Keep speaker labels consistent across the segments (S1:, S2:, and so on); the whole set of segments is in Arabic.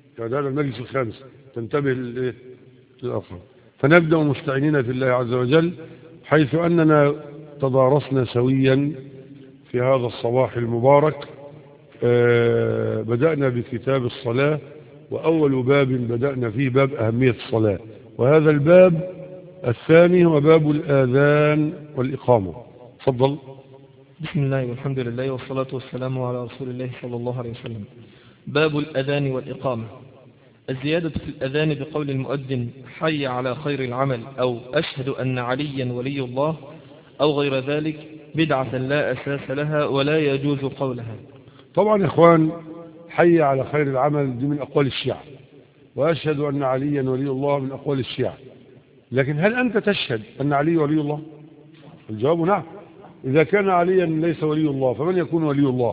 S1: يعني هذا المجلس الخامس، تنتبه للأفضل. فنبدأ مستعينين في الله عز وجل، حيث أننا تدارسنا سويا في هذا الصباح المبارك. بدأنا بكتاب الصلاة، وأول باب بدأنا فيه باب أهمية الصلاة، وهذا الباب الثاني هو باب الآذان والإقامة. تفضل.
S2: بسم الله والحمد لله والصلاة والسلام على رسول الله صلى الله عليه وسلم. باب الأذان والإقامة. الزيادة في الأذان بقول المؤذن حي على خير العمل أو أشهد أن عليا ولي الله أو غير ذلك بدعة لا أساس لها ولا يجوز قولها.
S1: طبعا يا إخوان، حي على خير العمل دي من أقوال الشيعة، وأشهد أن عليا ولي الله من أقوال الشيعة. لكن هل أنت تشهد أن علي ولي الله؟ الجواب نعم. إذا كان عليا ليس ولي الله فمن يكون ولي الله؟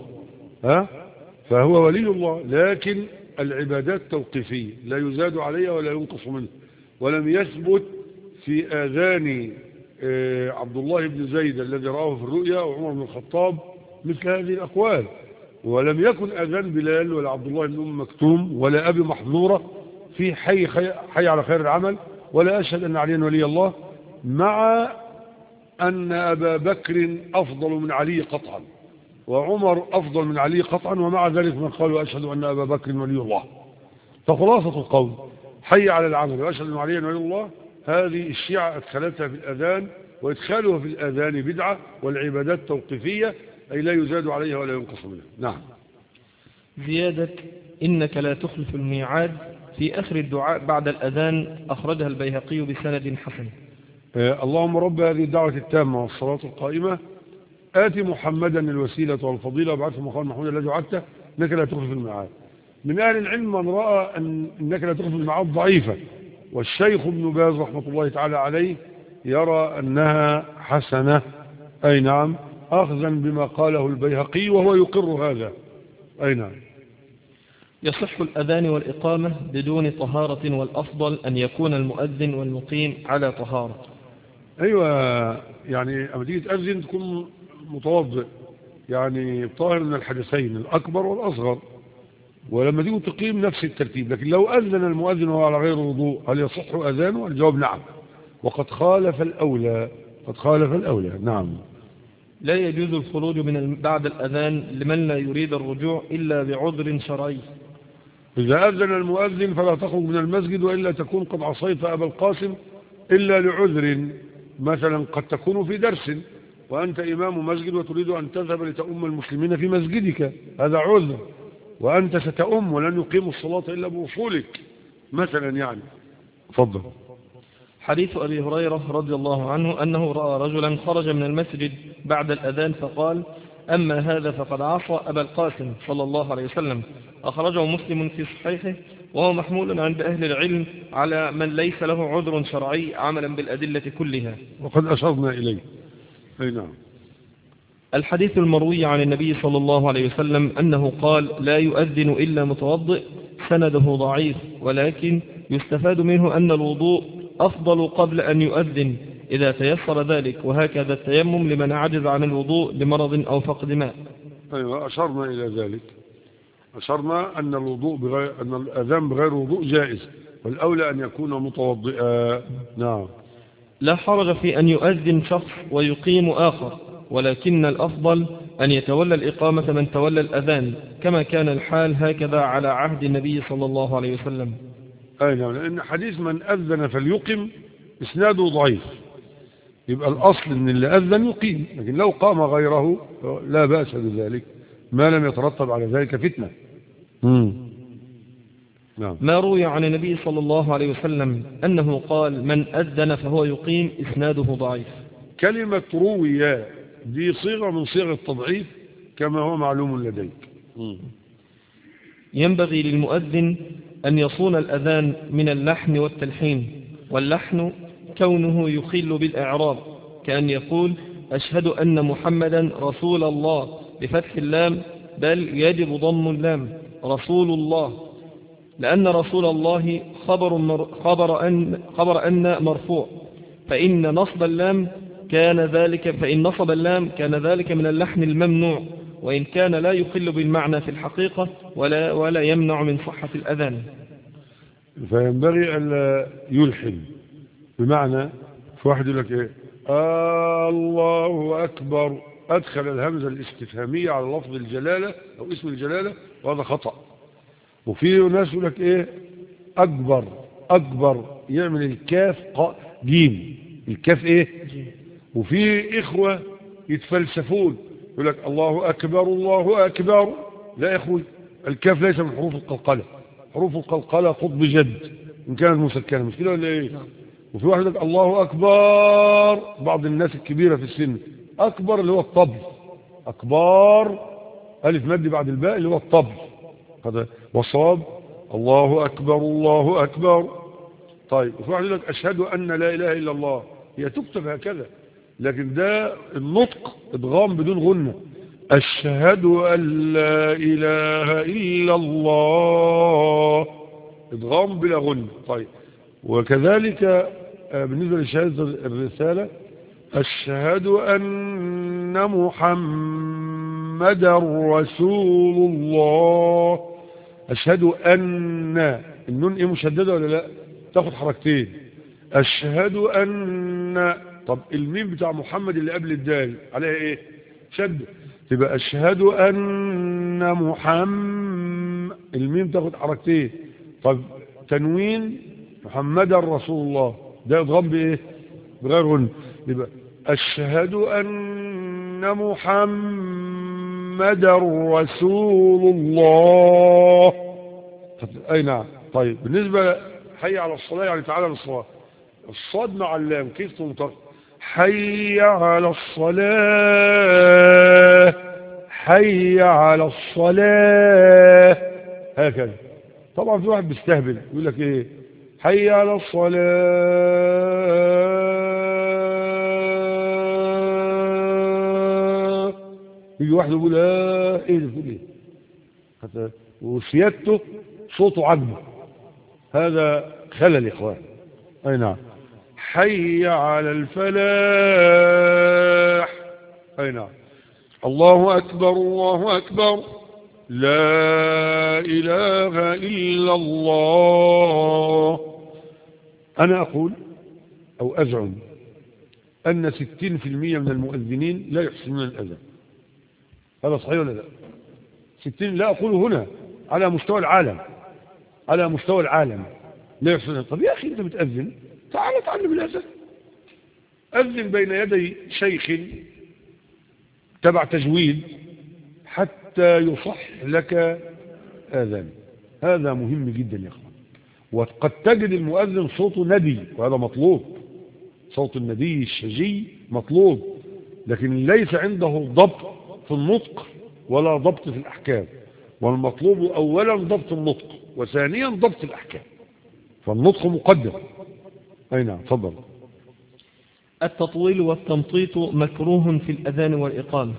S1: فهو ولي الله، لكن العبادات توقيفية لا يزاد عليها ولا ينقص منها. ولم يثبت في آذان عبد الله بن زيد الذي رآه في الرؤيا وعمر بن الخطاب مثل هذه الأقوال، ولم يكن آذان بلال ولا عبد الله بن أم مكتوم ولا أبي محظورة في حي على خير العمل ولا أشهد أن عليا ولي الله، مع أن أبا بكر أفضل من علي قطعا وعمر أفضل من علي قطعا، ومع ذلك من قالوا أشهد أن أبا بكر ولي الله. فخلاصة القول حي على العمل وأشهد أن عليا ولي الله، هذه الشيعة أدخلتها في الأذان، وإدخالها في الأذان بدعة، والعبادات توقيفية أي لا يزاد عليها ولا ينقص منها. نعم.
S2: زيادة إنك لا تخلف الميعاد في آخر الدعاء بعد الأذان أخرجها البيهقي بسند حسن.
S1: اللهم رب هذه الدعوة التامة والصلاة القائمة آتي محمدا الوسيلة والفضيلة وابعثه مقام محمود الذي وعدته إنك لا تخلف الميعاد. من أهل العلم من رأى أن إنك لا تخلف الميعاد ضعيفة، والشيخ ابن باز رحمة الله تعالى عليه يرى أنها حسنة، أي نعم، أخذا بما قاله البيهقي وهو يقر هذا. أي نعم.
S2: يصح الأذان والإقامة بدون طهارة، والأفضل أن يكون المؤذن والمقيم على طهارة.
S1: أيوة، يعني أما تيجي تأذن تكون متوضئ، يعني طاهر من الحدثين الأكبر والأصغر، ولما تيجي تقيم نفس الترتيب. لكن لو أذن المؤذن وهو على غير وضوء هل يصح أذانه؟ الجواب نعم، وقد خالف الأولى. قد خالف الأولى. نعم.
S2: لا يجوز الخروج من بعد الأذان لمن لا يريد الرجوع إلا بعذر شرعي.
S1: إذا أذن المؤذن فلا تخرج من المسجد وإلا تكون قد عصيت أبا القاسم إلا لعذر، مثلا قد تكون في درس وأنت إمام مسجد وتريد أن تذهب لتؤم المسلمين في مسجدك، هذا عذر، وأنت ستؤم ولن يقيم الصلاة إلا بوصولك مثلا يعني. تفضل.
S2: حديث أبي هريرة رضي الله عنه أنه رأى رجلا خرج من المسجد بعد الأذان فقال أما هذا فقد عصى أبا القاسم صلى الله عليه وسلم. أخرجه مسلم في صحيحه، وهو محمول عند أهل العلم على من ليس له عذر شرعي عملا بالأدلة كلها،
S1: وقد أشرنا إليه. أي نعم.
S2: الحديث المروي عن النبي صلى الله عليه وسلم أنه قال لا يؤذن إلا متوضئ سنده ضعيف، ولكن يستفاد منه أن الوضوء أفضل قبل أن يؤذن إذا تيسر ذلك، وهكذا التيمم لمن عجز عن الوضوء لمرض أو فقد ماء.
S1: أيوة، أشرنا إلى ذلك. أشرنا أن أن الأذان بغير وضوء جائز، والأولى أن يكون متوضئا. نعم.
S2: لا حرج في أن يؤذن شخص ويقيم آخر، ولكن الأفضل أن يتولى الإقامة من تولى الأذان، كما كان الحال هكذا على عهد النبي صلى الله عليه وسلم.
S1: أي نعم، لأن حديث من أذن فليقم إسناده ضعيف، يبقى الأصل أن اللي أذن يقيم، لكن لو قام غيره لا بأس بذلك ما لم يترتب على ذلك فتنة. نعم.
S2: ما روي عن النبي صلى الله عليه وسلم أنه قال من أذن فهو يقيم إسناده ضعيف.
S1: كلمة روي دي صيغة من صيغ التضعيف كما هو معلوم لديك.
S2: ينبغي للمؤذن أن يصون الأذان من اللحن والتلحين، واللحن كونه يخل بالإعراب، كأن يقول أشهد أن محمدا رسول الله بفتح اللام، بل يجب ضم اللام رسول الله، لأن رسول الله خبر أن مرفوع، فإن نصب اللام كان ذلك من اللحن الممنوع، وإن كان لا يخل بالمعنى في الحقيقة ولا يمنع من صحة الأذان.
S1: فينبغي ألا يلحن. بمعنى في واحد يقول لك إيه الله أكبر، أدخل الهمزة الاستفهامية على لفظ الجلالة أو اسم الجلالة، وهذا خطأ. وفي ناس يقول لك إيه أكبر، أكبر يعمل الكاف جيم، الكاف إيه. وفي إخوة يتفلسفون يقول لك الله أكبر الله أكبر. لا يا إخوي، الكاف ليس من حروف القلقلة، حروف القلقلة قطب جد إن كانت مسكنة، مش كده ولا إيه؟ وفي واحد يقول لك الله أكبر، بعض الناس الكبيرة في السن، أكبر اللي هو الطبل، أكبر ألف مد بعد الباء اللي هو الطبل. هذا والصواب الله أكبر الله أكبر. طيب وفي واحد يقول لك أشهد أن لا إله إلا الله، هي تكتب هكذا، لكن ده النطق إدغام بدون غنة، أشهد أن لا إله إلا الله، إدغام بلا غنة. طيب وكذلك بالنسبة لشهادة الرسالة أشهد أن محمدا رسول الله. أشهد أن النون إيه مشددة ولا لا؟ تاخد حركتين. أشهد أن، طب الميم بتاع محمد اللي قبل الدال عليها إيه؟ شد، تبقى أشهد أن محمد، الميم تاخد حركتين. طب تنوين محمدا رسول الله، ده إضغام بإيه؟ بغير غنة. يبقى أشهد أن محمدا رسول الله. أي نعم. طيب بالنسبة حي على الصلاة يعني تعالى للصلاة، الصاد مع اللام كيف تنطق؟ حي على الصلاة، حي على الصلاة، هكذا. طبعا في واحد بيستهبل يقول لك ايه حي على الصلاة، يجي واحد يقول ايه ده، يقول ايه، وسيادته صوته عجبه، هذا خلل يا اخوان. اي نعم. حي على الفلاح، اي نعم. الله اكبر الله اكبر، لا اله الا الله. انا اقول او ازعم ان 60% من المؤذنين لا يحسنون الاذان. هذا صحيح ولا لا؟ 60، لا اقول هنا، على مستوى العالم، على مستوى العالم لا يحسنون. طب يا اخي انت بتأذن، تعال تعلم الأذان، أذن بين يدي شيخ تبع تجويد حتى يصح لك آذان، هذا مهم جدا يا أخوان. وقد تجد المؤذن صوته ندي، وهذا مطلوب، صوت الندي الشجي مطلوب، لكن ليس عنده ضبط في النطق ولا ضبط في الأحكام. والمطلوب أولا ضبط النطق، وثانيا ضبط الأحكام، فالنطق مقدم. أي نعم، تفضل.
S2: التطويل والتمطيط مكروه في الأذان والإقامة.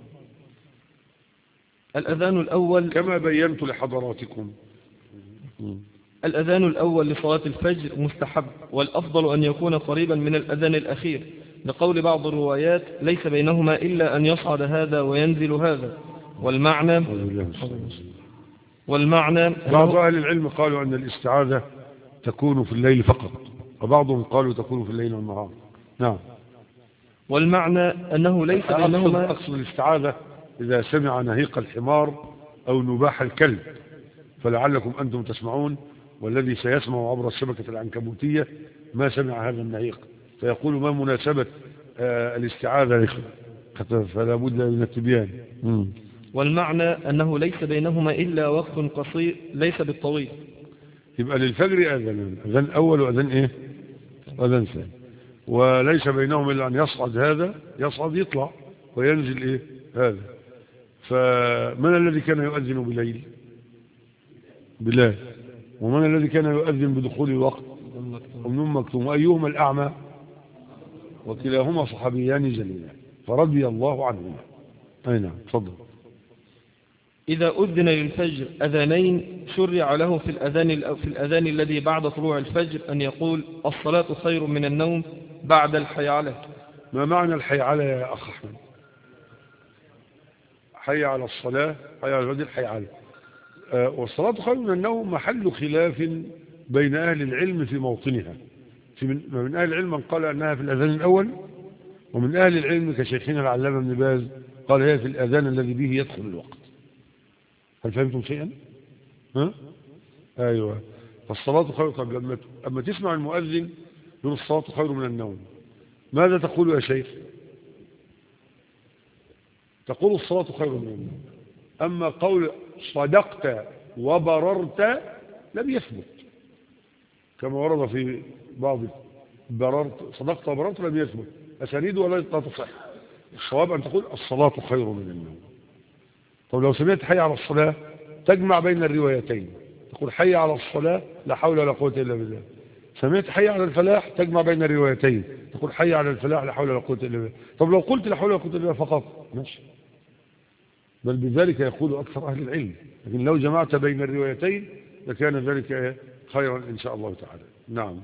S2: الأذان الأول
S1: كما بينت لحضراتكم،
S2: الأذان الأول لصلاة الفجر مستحب، والأفضل أن يكون قريبا من الأذان الأخير، لقول بعض الروايات ليس بينهما إلا أن يصعد هذا وينزل هذا. والمعنى
S1: بعض أهل العلم قالوا أن الاستعاذة تكون في الليل فقط، وبعضهم قالوا تكون في الليل والنهار. نعم.
S2: والمعنى أنه ليس بينهما،
S1: أقصد الاستعاذة إذا سمع نهيق الحمار أو نباح الكلب، فلعلكم أنتم تسمعون، والذي سيسمع عبر الشبكة العنكبوتية ما سمع هذا النهيق فيقول ما مناسبة الاستعاذة، فلا بد من التبيان.
S2: والمعنى أنه ليس بينهما إلا وقت قصير ليس بالطويل.
S1: يبقى للفجر أذان، أذان أول وأذان إيه، وأذان ثاني، وليس بينهم إلا أن يصعد هذا، يصعد يطلع وينزل إيه هذا. فمن الذي كان يؤذن بليل؟ بلال. ومن الذي كان يؤذن بدخول الوقت؟ ابن مكتوم. وأيهما الأعمى؟ وكلاهما صحابيان جليلان فرضي الله عنهما. أي نعم، تفضل.
S2: إذا أذن للفجر أذانين شرع له في الأذان الذي بعد طلوع الفجر أن يقول الصلاة خير من النوم بعد الحيعلة.
S1: ما معنى الحيعلة يا أخ أحمد؟ حي على الصلاة، حي على الفجر، حيعلة. والصلاة خير من النوم محل خلاف بين أهل العلم في موطنها. من أهل العلم من قال أنها في الأذان الأول، ومن أهل العلم كشيخنا العلامة ابن باز قال هي في الأذان الذي به يدخل الوقت. هل فهمتم شيئا؟ ها؟ أيوة. فالصلاة خير. طب أما تسمع المؤذن يقول الصلاة خير من النوم، ماذا تقول يا شيخ؟ تقول الصلاة خير من النوم. أما قول صدقت وبررت لم يثبت كما ورد في بعض صدقت وبررت لم يثبت أسانيد ولا تصح. الصواب أن تقول الصلاة خير من النوم. طب لو سمعت حي على الصلاة تجمع بين الروايتين، تقول حي على الصلاة لا حول ولا قوة إلا بالله. سمعت حي على الفلاح تجمع بين الروايتين، تقول حي على الفلاح لا حول ولا قوة إلا بالله. طب لو قلت لا حول ولا قوة إلا بالله فقط ماشي، بل بذلك يقول أكثر أهل العلم. لكن لو جمعت بين الروايتين لكان ذلك خيرا إن شاء الله تعالى. نعم.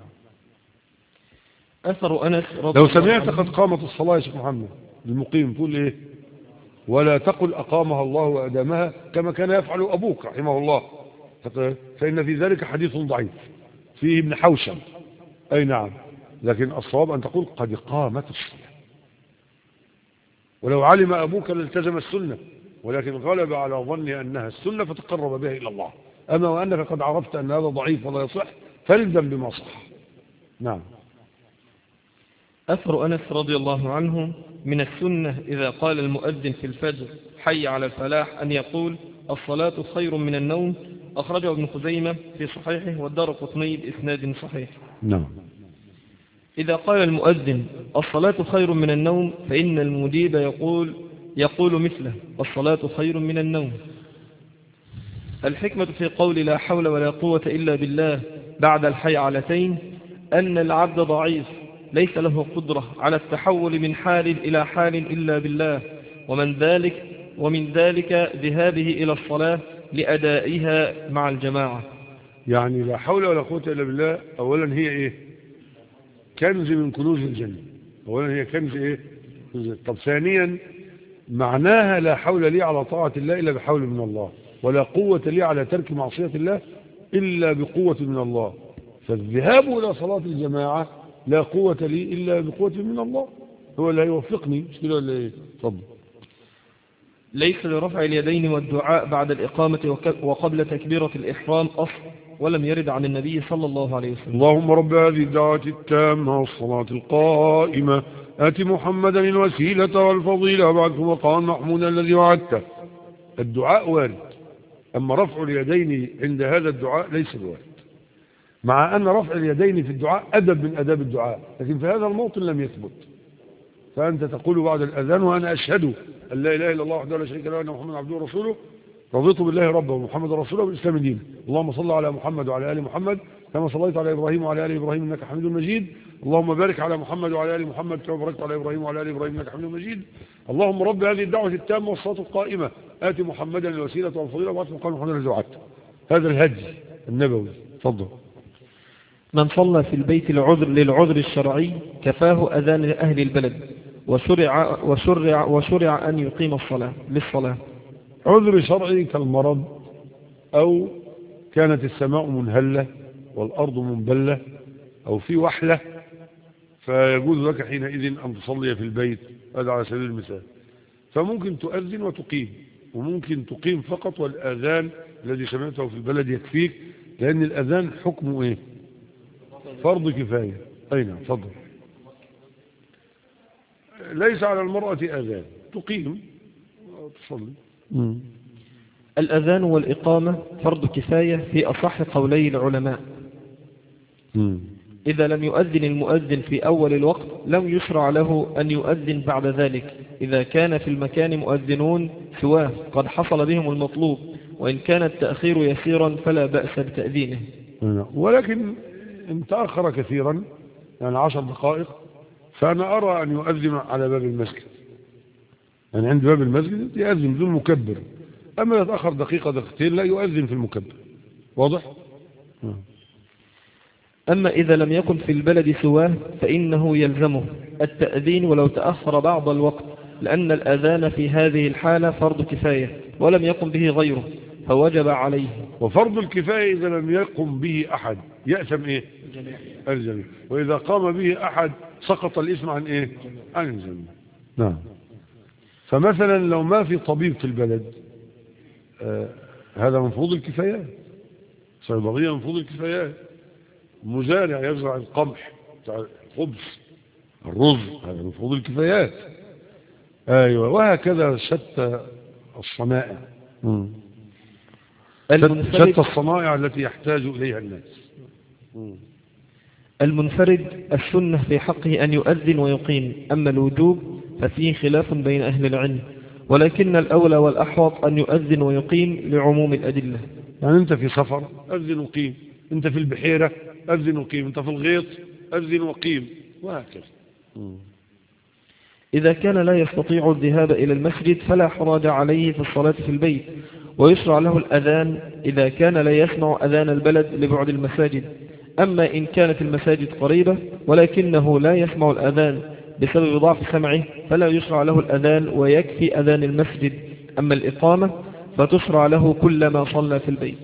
S2: أثر أنس رضي
S1: لو
S2: الله
S1: سمعت
S2: عنه.
S1: قد قامت الصلاة يا شيخ محمد المقيم تقول إيه؟ ولا تقل أقامها الله وأدامها كما كان يفعل أبوك رحمه الله، فإن في ذلك حديث ضعيف فيه ابن حوشم. أي نعم. لكن الصواب أن تقول قد قامت الصلاة. ولو علم أبوك لالتزم السنة، ولكن غلب على ظني أنها السنة فتقرب بها إلى الله. أما وأنك قد عرفت أن هذا ضعيف ولا يصح فالزم بما صح. نعم.
S2: أثر أنس رضي الله عنه: من السنة إذا قال المؤذن في الفجر حي على الفلاح أن يقول الصلاة خير من النوم. أخرجه ابن خزيمة في صحيحه والدارقطني بإسناد صحيح.
S1: نعم.
S2: إذا قال المؤذن الصلاة خير من النوم فإن المجيب يقول مثله الصلاة خير من النوم. الحكمة في قول لا حول ولا قوة إلا بالله بعد الحي علتين أن العبد ضعيف ليس له قدرة على التحول من حال إلى حال إلا بالله، ومن ذلك ذهابه إلى الصلاة لأدائها مع الجماعة.
S1: يعني لا حول ولا قوة إلا بالله أولا هي إيه؟ كنز من كنوز الجنة. أولا هي كنز إيه؟ طب ثانيا معناها لا حول لي على طاعة الله إلا بحول من الله، ولا قوة لي على ترك معصية الله إلا بقوة من الله. فالذهاب إلى صلاة الجماعة لا قوة لي إلا بقوة من الله، هو اللي هيوفقني. مش كده ولا إيه؟ اتفضل.
S2: ليس لرفع اليدين والدعاء بعد الإقامة وقبل تكبيرة الإحرام أصل، ولم يرد عن النبي صلى الله عليه وسلم.
S1: اللهم رب هذه الدعوة التامة والصلاة القائمة آت محمدا الوسيلة والفضيلة وابعثه مقاما محمودا الذي وعدته. الدعاء وارد، أما رفع اليدين عند هذا الدعاء ليس بوارد، مع أن رفع اليدين في الدعاء أدب من أداب الدعاء، لكن في هذا الموطن لم يثبت. فأنت تقول بعد الأذان وأنا أشهد أن لا إله إلا الله وحده لا شريك له وأن محمدا عبده ورسوله رضيت بالله ربا ومحمد رسوله والإسلام دينا. اللهم صل على محمد وعلى آل محمد كما صليت على إبراهيم وعلى آل إبراهيم إنك حميد مجيد. اللهم بارك على محمد وعلى آل محمد كما باركت على إبراهيم وعلى آل إبراهيم إنك حميد مجيد. اللهم رب هذه الدعوة التامة والصلاة القائمة آت محمدا الوسيلة والفضيلة وابعثه مقاما محمودا الذي وعدته. هذا الهدي النبوي. تفضل.
S2: من صلى في البيت للعذر الشرعي كفاه أذان أهل البلد، وشرع أن يقيم الصلاة للصلاة.
S1: عذر شرعي كالمرض، أو كانت السماء منهلة والأرض منبلة، أو في وحلة، فيجوز لك حينئذ أن تصلي في البيت. هذا على سبيل المثال. فممكن تؤذن وتقيم، وممكن تقيم فقط والآذان الذي سمعته في البلد يكفيك، لأن الأذان حكمه إيه؟ فرض كفاية. أين؟ تفضل. ليس على المرأة أذان، تقيم وتصلي.
S2: الأذان والإقامة فرض كفاية في أصح قولي العلماء. إذا لم يؤذن المؤذن في أول الوقت لم يشرع له أن يؤذن بعد ذلك، إذا كان في المكان مؤذنون سواه قد حصل بهم المطلوب، وإن كان التأخير يسيرا فلا بأس بتأذينه.
S1: ولكن إن تأخر كثيرا يعني 10 دقائق فأنا أرى أن يؤذن على باب المسجد، يعني عند باب المسجد يؤذن بدون مكبر. أما يتأخر دقيقة دقيقتين لا يؤذن في المكبر. واضح؟
S2: أما إذا لم يكن في البلد سواه فإنه يلزمه التأذين ولو تأخر بعض الوقت، لأن الأذان في هذه الحالة فرض كفاية ولم يقم به غيره، فوجب عليه.
S1: وفرض الكفاية إذا لم يقم به أحد يأثم إيه؟ الجميع. وإذا قام به أحد سقط الإثم عن إيه؟ عن الجميع. نعم. فمثلا لو ما في طبيب في البلد هذا من فروض الكفايات. صيدلية من فروض الكفايات. مزارع يزرع القمح الخبز الرز هذا من فروض الكفايات. أيوة. وهكذا شتى الصنائع. شتى الصنائع التي يحتاج إليها الناس.
S2: المنفرد السنة في حقه أن يؤذن ويقيم، أما الوجوب ففيه خلاف بين أهل العلم، ولكن الأولى والأحوط أن يؤذن ويقيم لعموم الأدلة.
S1: يعني أنت في سفر أذن وقيم، أنت في البحيرة أذن وقيم، أنت في الغيط أذن وقيم، وهكذا.
S2: إذا كان لا يستطيع الذهاب إلى المسجد فلا حرج عليه في الصلاة في البيت، ويشرع له الأذان إذا كان لا يسمع أذان البلد لبعد المساجد. أما إن كانت المساجد قريبة ولكنه لا يسمع الأذان بسبب ضعف سمعه فلا يشرع له الأذان ويكفي أذان المسجد. أما الإقامة فتشرع له كلما صلى في البيت.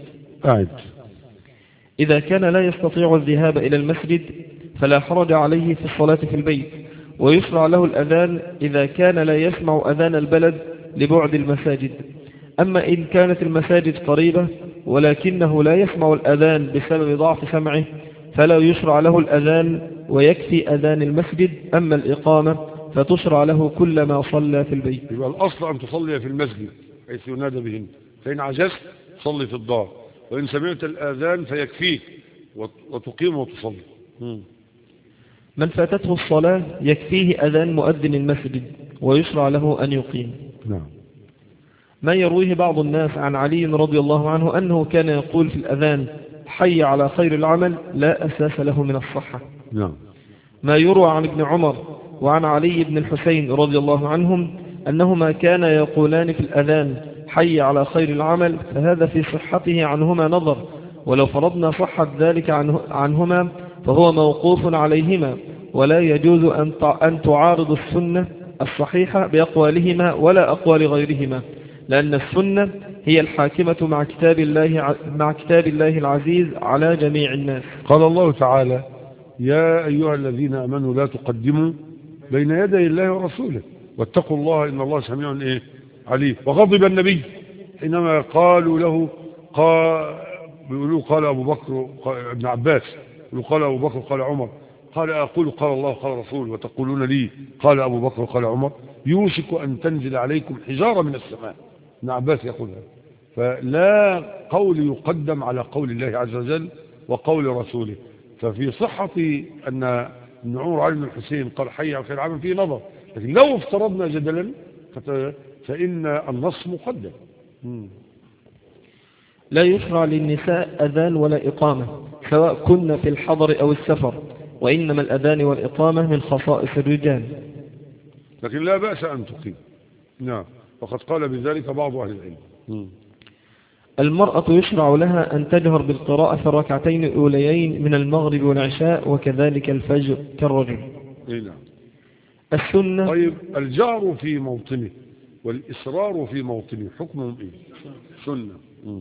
S2: إذا كان لا يستطيع الذهاب إلى المسجد فلا حرج عليه في الصلاة في البيت، ويشرع له الأذان إذا كان لا يسمع أذان البلد لبعد المساجد. أما إن كانت المساجد قريبة ولكنه لا يسمع الأذان بسبب ضعف سمعه فلا يشرع له الأذان ويكفي أذان المسجد. أما الإقامة فتشرع له كلما صلى في البيت.
S1: يبقى الأصل أن تصلي في المسجد حيث ينادى بهن، فإن عجزت صلي في الدار، وإن سمعت الآذان فيكفيك وتقيم وتصلي.
S2: من فاتته الصلاة يكفيه أذان مؤذن المسجد ويشرع له أن يقيم.
S1: نعم.
S2: ما يرويه بعض الناس عن علي رضي الله عنه أنه كان يقول في الأذان حي على خير العمل لا أساس له من الصحة.
S1: نعم.
S2: ما يروى عن ابن عمر وعن علي بن الحسين رضي الله عنهم أنهما كانا يقولان في الأذان حي على خير العمل، فهذا في صحته عنهما نظر، ولو فرضنا صحة ذلك عنهما فهو موقوف عليهما، ولا يجوز أن تعارض السنة الصحيحة بأقوالهما ولا أقوال غيرهما، لأن السنة هي الحاكمة مع كتاب الله العزيز على جميع الناس.
S1: قال الله تعالى يا أيها الذين آمنوا لا تقدموا بين يدي الله ورسوله واتقوا الله إن الله سميع عليم. وغضب النبي حينما قالوا له بيقولوا قال أبو بكر ابن عباس قال أبو بكر قال عمر قال أقول قال الله قال رسول وتقولون لي قال أبو بكر قال عمر يوشك أن تنزل عليكم حجارة من السماء. ابن عباس يقولها. فلا قول يقدم على قول الله عز وجل وقول رسوله. ففي صحة أن ابن عمر علي بن الحسين قال حي على خير العمل فيه نظر، لكن لو افترضنا جدلا فإن النص مقدم.
S2: لا يشرع للنساء أذان ولا إقامة سواء كنا في الحضر أو السفر، وإنما الأذان والإقامة من خصائص الرجال،
S1: لكن لا بأس أن تقيم. نعم. وقد قال بذلك بعض أهل العلم.
S2: المرأة يشرع لها أن تجهر بالقراءة في الركعتين الأوليين من المغرب والعشاء وكذلك الفجر كالرجل.
S1: نعم.
S2: السنة.
S1: طيب الجهر في موطنه والإصرار في موطنه حكمهم إيه؟ سنة.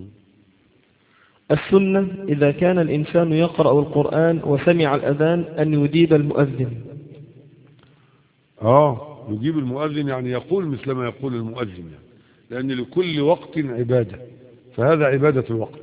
S2: السنة إذا كان الإنسان يقرأ القرآن وسمع الأذان أن يجيب المؤذن.
S1: يجيب المؤذن يعني يقول مثل ما يقول المؤذن يعني. لأن لكل وقت عبادة، فهذا عبادة الوقت.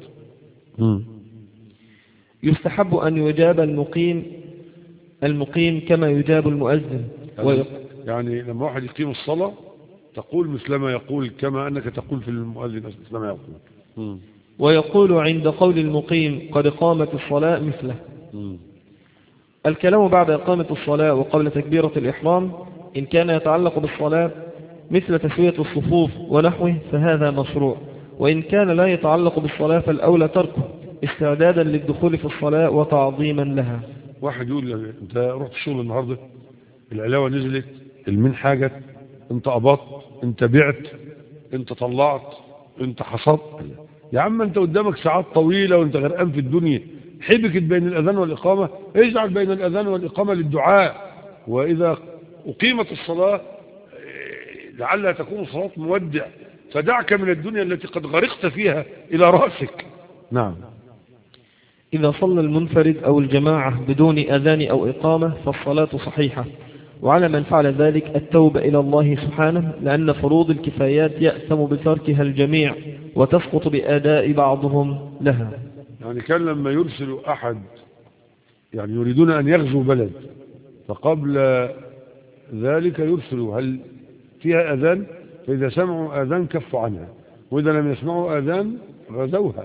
S2: يستحب أن يجاب المقيم كما يجاب المؤذن.
S1: يعني لما واحد يقيم الصلاة تقول مثل ما يقول كما أنك تقول في المؤذن مثل ما يقول.
S2: ويقول عند قول المقيم قد قامت الصلاة مثله. الكلام بعد إقامة الصلاة وقبل تكبيرة الإحرام إن كان يتعلق بالصلاة مثل تسوية الصفوف ونحوه فهذا مشروع، وإن كان لا يتعلق بالصلاة فالأولى تركه استعدادا للدخول في الصلاة وتعظيما لها.
S1: واحد يقول أنت رحت الشغل النهاردة، العلاوة نزلت، المن حاجة، أنت قبضت، أنت بعت، أنت طلعت، أنت حصدت. يا عم أنت قدامك ساعات طويلة وأنت غرقان في الدنيا، حبكت بين الأذان والإقامة، اجعل بين الأذان والإقامة للدعاء. وإذا أقيمت الصلاة لعلها تكون صلاة مودع فدعك من الدنيا التي قد غرقت فيها إلى رأسك. نعم.
S2: إذا صلى المنفرد أو الجماعة بدون أذان أو إقامة فالصلاة صحيحة، وعلى من فعل ذلك التوبة إلى الله سبحانه، لأن فروض الكفايات يأثم بتركها الجميع وتسقط بأداء بعضهم لها.
S1: يعني كان لما يرسل أحد يعني يريدون أن يغزوا بلد، فقبل ذلك يرسلوا هل فيها أذان، فإذا سمعوا أذان كفوا عنها، وإذا لم يسمعوا أذان غزوها.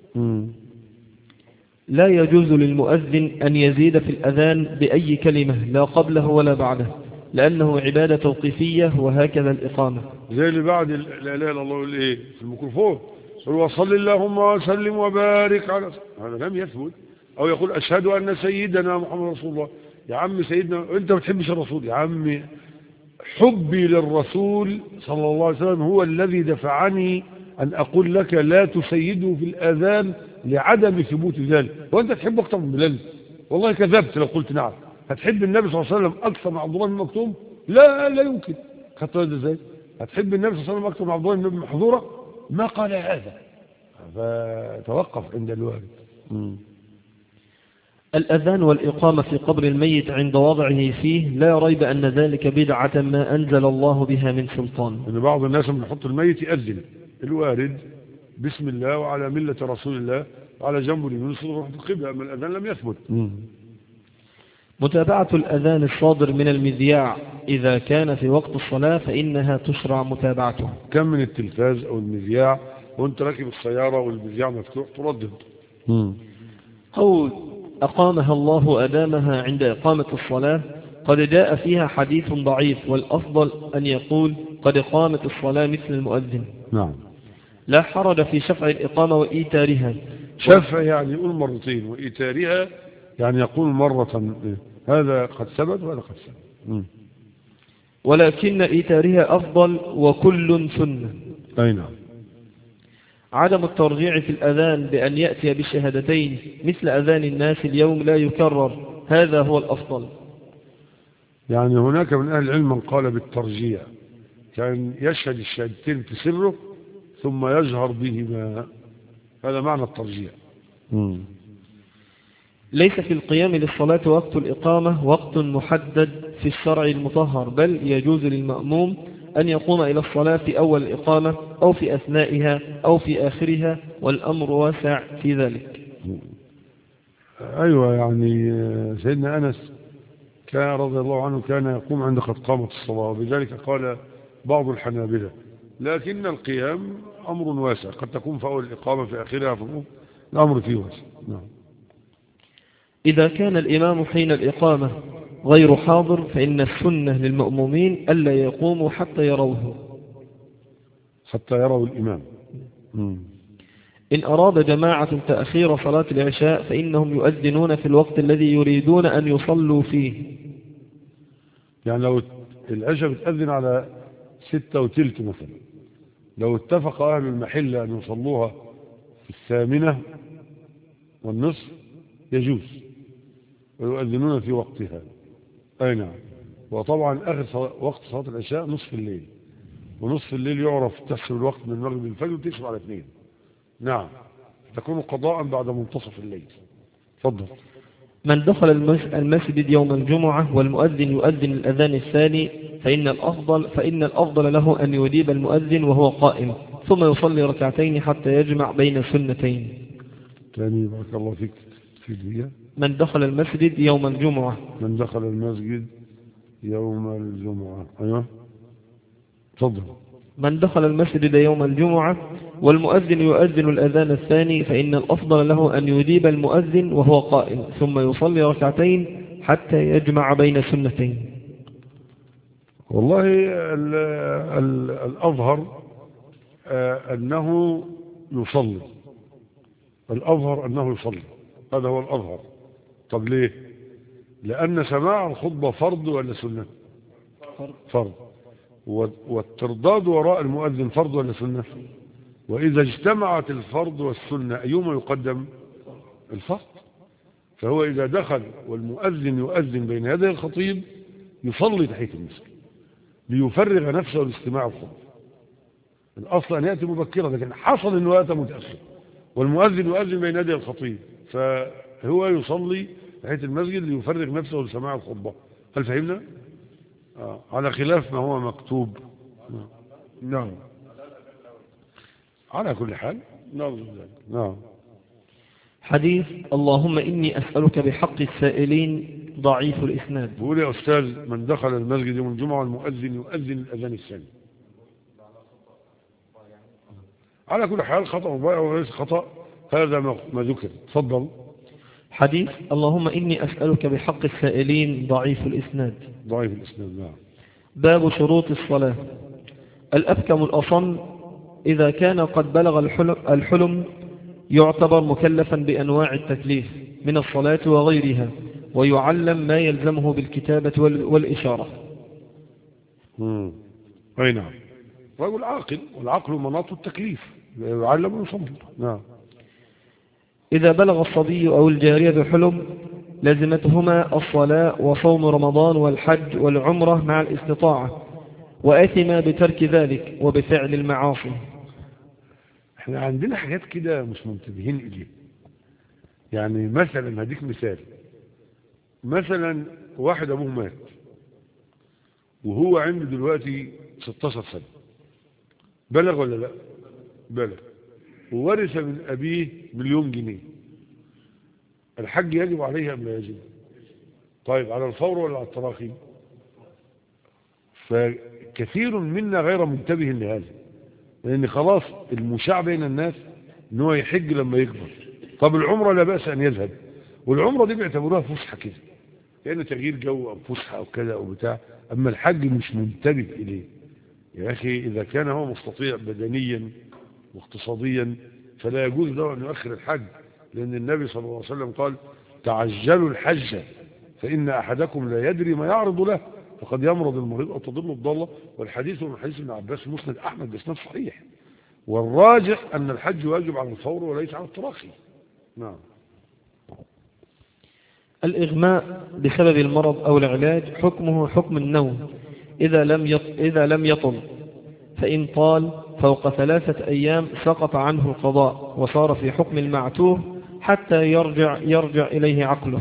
S2: لا يجوز للمؤذن أن يزيد في الأذان بأي كلمة لا قبله ولا بعده، لأنه عبادة توقيفية، وهكذا الإقامة.
S1: زي اللي بعد لا إله إلا الله يقول إيه في الميكروفون، يقول وصل اللهم وسلم وبارك على، هذا لم يثبت. أو يقول أشهد أن سيدنا محمد رسول الله. يا عم سيدنا أنت ما بتحبش الرسول، يا عم حبي للرسول صلى الله عليه وسلم هو الذي دفعني أن أقول لك لا تسيده في الأذان لعدم ثبوت ذلك. وأنت تحب أكثر من بلال؟ والله كذبت لو قلت نعم. هتحب النبي صلى الله عليه وسلم أكثر من عبد الله بن مكتوم؟ لا يمكن. خدت هذا ازاي؟ هتحب النبي صلى الله عليه وسلم أكثر من عبد الله بن محظورة؟ ما قال هذا. فتوقف عند الوارد.
S2: الأذان والإقامة في قبر الميت عند وضعه فيه لا ريب أن ذلك بدعة ما أنزل الله بها من سلطان.
S1: إن بعض الناس من يحط الميت يأذن الوارد بسم الله وعلى ملة رسول الله وعلى جنب اليمين صدر القبلة، أما الأذان لم يثبت.
S2: متابعة الأذان الصادر من المذياع إذا كان في وقت الصلاة فإنها تشرع متابعته.
S1: كم من التلفاز أو المذياع وأنت راكب السيارة والمذياع مفتوح تردد.
S2: قول أقامها الله أدامها عند إقامة الصلاة قد جاء فيها حديث ضعيف، والأفضل أن يقول قد قامت الصلاة مثل المؤذن.
S1: نعم.
S2: لا حرج في شفع الإقامة وإيتارها.
S1: شفع يعني يقول مرتين، وإيتارها يعني يقول مرة. هذا قد ثبت وهذا قد ثبت.
S2: ولكن إيتارها أفضل وكل سنة.
S1: أي نعم.
S2: عدم الترجيع في الأذان بأن يأتي بالشهادتين مثل أذان الناس اليوم لا يكرر، هذا هو الأفضل.
S1: يعني هناك من أهل العلم من قال بالترجيع، كان يشهد الشهادتين في سره ثم يجهر بهما، هذا معنى الترجيع.
S2: ليس في القيام للصلاة وقت الإقامة وقت محدد في الشرع المطهر، بل يجوز للمأموم أن يقوم إلى الصلاة في أول الإقامة أو في أثنائها أو في آخرها، والأمر واسع في ذلك.
S1: أيوة، يعني سيدنا أنس كان رضي الله عنه كان يقوم عند قد قامت الصلاة، وبذلك قال بعض الحنابلة لكن القيام أمر واسع، قد تكون في أول الإقامة في آخرها، الأمر فيه واسع. نعم.
S2: إذا كان الإمام حين الإقامة غير حاضر فإن السنة للمأمومين ألا يقوموا حتى يروه،
S1: حتى يروا الإمام.
S2: إن أراد جماعة تأخير صلاة العشاء فإنهم يؤذنون في الوقت الذي يريدون أن يصلوا فيه.
S1: يعني لو العشاء بتأذن على 6:15 مثلا، لو اتفق أهل المحلة أن يصلوها في 8:30 يجوز، ويؤذنون في وقتها. أي نعم. وطبعا آخر وقت صلاة العشاء نصف الليل، ونصف الليل يعرف تحسب الوقت من المغرب للفجر وتقسم على 2. نعم. تكون قضاء بعد منتصف الليل. تفضل.
S2: من دخل المسجد يوم الجمعة والمؤذن يؤذن الأذان الثاني فإن الأفضل له أن يجيب المؤذن وهو قائم، ثم يصلي ركعتين حتى يجمع بين سنتين.
S1: ثاني بارك الله فيك في دقيقة.
S2: من دخل المسجد يوم الجمعة.
S1: من دخل المسجد يوم الجمعة. أيوة تفضل.
S2: من دخل المسجد يوم الجمعة والمؤذن يؤذن الأذان الثاني فإن الأفضل له أن يجيب المؤذن وهو قائم، ثم يصلي ركعتين حتى يجمع بين سنتين.
S1: والله الأظهر أنه يصلي، الأظهر أنه يصلي، هذا هو الأظهر. طب ليه؟ لأن سماع الخطبة فرض ولا سنة؟ فرض. والترداد وراء المؤذن فرض ولا سنة؟ وإذا اجتمعت الفرض والسنة أيهما يقدم؟ الفرض. فهو إذا دخل والمؤذن يؤذن بين يدي الخطيب يصلي تحية المسجد ليفرغ نفسه لاستماع الخطبة. الأصل أن يأتي مبكرا، لكن حصل أنه أتى متأخر، والمؤذن يؤذن بين يدي الخطيب، فهو يصلي ناحية المسجد ليفرغ نفسه لسماع الخطبة. هل فهمنا؟ على خلاف ما هو مكتوب. نعم. على كل حال نرجو ذلك. نعم.
S2: حديث اللهم إني أسألك بحق السائلين ضعيف الإسناد.
S1: بيقول يا أستاذ: من دخل المسجد يوم الجمعة المؤذن يؤذن الأذان الثاني. على كل حال خطأ مضيع وليس خطأ، هذا ما ذكر. تفضل.
S2: حديث اللهم إني أسألك بحق السائلين ضعيف الإسناد.
S1: ضعيف الإسناد. نعم.
S2: باب شروط الصلاة. الأبكم الأصم إذا كان قد بلغ الحلم يعتبر مكلفا بأنواع التكليف من الصلاة وغيرها، ويعلم ما يلزمه بالكتابة والإشارة.
S1: أي نعم. رجل عاقل، والعقل مناط التكليف، يعلم ويصلي. نعم.
S2: إذا بلغ الصبي أو الجارية بحلم لزمتهما الصلاة وصوم رمضان والحج والعمرة مع الاستطاعة، وآثما بترك ذلك وبفعل المعاصي.
S1: احنا عندنا حاجات كده مش منتبهين إليه. يعني مثلا هديك مثال، مثلا واحد أبوه مات وهو عنده دلوقتي 16 سنة، بلغ ولا لا؟ بلغ، وورث من أبيه 1,000,000 جنيه. الحج يجب عليه أم لا يجب؟ طيب على الفور ولا على التراخي؟ فكثير منا غير منتبه لهذا، لأن خلاص المشاع بين الناس ان هو يحج لما يكبر. طب العمرة لا بأس أن يذهب، والعمرة دي بيعتبروها فسحة كده، لأنه تغيير جو أو فسحة أو كذا أو بتاع. أما الحج مش منتبه إليه. يا أخي إذا كان هو مستطيع بدنيا واقتصاديا فلا يجوز له أن يؤخر الحج، لأن النبي صلى الله عليه وسلم قال: تعجلوا الحج فإن أحدكم لا يدري ما يعرض له، فقد يمرض المريض أو تضل الضالة. والحديث من حديث ابن عباس مسند أحمد بإسناد صحيح. والراجح أن الحج واجب على الفور وليس على التراخي. نعم.
S2: الإغماء بسبب المرض أو العلاج حكمه حكم النوم إذا لم يطل، فإن طال فوق 3 أيام سقط عنه القضاء وصار في حكم المعتوه حتى يرجع إليه عقله.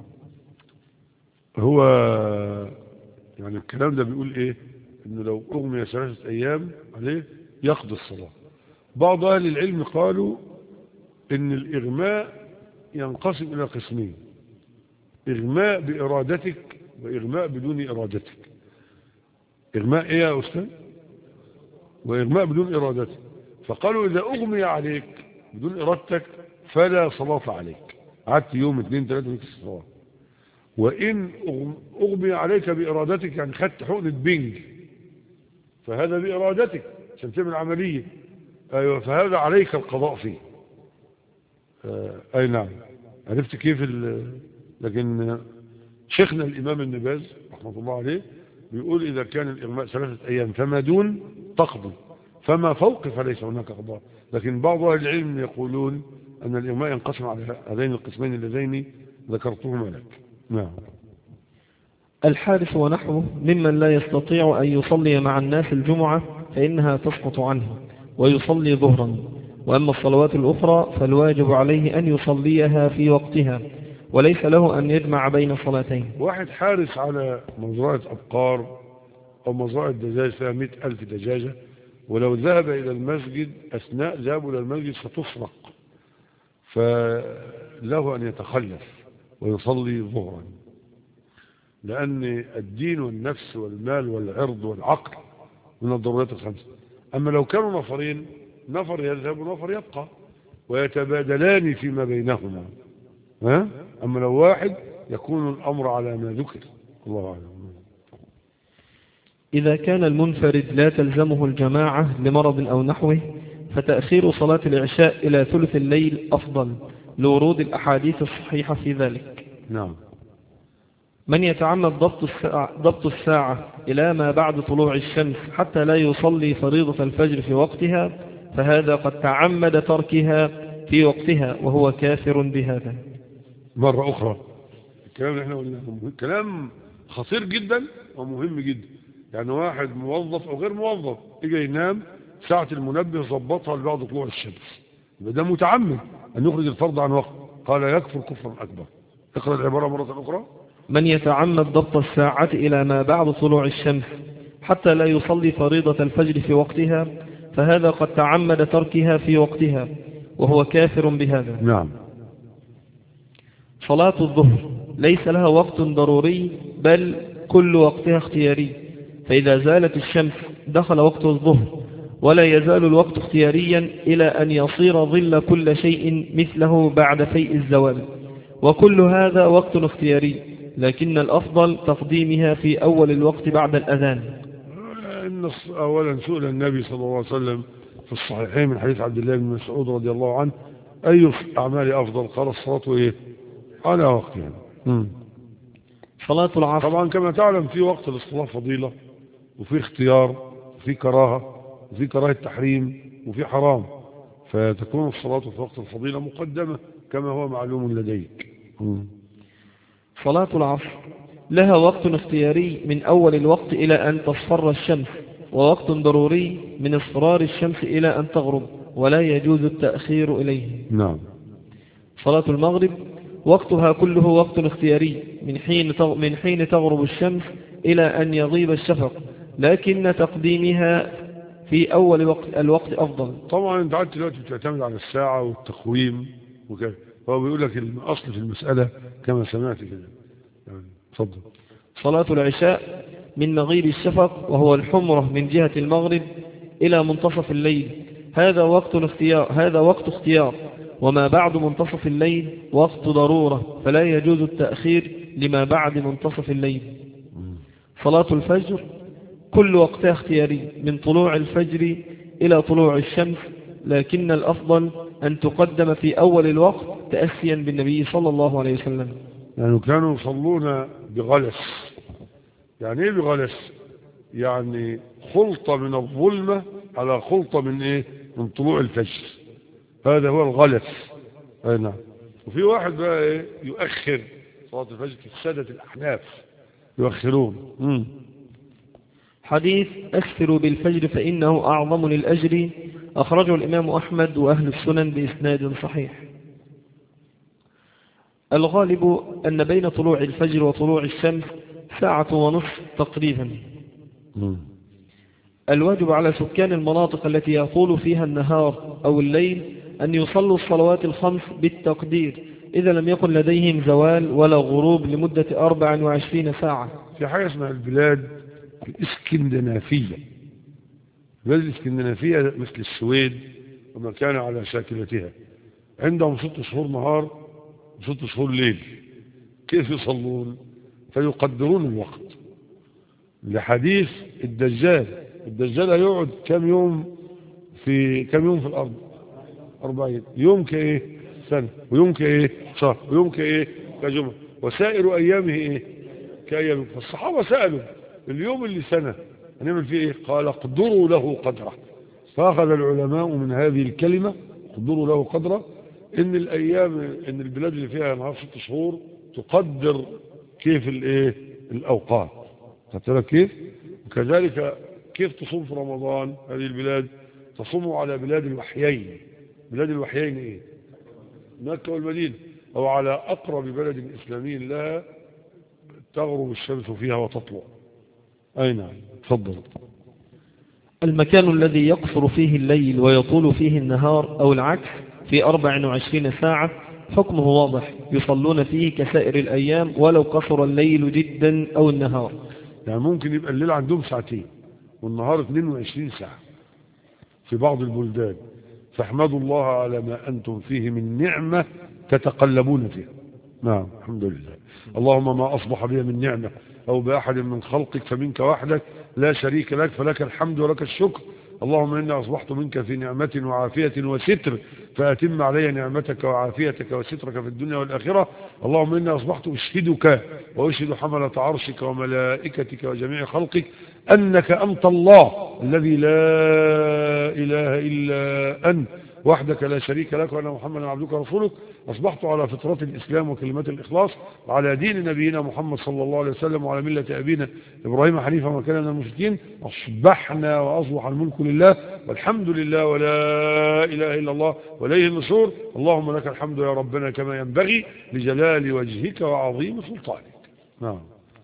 S1: هو يعني الكلام ده بيقول إيه؟ إنه لو أغمي 3 أيام عليه يقضي الصلاة. بعض أهل العلم قالوا إن الإغماء ينقسم إلى قسمين: إغماء بإرادتك وإغماء بدون إرادتك. إغماء إيه يا أستاذ؟ وإغماء بدون إرادتك. فقالوا إذا أغمي عليك بدون إرادتك فلا صلاة عليك، قعدت يوم 2 3 ليك الصلاة. وإن أغمي عليك بإرادتك، يعني خدت حقنة بنج، فهذا بإرادتك عشان تعمل عملية، أيوة، فهذا عليك القضاء فيه. أي نعم. عرفت كيف لكن شيخنا الإمام ابن باز رحمة الله عليه بيقول إذا كان الإغماء 3 أيام فما دون تقضي، فما فوق فليس هناك قضاء. لكن بعض أهل العلم يقولون أن الإغماء ينقسم على هذين القسمين اللذين ذكرتهما لك. نعم.
S2: الحارس ونحوه ممن لا يستطيع أن يصلي مع الناس الجمعة فإنها تسقط عنه ويصلي ظهرا، وأما الصلوات الأخرى فالواجب عليه أن يصليها في وقتها وليس له أن يجمع بين صلاتين.
S1: واحد حارس على مزرعة أبقار أو مزرعة دجاج فيها 100,000 دجاجة، ولو ذهب إلى المسجد أثناء ذهابه إلى المسجد ستسرق، فله أن يتخلف ويصلي ظهرا، لأن الدين والنفس والمال والعرض والعقل من الضرورات الخمسة. أما لو كانوا نفرين، نفر يذهب ونفر يبقى ويتبادلان فيما بينهما، أما لو واحد يكون الأمر على ما ذكر. الله أعلم.
S2: إذا كان المنفرد لا تلزمه الجماعة لمرض أو نحوه فتأخير صلاة العشاء إلى ثلث الليل أفضل لورود الأحاديث الصحيحة في ذلك.
S1: نعم.
S2: من يتعمد ضبط الساعة إلى ما بعد طلوع الشمس حتى لا يصلي فريضة الفجر في وقتها فهذا قد تعمد تركها في وقتها وهو كافر بهذا.
S1: مرة أخرى الكلام اللي احنا قلناه كلام خطير جدا ومهم جدا. يعني واحد موظف أو غير موظف يجي ينام ساعة المنبه ظبطها لبعد طلوع الشمس، يبقى ده متعمد أن يخرج الفرض عن وقت، قال يكفر كفرا أكبر. اقرأ العبارة مرة أخرى.
S2: من يتعمد ضبط الساعة إلى ما بعد طلوع الشمس حتى لا يصلي فريضة الفجر في وقتها فهذا قد تعمد تركها في وقتها وهو كافر بهذا.
S1: نعم.
S2: صلاة الظهر ليس لها وقت ضروري بل كل وقتها اختياري، فإذا زالت الشمس دخل وقت الظهر، ولا يزال الوقت اختياريا إلى أن يصير ظل كل شيء مثله بعد فيء الزوال، وكل هذا وقت اختياري، لكن الأفضل تقديمها في أول الوقت بعد الأذان.
S1: أولا سئل النبي صلى الله عليه وسلم في الصحيحين من حديث عبد الله بن مسعود رضي الله عنه أي أعمال أفضل؟ قال الصلاة إيه؟ على وقتها.
S2: صلاة العصر
S1: طبعا كما تعلم في وقت الصلاة فضيلة، وفي اختيار، وفي كراهة، وفي كراهة تحريم، وفي حرام، فتكون الصلاة في وقت الفضيلة مقدمة كما هو معلوم لديك.
S2: صلاة العصر لها وقت اختياري من أول الوقت إلى أن تصفر الشمس، ووقت ضروري من اصفرار الشمس إلى أن تغرب، ولا يجوز التأخير إليه.
S1: نعم.
S2: صلاة المغرب وقتها كله وقت اختياري من حين تغرب الشمس إلى أن يغيب الشفق، لكن تقديمها في أول الوقت أفضل.
S1: طبعا أنت عادة دلوقتي بتعتمد على الساعة والتقويم وكذا، هو بيقول لك الأصل في المسألة كما سمعت كده. تفضل.
S2: صلاة العشاء من مغيب الشفق وهو الحمرة من جهة المغرب إلى منتصف الليل، هذا وقت اختيار، وما بعد منتصف الليل وقت ضرورة، فلا يجوز التأخير لما بعد منتصف الليل. صلاة الفجر كل وقتها اختياري من طلوع الفجر إلى طلوع الشمس، لكن الأفضل أن تقدم في أول الوقت تأسيا بالنبي صلى الله عليه وسلم.
S1: يعني كانوا يصلون بغلس. يعني ايه بغلس؟ يعني خلطة من الظلمة على خلطة من ايه؟ من طلوع الفجر، هذا هو الغلس. اي نعم. وفي واحد بقى ايه يؤخر صلاة الفجر كالسادة الأحناف يؤخرون.
S2: حديث أكثروا بالفجر فإنه أعظم للأجر، أخرجه الإمام أحمد وأهل السنن بإسناد صحيح. الغالب أن بين طلوع الفجر وطلوع الشمس ساعة ونصف تقريبا. الواجب على سكان المناطق التي يطول فيها النهار أو الليل أن يصلوا الصلوات الخمس بالتقدير إذا لم يكن لديهم زوال ولا غروب لمدة 24 ساعة.
S1: في حاجة اسمها البلاد الإسكندنافية. البلاد الإسكندنافية مثل السويد وما كان على شاكلتها، عندهم 6 شهور نهار و6 شهور ليل. كيف يصلون؟ فيقدرون الوقت لحديث الدجال. الدجال هيقعد كم يوم في الأرض؟ 40 يوم كإيه؟ سنة، ويوم كإيه؟ شهر، ويوم كإيه؟ كجمعة، وسائر أيامه إيه؟ كأيام. فالصحابة سألوا اليوم اللي سنة هنعمل فيه إيه؟ قال اقدروا له قدره. فأخذ العلماء من هذه الكلمة اقدروا له قدره إن الأيام، إن البلاد اللي فيها نهار 6 شهور تقدر كيف الإيه؟ الأوقات. خدت بالك كيف؟ وكذلك كيف تصوم في رمضان هذه البلاد؟ تصوم على بلاد الوحيين. بلاد الوحيين إيه؟ مكة والمدينة، أو على أقرب بلد إسلامي لها تغرب الشمس فيها وتطلع. أي نعم. تفضل.
S2: المكان الذي يقصر فيه الليل ويطول فيه النهار أو العكس في 24 ساعة حكمه واضح، يصلون فيه كسائر الأيام ولو قصر الليل جدا أو النهار.
S1: يعني ممكن يبقى الليل عندهم 2 ساعة والنهار 22 ساعة في بعض البلدان، فاحمدوا الله على ما أنتم فيه من نعمة تتقلبون فيها. نعم الحمد لله. اللهم ما أصبح بي من نعمة أو بأحد من خلقك فمنك وحدك لا شريك لك، فلك الحمد ولك الشكر. اللهم إني أصبحت منك في نعمة وعافية وستر، فأتم علي نعمتك وعافيتك وسترك في الدنيا والآخرة. اللهم إني أصبحت أشهدك وأشهد حملة عرشك وملائكتك وجميع خلقك أنك أنت الله الذي لا إله إلا أنت، وحدك لا شريك لك وأن محمدا عبدك ورسولك، أصبحت على فطرة الإسلام وكلمات الإخلاص وعلى دين نبينا محمد صلى الله عليه وسلم وعلى ملة أبينا إبراهيم حنيفا وما كان من المشركين. أصبحنا وأصبح الملك لله والحمد لله ولا إله إلا الله وإليه النشور. اللهم لك الحمد يا ربنا كما ينبغي لجلال وجهك وعظيم سلطانك. نعم.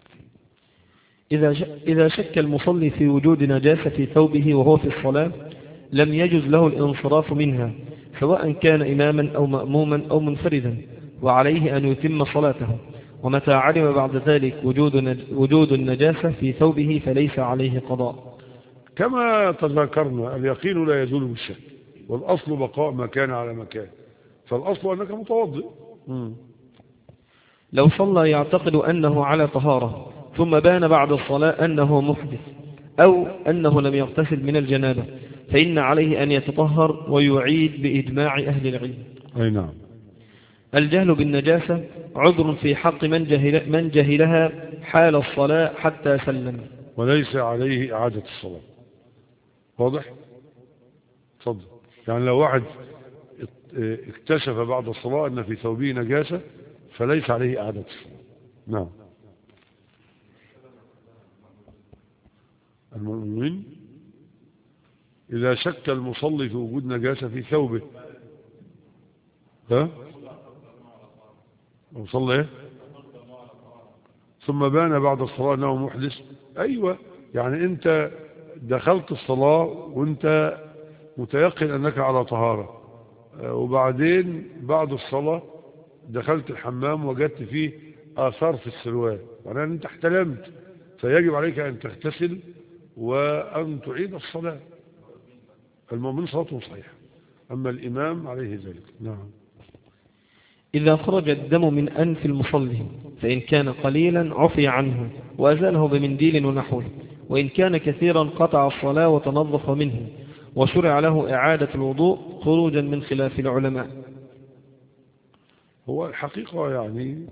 S2: إذا شك المصلي في وجود نجاسة في ثوبه وهو في الصلاة لم يجز له الانصراف منها، سواء كان إماما أو مأموما أو منفردا، وعليه أن يتم صلاته. ومتى علم بعد ذلك وجود النجاسة في ثوبه فليس عليه قضاء.
S1: كما تذكرنا اليقين لا يزول بالشك، والأصل بقاء ما كان على مكان، فالأصل أنك متوضئ.
S2: لو صلى يعتقد أنه على طهارة ثم بان بعد الصلاة أنه محدث أو أنه لم يغتسل من الجنابة فإن عليه أن يتطهر ويعيد بإجماع أهل العلم.
S1: أي نعم.
S2: الجهل بالنجاسة عذر في حق من جهلها حال الصلاة حتى سلم،
S1: وليس عليه إعادة الصلاة. واضح؟ تفضل. يعني لو واحد اكتشف بعد الصلاة أن في ثوبه نجاسة فليس عليه إعادة الصلاة. نعم. المؤمنين إذا شك المصلي في وجود نجاسة في ثوبه وصلى إيه؟ ثم بان بعد الصلاة أنه محدث. أيوة، يعني أنت دخلت الصلاة وأنت متيقن أنك على طهارة، وبعدين بعد الصلاة دخلت الحمام وجدت فيه آثار في السروال، معناه أن أنت احتلمت، فيجب عليك أن تغتسل وأن تعيد الصلاة. المؤمن صلاته صحيحة، أما الإمام عليه ذلك. نعم.
S2: إذا خرج الدم من أنف المصلي فإن كان قليلا عفي عنه وأزاله بمنديل ونحوه، وإن كان كثيرا قطع الصلاة وتنظف منه، وشرع له إعادة الوضوء خروجا من خلاف العلماء.
S1: هو الحقيقة يعني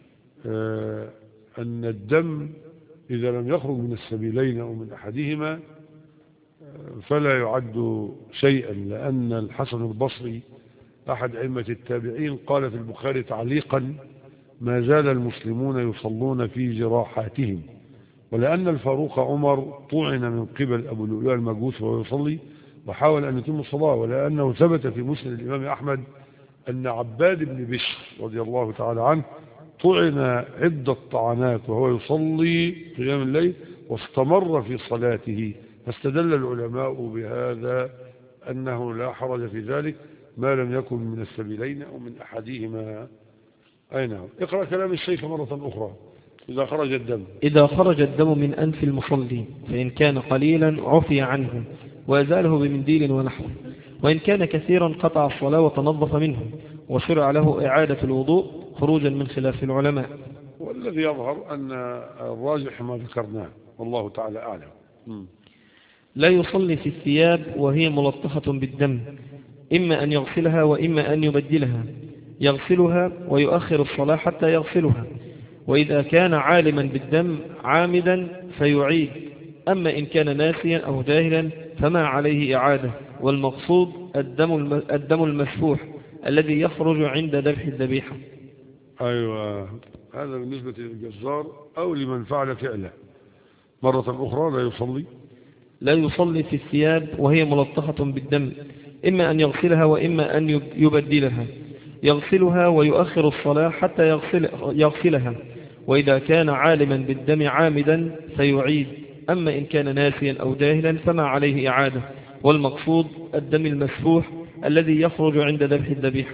S1: أن الدم إذا لم يخرج من السبيلين أو من أحدهما فلا يعد شيئا، لأن الحسن البصري أحد أئمة التابعين قال في البخاري تعليقا: ما زال المسلمون يصلون في جراحاتهم. ولأن الفاروق عمر طعن من قبل أبو لؤلؤ المجوس وهو يصلي وحاول أن يتم الصلاة، ولأنه ثبت في مسند الإمام أحمد أن عباد بن بشر رضي الله تعالى عنه طعن عدة طعنات وهو يصلي قيام الليل واستمر في صلاته، فاستدل العلماء بهذا أنه لا حرج في ذلك ما لم يكن من السبيلين أو من أحدهما. أي نعم. اقرأ كلام الشيخ مرة أخرى. إذا خرج الدم
S2: من أنف المصلي فإن كان قليلا عفي عنه وأزاله بمنديل ونحوه، وإن كان كثيرا قطع الصلاة وتنظف منه، وشرع له إعادة الوضوء خروجا من خلاف العلماء.
S1: والذي يظهر أن الراجح ما ذكرناه والله تعالى أعلم.
S2: لا يصلي في الثياب وهي ملطخة بالدم، إما أن يغسلها وإما أن يبدلها. يغسلها ويؤخر الصلاة حتى يغسلها، وإذا كان عالما بالدم عامدا فيعيد، أما إن كان ناسيا أو جاهلا فما عليه إعادة. والمقصود الدم المسفوح الذي يخرج عند ذبح الذبيحة.
S1: أيوة، هذا بالنسبة للجزار أو لمن فعل فعله. مرة أخرى
S2: لا يصلي في الثياب وهي ملطخة بالدم، إما أن يغسلها وإما أن يبدلها. يغسلها ويؤخر الصلاة حتى يغسلها، وإذا كان عالما بالدم عامدا فيعيد، أما إن كان ناسيا أو جاهلا فما عليه إعادة. والمقصود الدم المسفوح الذي يخرج عند ذبح الذبيحة.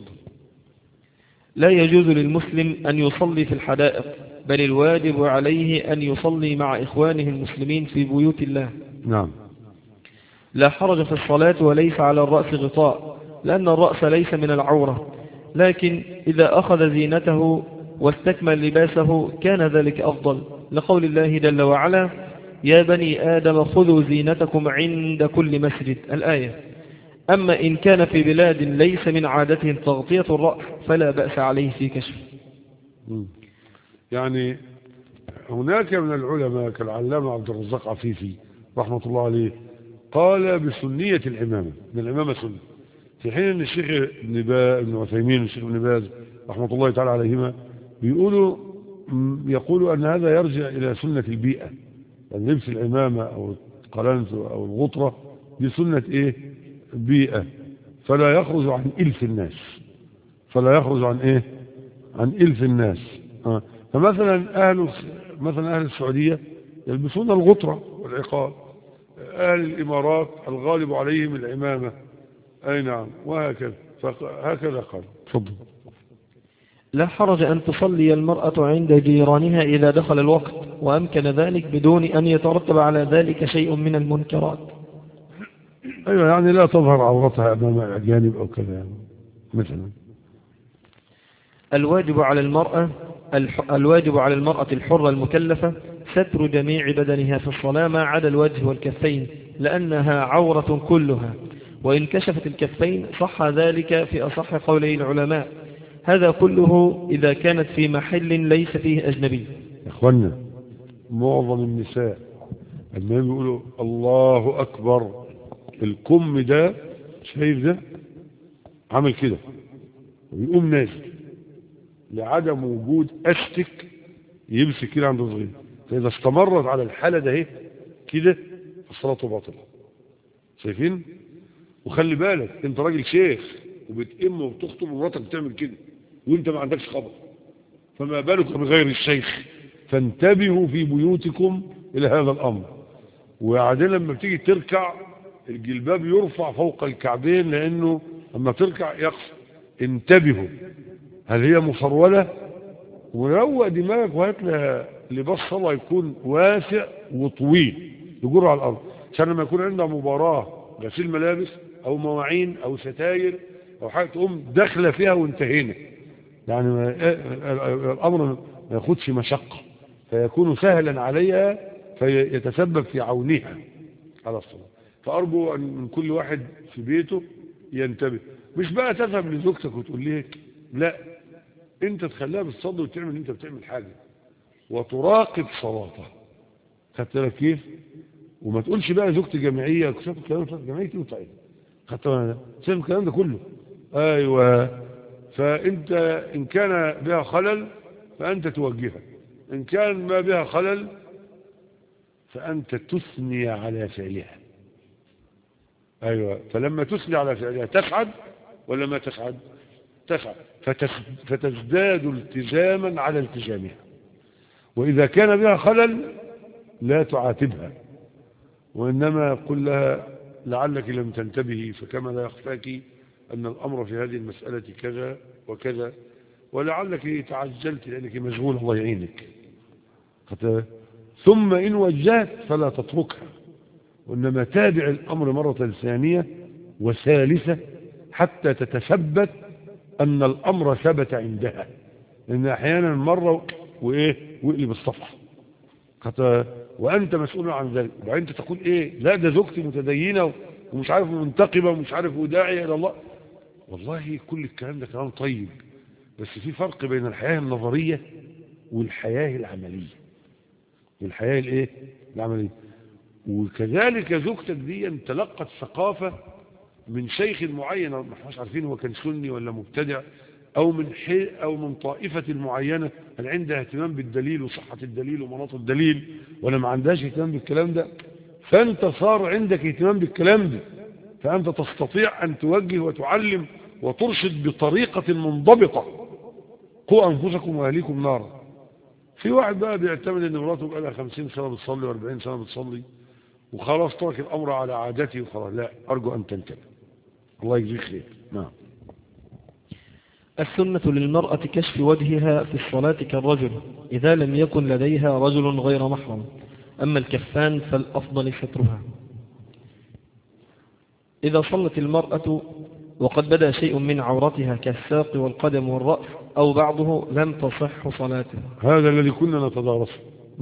S2: لا يجوز للمسلم أن يصلي في الحدائق، بل الواجب عليه أن يصلي مع إخوانه المسلمين في بيوت الله.
S1: نعم.
S2: لا حرج في الصلاة وليس على الرأس غطاء، لأن الرأس ليس من العورة، لكن إذا أخذ زينته واستكمل لباسه كان ذلك أفضل، لقول الله جل وعلا: يا بني آدم خذوا زينتكم عند كل مسجد، الآية. أما إن كان في بلاد ليس من عادتهم تغطية الرأس فلا بأس عليه في كشف.
S1: يعني هناك من العلماء كالعلامة عبد الرزاق عفيفي رحمة الله عليه قال بسنية الإمامة، من الإمامة سنة، في حين ان الشيخ ابن عثيمين والشيخ ابن باز رحمة الله تعالى عليهما يقولوا ان هذا يرجع الى سنة البيئة، يعني لبس العمامة او القلنس او الغطرة دي سنة ايه؟ بيئة، فلا يخرج عن إلف الناس، فلا يخرج عن ايه؟ عن إلف الناس. فمثلا أهل السعودية يلبسون الغطرة والعقال، أهل الإمارات الغالب عليهم العمامة، أي نعم، وهكذا، فهكذا قال. تفضل.
S2: لا حرج أن تصلي المرأة عند جيرانها إذا دخل الوقت وأمكن ذلك بدون أن يترتب على ذلك شيء من المنكرات.
S1: أيوة، يعني لا تظهر عورتها أمام الأجانب أو كذا يعني. مثلا
S2: الواجب على المرأة الحرة المكلفة ستر جميع بدنها في الصلاة ما عدا الوجه والكفين، لأنها عورة كلها، وإن كشفت الكفين صح ذلك في أصح قولي العلماء. هذا كله إذا كانت في محل ليس فيه أجنبي.
S1: يا أخوانا، معظم النساء لما بيقولوا الله أكبر الكم ده، شايف ده عمل كده ويقوم نازل لعدم وجود أستك يمسك كده عند صغير، فإذا استمرت على الحالة ده كده فالصلاة باطلة. شايفين؟ وخلي بالك انت راجل شيخ وبتئم وبتخطب ومراتك بتعمل كده وانت ما عندكش خبر، فما بالك بغير الشيخ. فانتبهوا في بيوتكم إلى هذا الأمر. وبعدين لما بتيجي تركع الجلباب يرفع فوق الكعبين، لأنه لما تركع يقصر. انتبهوا، هل هي مفرولة؟ وروق دماغك وهات لها لباس صلاة يكون واسع وطويل يجر على الأرض، عشان لما يكون عندها مباراة غسيل ملابس أو مواعين أو ستاير أو حاجة تقوم داخلة فيها وانتهينا. يعني الأمر ما ياخدش مشقة، فيكون سهلا عليها فيتسبب في عونها على الصلاة. فأرجو أن من كل واحد في بيته ينتبه، مش بقى تذهب لزوجتك وتقول ليه لا، انت تخليها بالصدر وتعمل انت بتعمل حاجة وتراقب صلاتها. خدت بالك كيف؟ وما تقولش بقى زوجتي جامعية، شوف الكلام ده جامعيتي وتعين، خدت بالك شايف الكلام ده كله؟ ايوه. فانت ان كان بها خلل فانت توجهها، ان كان ما بها خلل فانت تثني على فعلها. ايوه، فلما تثني على فعلها تسعد ولا ما تسعد؟ تسعد، فتزداد التزاما على التزامها. وإذا كان بها خلل لا تعاتبها، وإنما قل لها لعلك لم تنتبهي، فكما لا يخفاك أن الأمر في هذه المسألة كذا وكذا، ولعلك تعجلت لأنك مشغول، الله يعينك. ثم إن وجهت فلا تتركها، وإنما تابع الأمر مرة ثانية وثالثة حتى تتثبت أن الأمر ثبت عندها، لأن أحيانا مرة وقلب الصفحة وأنت مسؤول عن ذلك. وبعدين أنت تقول لا ده زوجتي متدينة ومش عارف منتقبة ومش عارف وداعية إلى الله. والله كل الكلام ده كلام طيب، بس في فرق بين الحياة النظرية والحياة العملية. العملية. وكذلك زوجتك دي تلقت ثقافة من شيخ معين، ما احناش عارفين هو كان سني ولا مبتدع، او من طائفة معينة، هل عندها اهتمام بالدليل وصحة الدليل ومناط الدليل ولا ما عندهاش اهتمام بالكلام ده. فانت صار عندك اهتمام بالكلام ده، فانت تستطيع ان توجه وتعلم وترشد بطريقة منضبطة. قوا انفسكم واهليكم نارا. في واحد بقى بيعتمد ان مراته بقى لها 50 سنة بتصلي و40 سنة بتصلي وخلاص ترك الامر على عادته وخلاص. لا، ارجو ان تنتبه، الله يجزيك خير. نعم.
S2: السنة للمرأة كشف وجهها في الصلاة كالرجل إذا لم يكن لديها رجل غير محرم، أما الكفان فالأفضل سترها. إذا صلت المرأة وقد بدا شيء من عورتها كالساق والقدم والرأس أو بعضه لم تصح صلاتها.
S1: هذا الذي كنا نتدارسه.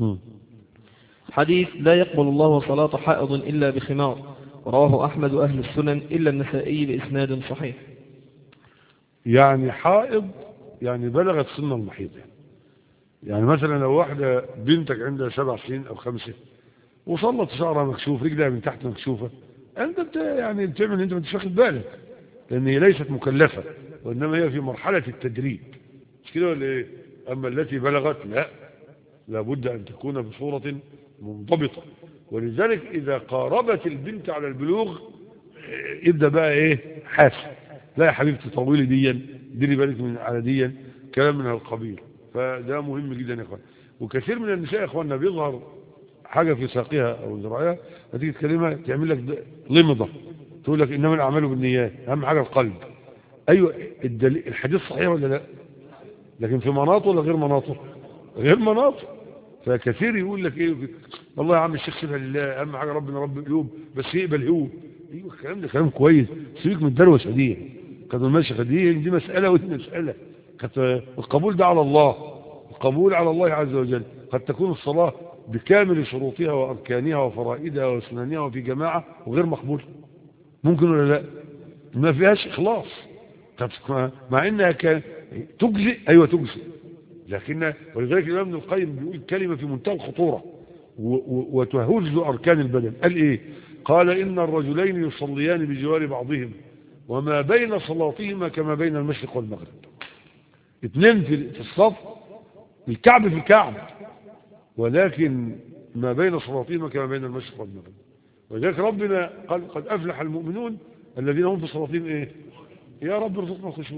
S2: حديث لا يقبل الله صلاة حائض إلا بخمار، رواه أحمد وأهل السنن إلا النسائي بإسناد صحيح.
S1: يعني حائض يعني بلغت سن المحيض. يعني مثلا لو واحدة بنتك عندها 7 سنين أو 5 وصلت شعرها مكشوف، رجلها من تحت مكشوفة، أنت يعني بتعمل أنت ما تشغل بالك، لأن هي ليست مكلفة، وإنما هي في مرحلة التدريب، مش كده ولا إيه؟ أما التي بلغت لا، لابد أن تكون بصورة منضبطة. ولذلك إذا قاربت البنت على البلوغ يبدأ بقى إيه؟ حاسب، لا يا حبيبتي طويلي ديا، ديري بالك من على ديا، كلام من القبيل. فده مهم جدا يا اخوان. وكثير من النساء يا اخواننا بيظهر حاجة في ساقها أو ذراعها، هتيجي تكلمها تعمل لك لمضة، تقول لك إنما الأعمال بالنيات، أهم حاجة القلب. أيوة، الحديث صحيح ولا لا؟ لكن في مناطه ولا غير مناطه؟ غير مناطه. فكثير يقول لك إيه، والله يا عم الشيخ سيبها لله، أهم حاجة ربنا رب قلوب، بس يقبل هو. أيوة الكلام ده كلام كويس، سيبك من الدروشة دي، كانوا المشيخة دي مسألة ودي مسألة. القبول ده على الله، القبول على الله عز وجل. قد تكون الصلاة بكامل شروطها وأركانها وفرائدها وسننها وفي جماعة وغير مقبول، ممكن ولا لا؟ ما فيهاش إخلاص. مع إنها تجزئ، أيوة تجزئ، لكن ولذلك الإمام ابن القيم بيقول كلمة في منتهى الخطورة وتهز أركان البدن. قال إيه؟ قال إن الرجلين يصليان بجوار بعضهم وما بين صلاتهما كما بين المشرق والمغرب. اثنين في الصف، الكعب في الكعب، ولكن ما بين صلاتهما كما بين المشرق والمغرب. ولذلك ربنا قال قد أفلح المؤمنون الذين هم في صلاتهم إيه؟ يا رب ارزقنا الخشوع.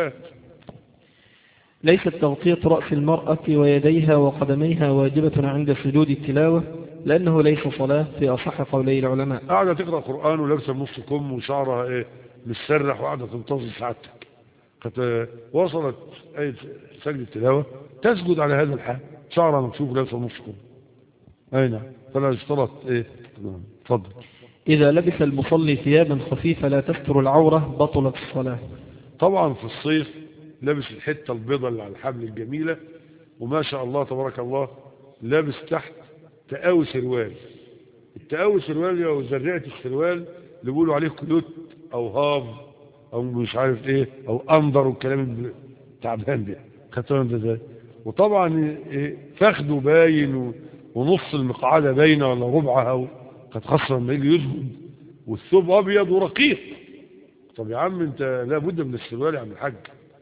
S2: ليست تغطية رأس المرأة ويديها وقدميها واجبة عند سجود التلاوة، لأنه ليس صلاة في أصح قولي العلماء.
S1: قاعدة تقرأ قرآن ولابسة نص كم وشعرها إيه متسرح وقاعدة تنتظر سعادتك، قد وصلت آية سجد التلاوة تسجد على هذا الحال، شعرها مكشوف ولابسة نص كم. أي نعم، فلا اشترط إيه. تفضل.
S2: إذا لبس المصلي ثيابا خفيفة لا تستر العورة بطلت الصلاة.
S1: طبعا في الصيف لابس الحتة البيضة اللي على الحبل الجميلة، وما شاء الله تبارك الله لابس تحت تقاوي سروال. التقاوي سروال او زرعة السروال اللي بيقولوا عليه كلوت او هاف او مش عارف ايه او اندر والكلام التعبان ده، خدتوا ده ازاي؟ وطبعا فخده باين ونص المقعدة باينة ولا ربعها، قد خاصة لما يجي يسجد والثوب ابيض ورقيق. طب يا عم انت لابد من السروال يا عم الحاج.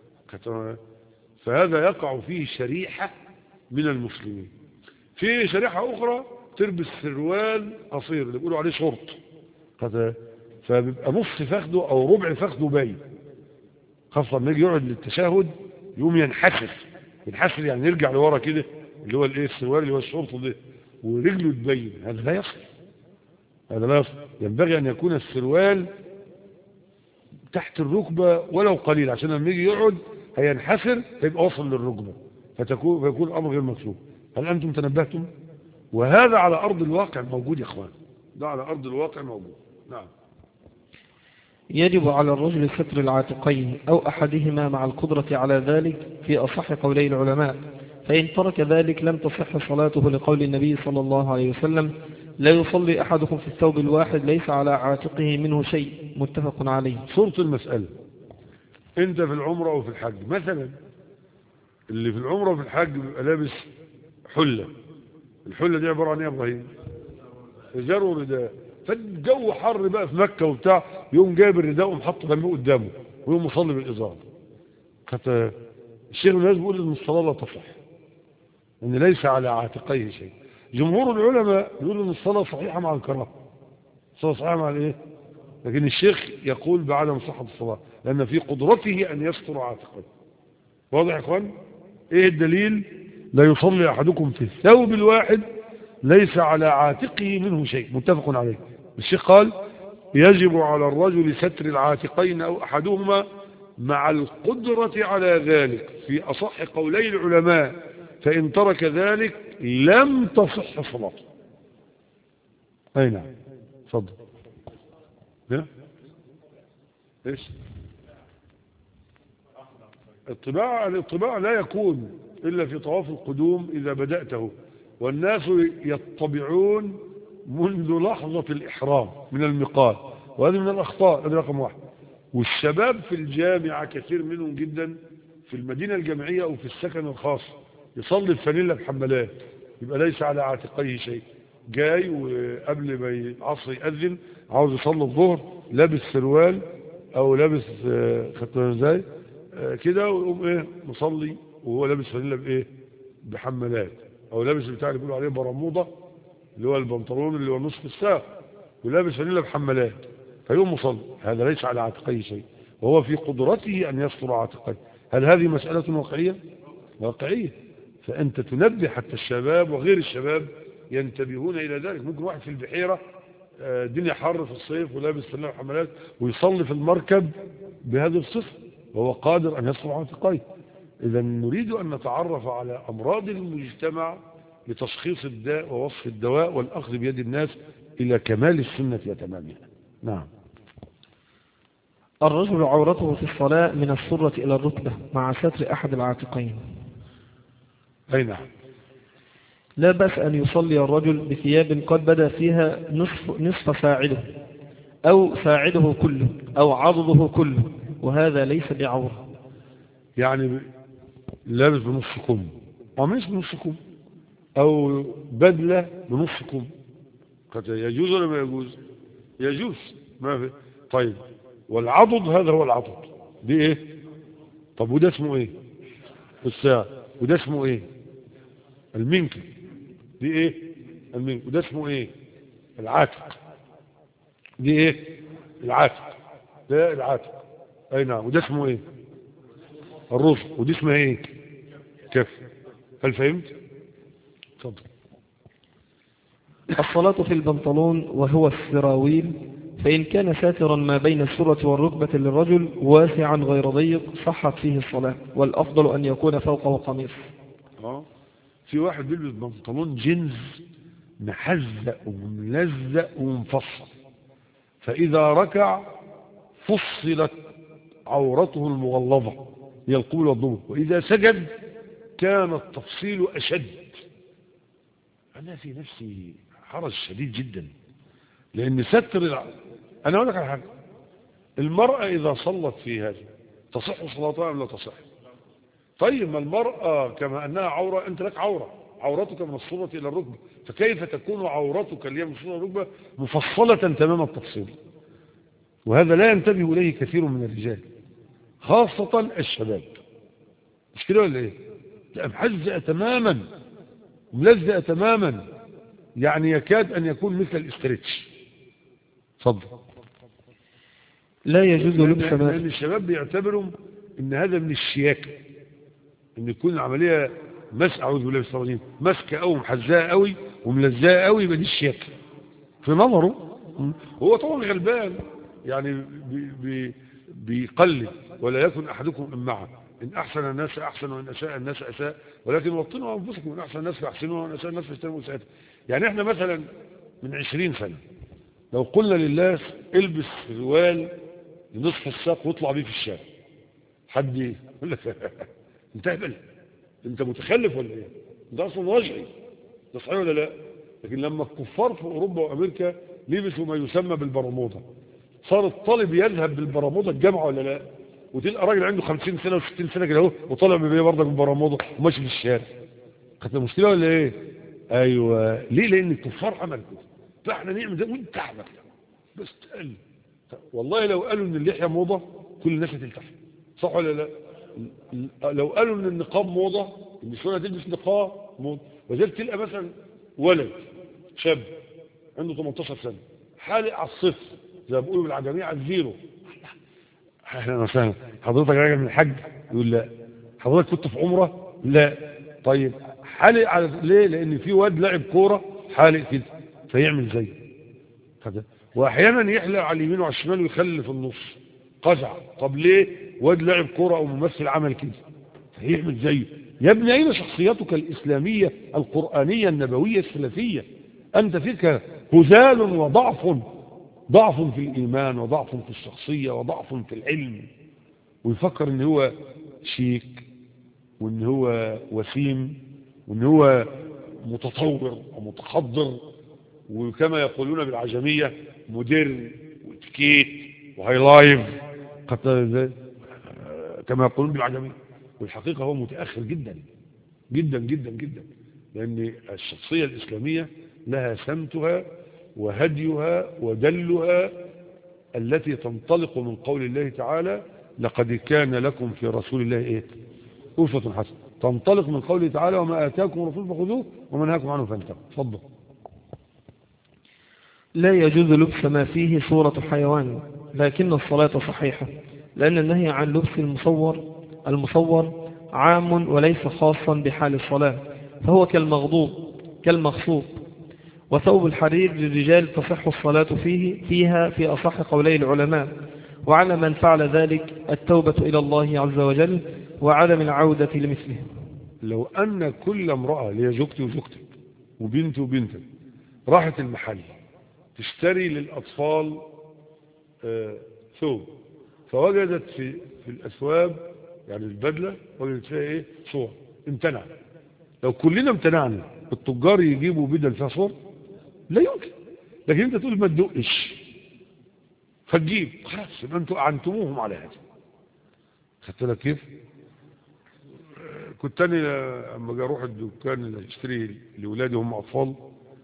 S1: فهذا يقع فيه شريحة من المسلمين. في شريحة أخرى تلبس سروال قصير اللي بيقولوا عليه شورت، فبيبقى نص فخده أو ربع فخده باين، خاصة لما يجي يقعد للتشهد يقوم ينحسر يعني يرجع لورا كده، اللي هو الايه السروال اللي هو الشورت ده، ورجله تبين. هذا لا يصل، هذا لا يصل. ينبغي أن يكون السروال تحت الركبة ولو قليل، عشان لما يجي يقعد هينحسر هيبقى وصل للركبة، فيكون الأمر غير مطلوب. هل أنتم تنبهتم؟ وهذا على أرض الواقع موجود يا إخوان، ده على أرض الواقع موجود. نعم.
S2: يجب على الرجل ستر العاتقين أو أحدهما مع القدرة على ذلك في أصح قولي العلماء، فإن ترك ذلك لم تصح صلاته لقول النبي صلى الله عليه وسلم لا يصلي أحدكم في الثوب الواحد ليس على عاتقه منه شيء، متفق عليه.
S1: صورة المسألة، أنت في العمرة أو في الحج مثلا، اللي في العمرة وفي الحج بيبقى لابس حلة، الحلة دي عبارة عن ايه يا ابراهيم؟ ازار ورداء. فالجو حر بقى في مكة وبتاع، يقوم جايب الرداء ومحطه جنبه قدامه ويقوم مصلي بالازار. الشيخ الناس بيقول ان الصلاة لا تصح، ان ليس على عاتقيه شيء. جمهور العلماء يقولوا ان الصلاة صحيحة مع الكراهة، الصلاة صحيحة مع الايه؟ لكن الشيخ يقول بعدم صحة الصلاة لان في قدرته ان يستر عاتقيه. واضح يا اخوان؟ ايه الدليل؟ لا يصلي احدكم في الثوب الواحد ليس على عاتقه منه شيء، متفق عليه. الشيخ قال يجب على الرجل ستر العاتقين او احدهما مع القدرة على ذلك في اصح قولي العلماء، فان ترك ذلك لم تصح صلاته. اي نعم. اتفضل. ايش؟ الطباع لا يكون إلا في طواف القدوم إذا بدأته، والناس يطبعون منذ لحظة الإحرام من الميقات، وهذه من الأخطاء. هذا رقم واحد. والشباب في الجامعة كثير منهم جدا في المدينة الجامعية أو في السكن الخاص يصلي بفانيلا بحمالات، يبقى ليس على عاتقيه شيء، جاي وقبل ما العصر يأذن عاوز يصلي الظهر لابس سروال او لابس خدتوا ازاي كده، ويقوم ايه مصلي وهو لابس فانيلا بايه بحمالات، او لابس بتاع اللي بيقولوا عليه برموده اللي هو البنطلون اللي هو نصف الساق، ولابس فانيلا بحمالات، فيقوم مصلي. هذا ليس على عاتقيه شيء، وهو في قدرته ان يستر عاتقيه. هل هذه مسألة واقعية؟ واقعية. فأنت تنبه حتى الشباب وغير الشباب ينتبهون إلى ذلك. ممكن واحد في البحيرة الدنيا حر في الصيف ولابس فانيلا وحمالات ويصلي في المركب بهذه الصفة، وهو قادر أن يستر عاتقيه. إذا نريد أن نتعرف على أمراض المجتمع لتشخيص الداء ووصف الدواء والأخذ بيد الناس إلى كمال السنة وتمامها. نعم.
S2: الرجل عورته في الصلاة من السرة إلى الركبة مع ستر أحد العاتقين.
S1: أي نعم.
S2: لا بأس أن يصلي الرجل بثياب قد بدا فيها نصف ساعده أو ساعده كله أو عضده كله، وهذا ليس بعورة.
S1: يعني لابس بنص كم أو مش بنص كم، أو بدلة بنص كم، قد يجوز ولا ما يجوز؟ يجوز، ما في. طيب والعضد هذا هو العضد دي ايه؟ طب وده اسمه ايه؟ الساعة. وده اسمه ايه؟ المنكب. دي ايه؟ المنكب. وده اسمه ايه؟ العاتق. دي ايه؟ العاتق. ده العاتق. اي نعم. وده اسمه ايه؟ الرزق. ودي اسمها ايه؟ كف. هل فهمت؟ اتفضل.
S2: الصلاة في البنطلون وهو السراويل، فإن كان ساترا ما بين السرة والركبة للرجل واسعا غير ضيق صحت فيه الصلاة، والأفضل أن يكون فوقه قميص.
S1: في واحد بيلبس بنطلون جينز محزق وملزق ومفصل، فإذا ركع فصلت عورته المغلظة هي القبل والضم، وإذا سجد كان التفصيل أشد. أنا في نفسي حرج شديد جدا، لأن ستر أنا أقول لك على حاجة، المرأة إذا صلت في هذا تصح صلاتها أم لا تصح؟ طيب ما المرأة كما أنها عورة، أنت لك عورتك من الصورة إلى الركبة، فكيف تكون عورتك اللي هي من الصورة إلى الركبة مفصلة تمام التفصيل؟ وهذا لا ينتبه إليه كثير من الرجال خاصة الشباب. مش كده ولا إيه؟ لا، محزقة تماما ملزقة تماما، يعني يكاد أن يكون مثل الاسترتش. صدق.
S2: لا يجوز لبس
S1: لأن الشباب بيعتبروا ان هذا من الشياكة، ان يكون العملية مسكة، أعوذ بالله من الشيطان الرجيم، مسكة أو محزقة قوي وملزقة قوي، يبقى دي الشياكة في نظره. هو طبعا غلبان، يعني بيقلد. ولا يكن أحدكم إمعا، إن أحسن الناس أحسن وإن أساء الناس أساء، ولكن وطنوا أنفسكم، إن أحسن الناس فأحسنوا وإن أساء الناس فاجتنبوا سيئاتهم. يعني إحنا مثلا من 20 سنة لو قلنا لله البس روال لنصف الساق واطلع بيه في الشارع، حد يقول لك انت اهبل، انت متخلف ولا ايه؟ انت اصلا وجعي، ده صحيح ولا لا؟ لكن لما الكفار في اوروبا وامريكا لبسوا ما يسمى بالبرموده، صار الطالب يذهب بالبرموده الجامعه ولا لا؟ وتلقى راجل عنده 50 سنه و60 سنه كده اهو وطالع بيه برضه بالبرموده وماشي في الشارع. كانت مشكله ولا ايه؟ ايوه. ليه؟ لان الكفار عملوا كده، فاحنا نعمل ده وانت اعمل بس تقل. والله لو قالوا ان اللحيه موضه كل الناس هتلتحي، صح ولا لا؟ لو قالوا ان النقاب موضه النسوان هتلبس نقاب موضه، وذلك تلقى مثلا ولد شاب عنده 18 سنه حالق على الصفر زي ما بيقولوا بالعجميه على الزيرو. اهلا وسهلا، حضرتك راجع من الحج؟ يقول لا. حضرتك كنت في عمره؟ لا. طيب حالق على ليه؟ لان في واد لاعب كوره حالق كده فيعمل زيه. واحيانا يحلق على اليمين وعلى الشمال ويخلي في النص قزع. طب ليه؟ واد لاعب كوره او ممثل عمل كده فيعمل زيه. يا ابني اين شخصيتك الاسلاميه القرانيه النبويه السلفيه؟ انت فيك هزال وضعف، ضعف في الايمان وضعف في الشخصيه وضعف في العلم، ويفكر ان هو شيك وان هو وسيم وان هو متطور ومتحضر، وكما يقولون بالعجمية مودرن واتيكيت وهاي لايف كما يقولون بالعجمية. والحقيقة هو متأخر جدا جدا جدا جدا، لأن الشخصية الإسلامية لها سمتها وهديها ودلها التي تنطلق من قول الله تعالى لقد كان لكم في رسول الله ايه أسوة حسنة، تنطلق من قوله تعالى وما آتاكم الرسول فخذوه وما نهاكم عنه فانتهوا. اتفضل.
S2: لا يجوز لبس ما فيه صورة حيوان، لكن الصلاة صحيحة، لأن النهي عن لبس المصور عام وليس خاصا بحال الصلاة، فهو كالمغصوب. وثوب الحرير للرجال تصح الصلاة فيها في أصح قولي العلماء، وعلى من فعل ذلك التوبة إلى الله عز وجل وعدم العودة لمثله.
S1: لو أن كل امرأة لي زوجتي وزوجتك وبنتي وبنتك راحت المحل تشتري للأطفال ثوب، فوجدت في الأثواب يعني البدلة وجدت فيها ايه صور، امتنع. لو كلنا امتنعنا التجار يجيبوا بدل فيها صور؟ لا يمكن. لكن انت تقول ما تدقش فتجيب، خلاص يبقى انتوا اعنتموهم على هذا. خدت لك كيف؟ كنت انا اما اجي اروح الدكان اللي اشتري لاولادي هم اطفال،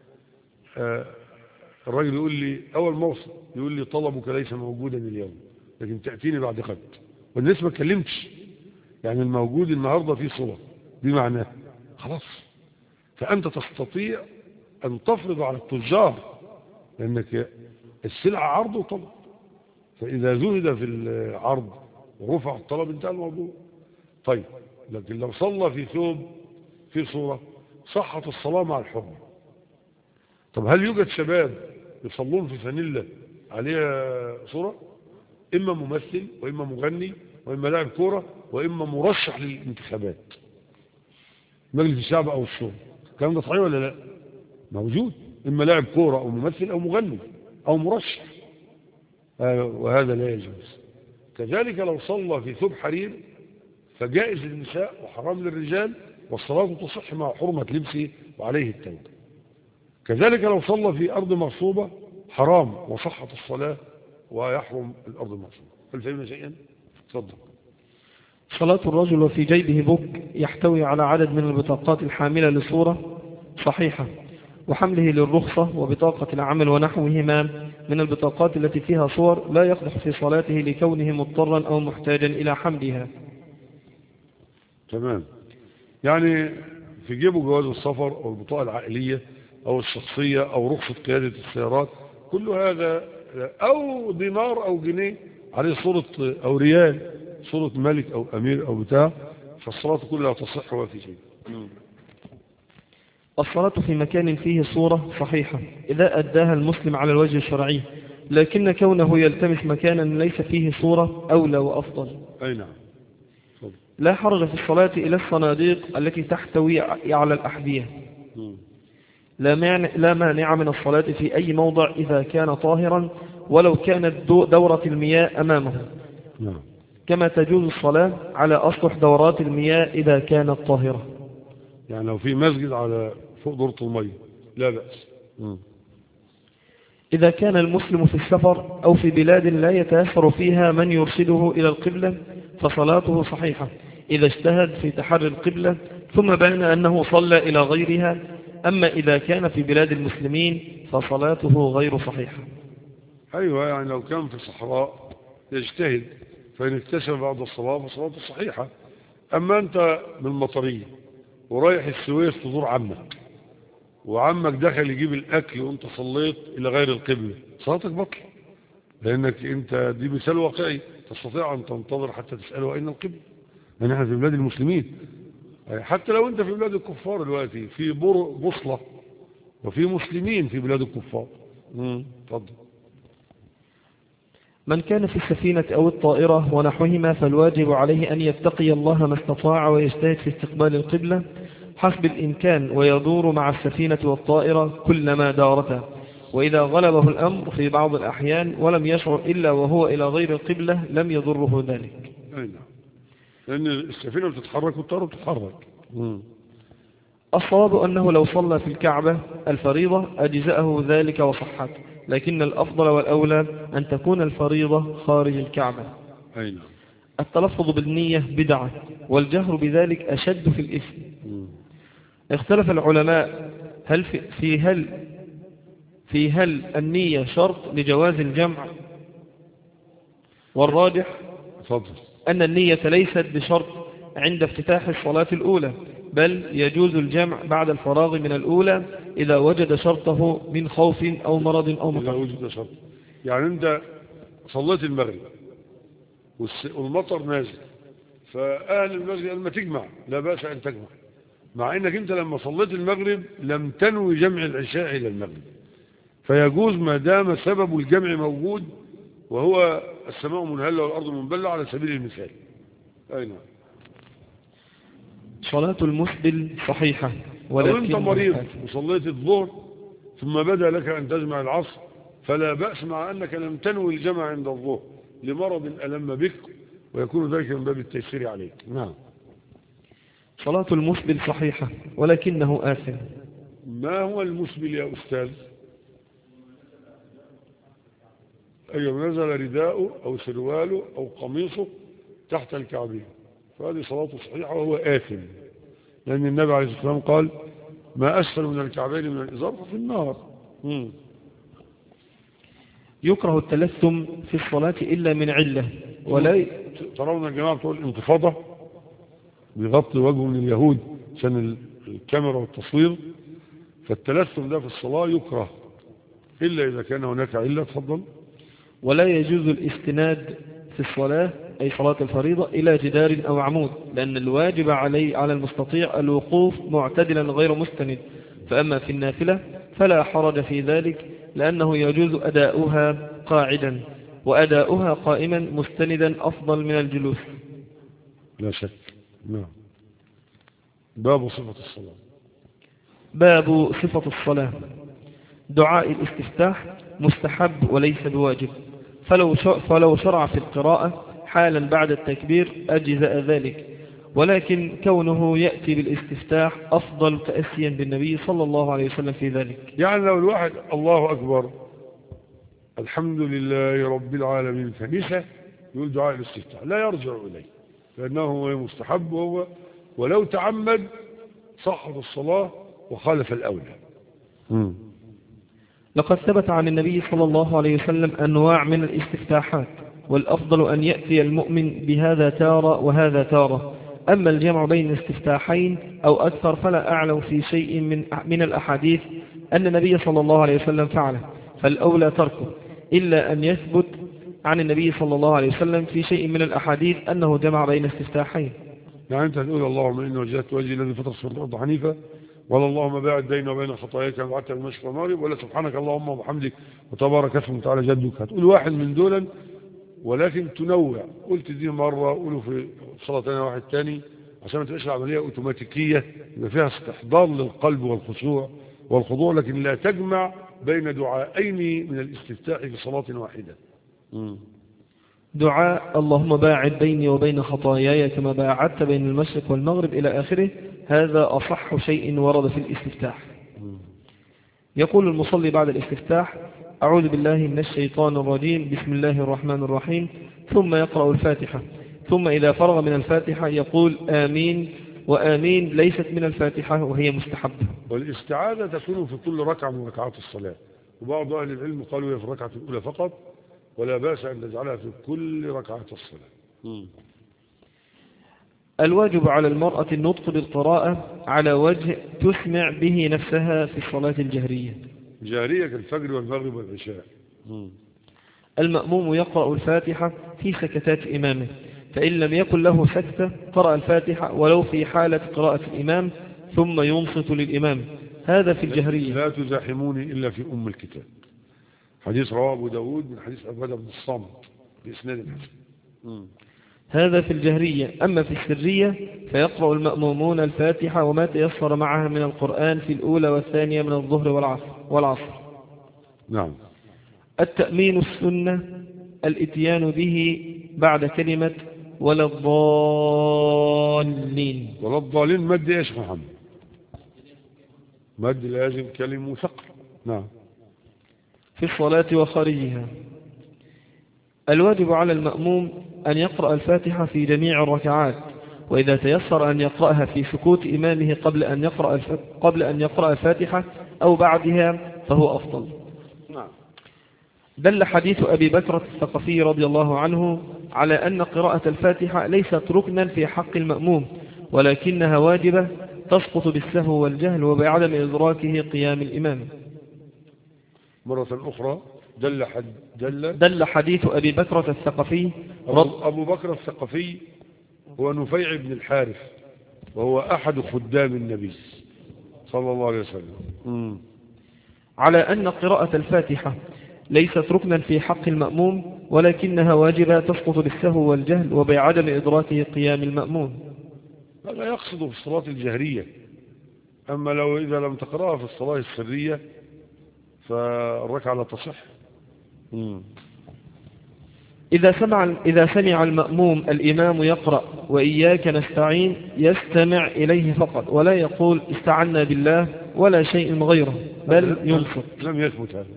S1: الراجل يقول لي اول ما اوصل يقول لي طلبك ليس موجودا اليوم لكن تاتيني بعد غد، والناس ما اتكلمتش، يعني الموجود النهارده فيه صور، دي معناه خلاص. فانت تستطيع ان تفرض على التجار، لانك السلعه عرض وطلب، فاذا زهد في العرض ورفع الطلب انتهى الموضوع. طيب لكن لو صلى في ثوب في صوره صحت الصلاه مع الحرمه. طب هل يوجد شباب يصلون في فانيلا عليها صوره؟ اما ممثل واما مغني واما لاعب كوره واما مرشح للانتخابات مجلس الشعب او الشورى. الكلام ده صحيح ولا لا؟ موجود، اما لاعب كوره او ممثل او مغني او مرشح، وهذا لا يجوز. كذلك لو صلى في ثوب حرير فجائز للنساء وحرام للرجال، والصلاه تصح مع حرمه لبسه وعليه التوبه. كذلك لو صلى في ارض مغصوبه حرام وصحت الصلاه ويحرم الارض المغصوبه. هل فهمنا شيئا؟ تفضل.
S2: صلاة الرجل وفي جيبه بوك يحتوي على عدد من البطاقات الحاملة لصورة صحيحة، وحمله للرخصة وبطاقة العمل ونحوهما من البطاقات التي فيها صور لا يقدح في صلاته لكونه مضطرا أو محتاجا إلى حملها.
S1: تمام. يعني في جيبه جواز السفر أو البطاقة العائلية أو الشخصية أو رخصة قيادة السيارات، كل هذا، أو دينار أو جنيه عليه صورة أو ريال صورة ملك أو أمير أو بتاع، فالصلاة كلها تصح وفي شيء.
S2: الصلاة في مكان فيه صورة صحيحة إذا أداها المسلم على الوجه الشرعي، لكن كونه يلتمس مكانا ليس فيه صورة أولى وأفضل.
S1: أي نعم.
S2: لا حرج في الصلاة إلى الصناديق التي تحتوي على الأحذية. لا مانع من الصلاة في أي موضع إذا كان طاهرا ولو كانت دورة المياه أمامه.
S1: نعم. كما
S2: تجوز الصلاة على أسطح دورات المياه إذا كانت طاهرة.
S1: يعني لو في مسجد على فوق دورة المياه لا بأس.
S2: إذا كان المسلم في السفر أو في بلاد لا يتيسر فيها من يرشده إلى القبلة فصلاته صحيحة إذا اجتهد في تحري القبلة ثم بين أنه صلى إلى غيرها. أما إذا كان في بلاد المسلمين فصلاته غير صحيحة.
S1: أيوة، يعني لو كان في صحراء يجتهد فإن اكتشف بعد الصلاة فصلاته صحيحة. أما أنت من المطرية ورايح السويس تزور عمك وعمك دخل يجيب الأكل وأنت صليت إلى غير القبلة، صلاتك بطل، لأنك أنت دي مثال واقعي تستطيع أن تنتظر حتى تسأله أين القبلة. يعني احنا في بلاد المسلمين، حتى لو أنت في بلاد الكفار دلوقتي في بوصلة وفي مسلمين في بلاد الكفار. تفضل.
S2: من كان في السفينة أو الطائرة ونحوهما فالواجب عليه أن يتقي الله ما استطاع ويجتهد في استقبال القبلة حسب الإمكان ويدور مع السفينة والطائرة كلما دارتا، وإذا غلبه الأمر في بعض الأحيان ولم يشعر إلا وهو إلى غير القبلة لم يضره ذلك.
S1: نعم، لأن السفينة بتتحرك والطائرة بتتحرك.
S2: الصواب أنه لو صلى في الكعبة الفريضة أجزأه ذلك وصحت، لكن الأفضل والأولى أن تكون الفريضة خارج الكعبة.
S1: أي نعم.
S2: التلفظ بالنية بدعة والجهر بذلك أشد في الإثم. اختلف العلماء هل النية شرط لجواز الجمع والراجح
S1: اتفضل.
S2: أن النية ليست بشرط عند افتتاح الصلاة الأولى، بل يجوز الجمع بعد الفراغ من الأولى إذا وجد شرطه من خوف أو مرض أو
S1: إذا
S2: مطر.
S1: وجد شرط، يعني أنت صليت المغرب والمطر نازل، فأهل المسجد لما تجمع لا بأس أن تجمع، مع أنك أنت لما صليت المغرب لم تنوي جمع العشاء إلى المغرب، فيجوز ما دام سبب الجمع موجود وهو السماء منهلة والأرض منبلة على سبيل المثال. أي نعم.
S2: صلاة المسبل صحيحة،
S1: لو أنت مريض وصليت الظهر ثم بدا لك أن تجمع العصر فلا بأس، مع أنك لم تنوي الجمع عند الظهر لمرض ألم بك، ويكون ذلك من باب التيسير عليك. نعم.
S2: صلاة المسبل صحيحة ولكنه آثم.
S1: ما هو المسبل يا أستاذ؟ أيوة، نزل رداءه أو سرواله أو قميصه تحت الكعبين، فهذه صلاته صحيحة وهو آثم، لأن النبي عليه الصلاة والسلام قال ما أسفل من الكعبين من الإزار ففي النار.
S2: يكره التلثم في الصلاة إلا من علة. ولا
S1: ترون الجماعة بتوع الانتفاضة بيغطي وجهه من اليهود عشان الكاميرا والتصوير، فالتلثم ده في الصلاة يكره إلا إذا كان هناك علة. تفضل.
S2: ولا يجوز الاستناد في الصلاة أي صلاة الفريضة إلى جدار أو عمود، لأن الواجب على المستطيع الوقوف معتدلا غير مستند، فأما في النافلة فلا حرج في ذلك، لأنه يجوز أداؤها قاعدا، وأداؤها قائما مستندا أفضل من الجلوس.
S1: لا شك. نعم. باب صفة الصلاة.
S2: باب صفة الصلاة. دعاء الاستفتاح مستحب وليس بواجب، فلو شرع في القراءة حالا بعد التكبير أجزاء ذلك، ولكن كونه يأتي بالاستفتاح أفضل تأسيا بالنبي صلى الله عليه وسلم في ذلك.
S1: يعني لو الواحد الله أكبر الحمد لله رب العالمين فنسى يقول دعاء الاستفتاح لا يرجع إليه، لأنه مستحب هو، ولو تعمد صحت الصلاة وخالف الأولى.
S2: لقد ثبت عن النبي صلى الله عليه وسلم أنواع من الاستفتاحات، والأفضل أن يأتي المؤمن بهذا تارة وهذا تارة. أما الجمع بين الاستفتاحين أو أكثر فلا أعلم في شيء من الأحاديث أن النبي صلى الله عليه وسلم فعله، فالأولى تركه، إلا أن يثبت عن النبي صلى الله عليه وسلم في شيء من الأحاديث أنه جمع بين استفتاحين.
S1: يعني أنت تقول اللهم إني وجهت وجهي الذي فطر الأرض حنيفا، ولا اللهم باعد بيني وبين خطاياك كما بعدت بين المشرق والمغرب، ولا سبحانك اللهم وبحمدك وتبارك اسمك وتعالى جدك. هتقول واحد من دول ولكن تنوع، قلت دي مرة قوله في صلاة ثانية واحد تاني، عشان ما تبقاش العملية اوتوماتيكية يبقى فيها استحضار للقلب والخشوع والخضوع، لكن لا تجمع بين دعائين من الاستفتاح في صلاة واحدة.
S2: دعاء اللهم باعد بيني وبين خطاياي كما باعدت بين المشرق والمغرب إلى آخره، هذا أصح شيء ورد في الاستفتاح. يقول المصلي بعد الاستفتاح أعوذ بالله من الشيطان الرجيم بسم الله الرحمن الرحيم، ثم يقرأ الفاتحة، ثم إذا فرغ من الفاتحة يقول آمين، وآمين ليست من الفاتحة وهي مستحبة.
S1: والاستعاذة تكون في كل ركعة من ركعات الصلاة، وبعض أهل العلم قالوا هي في الركعة الأولى فقط، ولا بأس أن تجعلها في كل ركعات الصلاة.
S2: الواجب على المرأة النطق بالقراءة على وجه تسمع به نفسها في الصلاة الجهرية.
S1: جهرية كالفجر والمغرب والعشاء.
S2: المأموم يقرأ الفاتحة في سكتات إمامه، فإن لم يكن له سكتة قرأ الفاتحة ولو في حالة قراءة الإمام ثم ينصت للإمام، هذا في الجهرية.
S1: لا تزاحموني إلا في أم الكتاب، حديث رواه أبو داود من حديث عبادة بن الصامت بإسناد الحسن.
S2: هذا في الجهرية. أما في السرية فيقرأ المأمومون الفاتحة وما تيسر معها من القرآن في الأولى والثانية من الظهر والعصر.
S1: نعم.
S2: التأمين السنة الاتيان به بعد كلمة ولا الضالين.
S1: ولا الضالين مد ايش محمد؟ مد لازم كلمة ثقل. نعم.
S2: في الصلاة وخارجها. الواجب على المأموم أن يقرأ الفاتحة في جميع الركعات، وإذا تيسر أن يقرأها في سكوت إمامه قبل أن يقرأ الفاتحة أو بعدها فهو أفضل.
S1: نعم.
S2: دل حديث أبي بكر الثقفي رضي الله عنه على أن قراءة الفاتحة ليست ركنا في حق المأموم، ولكنها واجبة تسقط بالسهو والجهل وبعدم إدراكه قيام الإمام.
S1: مرة أخرى
S2: دل حديث أبي بكر الثقفي
S1: أبو بكر الثقفي هو نفيع بن الحارث، وهو أحد خدام النبي صلى الله عليه وسلم.
S2: على أن قراءة الفاتحة ليست ركنا في حق المأموم، ولكنها واجبة تسقط بالسهو والجهل وبعدم إدراكه قيام المأموم.
S1: هذا يقصد في الصلاة الجهرية، أما لو إذا لم تقرأها في الصلاة السرية فالركعة لا تصح.
S2: إذا سمع المأموم الإمام يقرأ وإياك نستعين يستمع إليه فقط، ولا يقول استعنا بالله ولا شيء غيره، بل ينصت.
S1: لم يثبت هذا.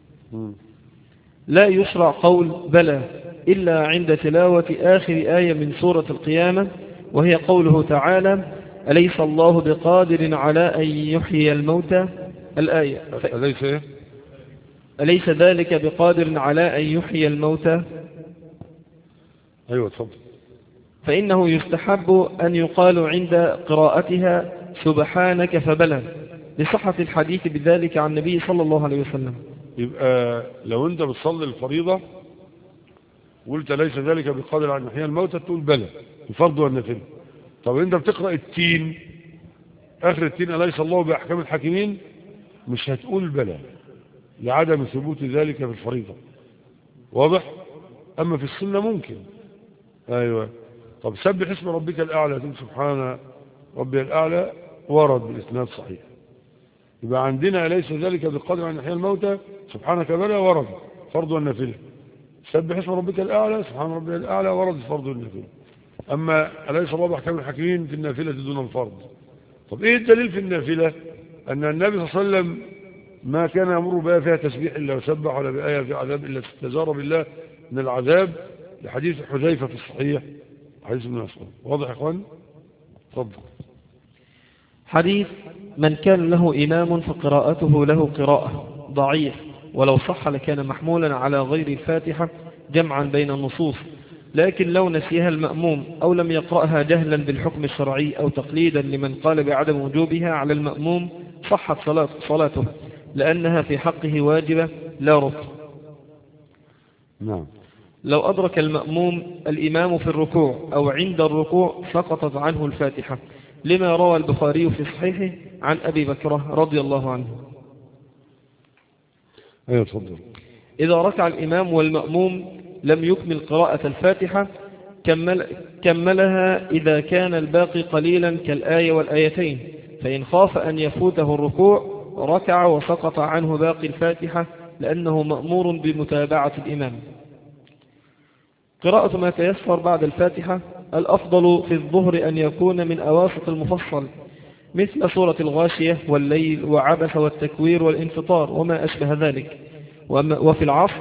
S2: لا يشرع قول بلى إلا عند تلاوة آخر آية من سورة القيامة، وهي قوله تعالى أليس الله بقادر على أن يحيي الموتى، الآية. أليس ذلك بقادر على أن يحيي الموتى.
S1: أيوة تفضل.
S2: فإنه يستحب أن يقال عند قراءتها سبحانك فبلى، لصحة الحديث بذلك عن النبي صلى الله عليه وسلم.
S1: يبقى لو أنت بتصلي الفريضة قلت ليس ذلك بقادر على أن يحيي الموتى تقول بلى، الفرض والنفل. طب أنت بتقرأ التين، آخر التين أليس الله بأحكام الحاكمين، مش هتقول بلى لعدم ثبوت ذلك في الفريضة، واضح؟ أما في السنة ممكن. أيوة. طب سبح اسم ربك الأعلى، تقول سبحان ربي الأعلى، ورد بالإسناد صحيح. يبقى عندنا أليس ذلك بقدر أن يحيي الموتى سبحانك بلى، ورد فرض والنافلة. سبح اسم ربك الأعلى سبحان ربي الأعلى، ورد الفرض والنافلة. أما أليس الله بأحكام الحاكمين في النافلة دون الفرض. طب إيه الدليل في النافلة؟ أن النبي صلى الله عليه وسلم ما كان يمر بها فيها تسبيح إلا وسبح، ولا بآية في عذاب إلا استجار بالله من العذاب، لحديث حذيفة في الصحيح، حديث ابن مسعود. واضح يا إخوان؟ تفضل.
S2: حديث من كان له إمام فقراءته له قراءة ضعيف، ولو صح لكان محمولا على غير الفاتحة جمعا بين النصوص، لكن لو نسيها المأموم أو لم يقرأها جهلا بالحكم الشرعي أو تقليدا لمن قال بعدم وجوبها على المأموم صحت صلاته، لأنها في حقه واجبة لا ركن.
S1: نعم.
S2: لو أدرك المأموم الإمام في الركوع أو عند الركوع سقطت عنه الفاتحة، لما روى البخاري في صحيحه عن أبي بكر رضي الله عنه.
S1: أيوة تفضل.
S2: إذا ركع الإمام والمأموم لم يكمل قراءة الفاتحة كملها إذا كان الباقي قليلا كالآية والآيتين، فإن خاف أن يفوته الركوع ركع وسقط عنه باقي الفاتحة، لأنه مأمور بمتابعة الإمام. قراءة ما تيسر بعد الفاتحة الأفضل في الظهر أن يكون من أواسط المفصل، مثل سورة الغاشية والليل وعبس والتكوير والانفطار وما أشبه ذلك، وفي العصر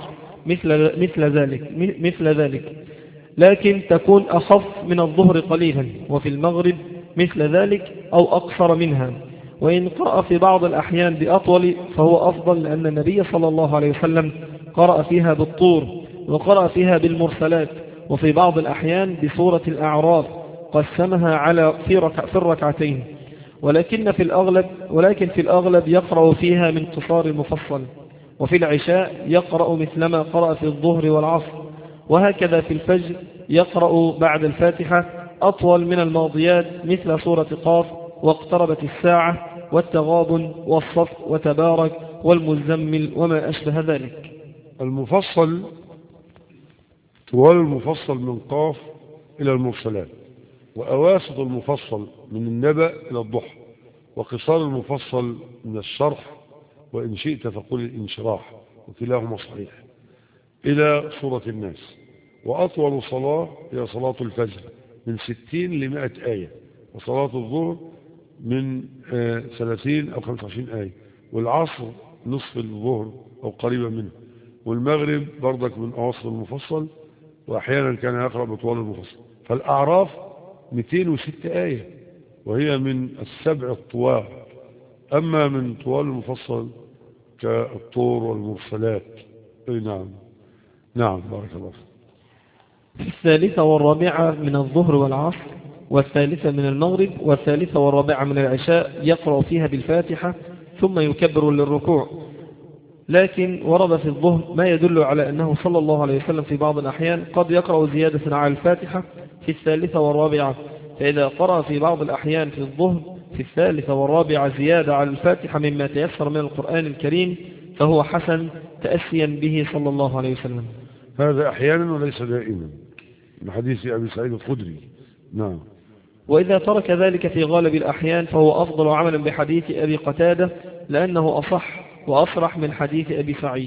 S2: مثل ذلك، لكن تكون أخف من الظهر قليلا، وفي المغرب مثل ذلك أو أقصر منها. وإن قرأ في بعض الأحيان بأطول فهو أفضل، لأن النبي صلى الله عليه وسلم قرأ فيها بالطور، وقرأ فيها بالمرسلات، وفي بعض الأحيان بسورة الأعراف قسمها في الركعتين، ولكن في الأغلب يقرأ فيها من قصار المفصل، وفي العشاء يقرأ مثلما قرأ في الظهر والعصر، وهكذا في الفجر يقرأ بعد الفاتحة أطول من الماضيات، مثل سورة قاف واقتربت الساعة والتغابن والصف وتبارك والمزمل وما أشبه ذلك.
S1: المفصل طوال المفصل من قاف إلى المرسلات، وأواسط المفصل من النبأ إلى الضحى، وقصار المفصل من الشرح وإن شئت فقل الانشراح، وكلاهما صحيح، إلى سورة الناس. وأطول صلاة هي صلاة الفجر من 60 ل 100 آية، وصلاة الظهر من 30 أو 25 آية، والعصر نصف الظهر أو قريبا منه، والمغرب برضك من أواسط المفصل، وأحيانا كان يقرأ بطوال المفصل. فالأعراف 206 آية، وهي من السبع الطوال. أما من طوال المفصل كالطور والمرسلات نعم نعم بارك الله فيك.
S2: في الثالثة والرابعة من الظهر والعصر، والثالثة من المغرب، والثالثة والرابعة من العشاء يقرأ فيها بالفاتحة ثم يكبر للركوع. لكن ورد في الظهر ما يدل على أنه صلى الله عليه وسلم في بعض الأحيان قد يقرأ زيادة على الفاتحة في الثالثة والرابعة، فإذا قرأ في بعض الأحيان في الظهر في الثالثة والرابعة زيادة على الفاتحة مما تيسر من القرآن الكريم فهو حسن تأسيا به صلى الله عليه وسلم.
S1: هذا أحيانا وليس دائما، من حديث أبي سعيد الخدري. نعم.
S2: وإذا ترك ذلك في غالب الأحيان فهو أفضل عملا بحديث أبي قتادة لأنه أصح وأصرح من حديث أبي سعيد.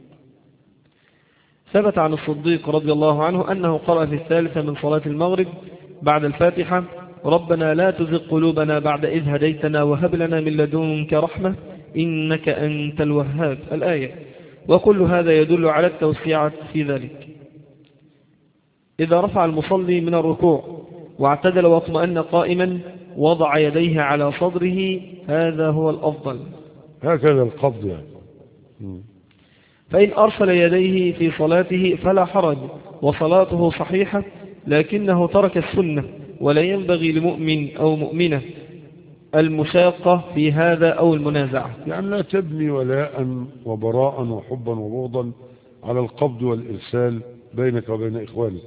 S2: ثبت عن الصديق رضي الله عنه أنه قرأ في الثالثة من صلاة المغرب بعد الفاتحة: ربنا لا تزغ قلوبنا بعد إذ هديتنا وهب لنا من لدنك رحمة إنك أنت الوهاب، الآية. وكل هذا يدل على التوسعة في ذلك. إذا رفع المصلي من الركوع واعتدل واطمأن قائما وضع يديه على صدره، هذا هو الأفضل.
S1: هكذا القبض يعني.
S2: فإن أرسل يديه في صلاته فلا حرج وصلاته صحيحة، لكنه ترك السنة، ولا ينبغي لمؤمن أو مؤمنة المشاقة في هذا أو المنازعة.
S1: يعني لا تبني ولاء وبراء وحبا وبغضا على القبض والإرسال بينك وبين إخوانك.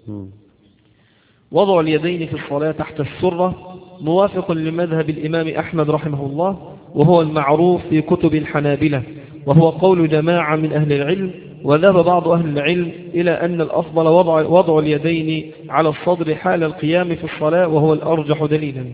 S2: وضع اليدين في الصلاة تحت السرة موافق لمذهب الإمام أحمد رحمه الله، وهو المعروف في كتب الحنابلة، وهو قول جماعة من أهل العلم. وذهب بعض أهل العلم إلى أن الأفضل وضع اليدين على الصدر حال القيام في الصلاة، وهو الأرجح دليلا.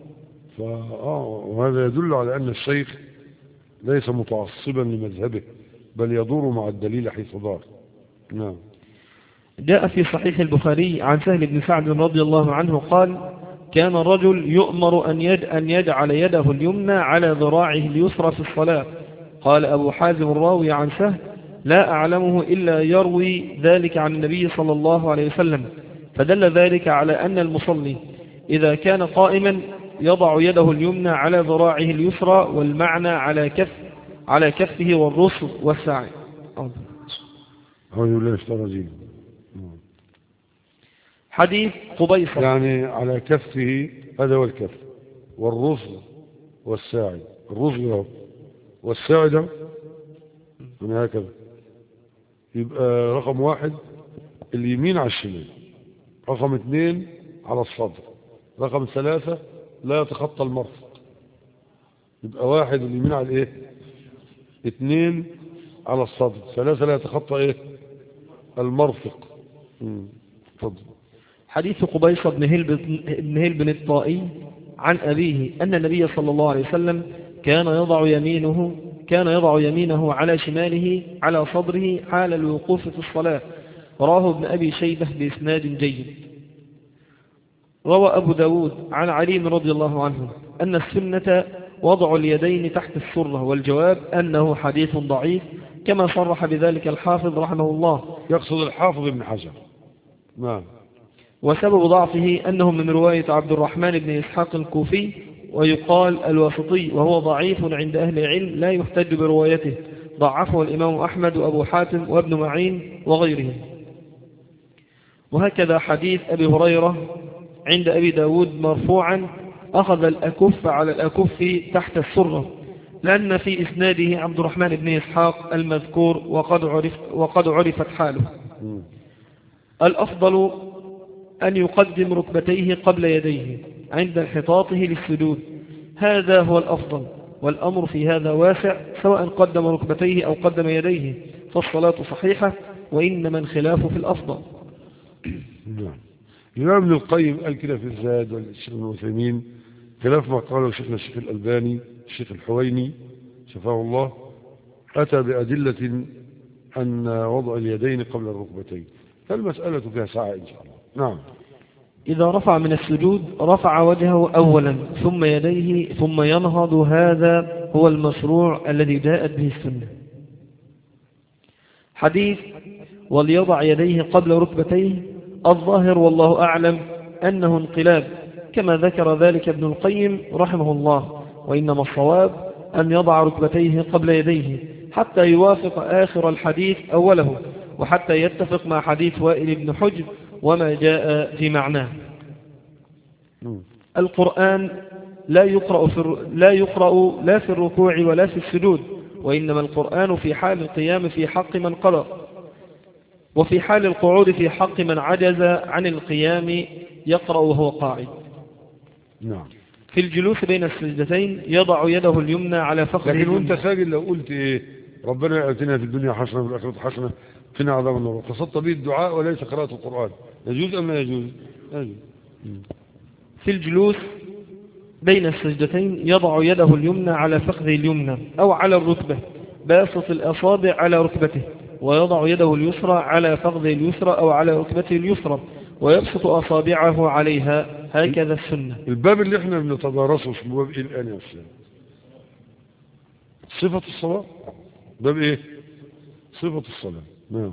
S1: وهذا يدل على أن الشيخ ليس متعصبا لمذهبه، بل يدور مع الدليل حيث دار. نعم.
S2: جاء في صحيح البخاري عن سهل بن سعد رضي الله عنه قال: كان الرجل يؤمر أن يجعل يده اليمنى على ذراعه اليسرى في الصلاة. قال أبو حازم الراوي عن سهل: لا أعلمه إلا يروي ذلك عن النبي صلى الله عليه وسلم، فدل ذلك على أن المصلي إذا كان قائما يضع يده اليمنى على ذراعه اليسرى، والمعنى على كفه والرسل والسعي. حديث قبيصة
S1: يعني على كفه، هذا هو الكف، والرسل والساعد، الرسل والساعد من هكذا. يبقى رقم 1 اليمين على الشمال، رقم 2 على الصدر، رقم 3 لا يتخطى المرفق. يبقى 1 اليمين على ايه، 2 على الصدر، 3 لا يتخطى ايه المرفق. تفضل.
S2: حديث قبيصة بن هلب الطائي عن أبيه أن النبي صلى الله عليه وسلم كان يضع يمينه على شماله على صدره حال الوقوف في الصلاة. رواه ابن أبي شيبة بإسناد جيد. روى أبو داود عن علي رضي الله عنه أن السنة وضع اليدين تحت السرة، والجواب أنه حديث ضعيف كما صرح بذلك الحافظ رحمه الله.
S1: يقصد الحافظ ابن حجر. نعم.
S2: وسبب ضعفه أنه من رواية عبد الرحمن بن إسحاق الكوفي، ويقال الواسطي، وهو ضعيف عند أهل العلم لا يحتج بروايته، ضعفه الإمام أحمد وأبو حاتم وابن معين وغيرهم. وهكذا حديث أبي هريرة عند أبي داود مرفوعا: أخذ الأكف على الأكف تحت السرة، لأن في إسناده عبد الرحمن بن إسحاق المذكور وقد عرفت حاله. الأفضل أن يقدم ركبتيه قبل يديه عند انحطاطه للسجود، هذا هو الأفضل، والأمر في هذا واسع، سواء قدم ركبتيه أو قدم يديه فالصلاة صحيحة، وإنما الخلاف في الأفضل.
S1: الإمام ابن القيم قال كده في الزاد، والشيخ ابن عثيمين خلاف ما قاله شيخنا الشيخ الألباني، الشيخ الحويني شفاه الله، أتى بأدلة أن وضع اليدين قبل الركبتين، فالمسألة فيها ساعة إن شاء الله. نعم.
S2: إذا رفع من السجود رفع وجهه أولا ثم يديه ثم ينهض، هذا هو المشروع الذي جاءت به السنة. حديث وليضع يديه قبل ركبتيه، الظاهر والله أعلم أنه انقلاب كما ذكر ذلك ابن القيم رحمه الله، وإنما الصواب أن يضع ركبتيه قبل يديه، حتى يوافق آخر الحديث أوله، وحتى يتفق مع حديث وائل بن حجر وما جاء في معناه. القرآن لا يقرأ لا في الركوع ولا في السجود، وإنما القرآن في حال القيام في حق من قرأ، وفي حال القعود في حق من عجز عن القيام يقرأ وهو قاعد.
S1: نعم.
S2: في الجلوس بين السجدتين يضع يده اليمنى على فخذه
S1: لكن
S2: اليمنى.
S1: وانت ساجد لو قلت ايه ربنا يأتينا في الدنيا حسنة وفي الآخرة حسنة قنا عذاب النار، قصدت به الدعاء وليس قراءة القرآن، يجوز أم لا يجوز؟ يجوز.
S2: في الجلوس بين السجدتين يضع يده اليمنى على فخذه اليمنى أو على الركبة باسط الأصابع على ركبته، ويضع يده اليسرى على فخذه اليسرى أو على ركبته اليسرى ويبسط أصابعه عليها، هكذا السنة.
S1: الباب اللي احنا بنتدارسه اسمه باب ايه الآن يا أستاذ؟ صفة الصلاة. باب ايه؟ صفة الصلاة. نعم.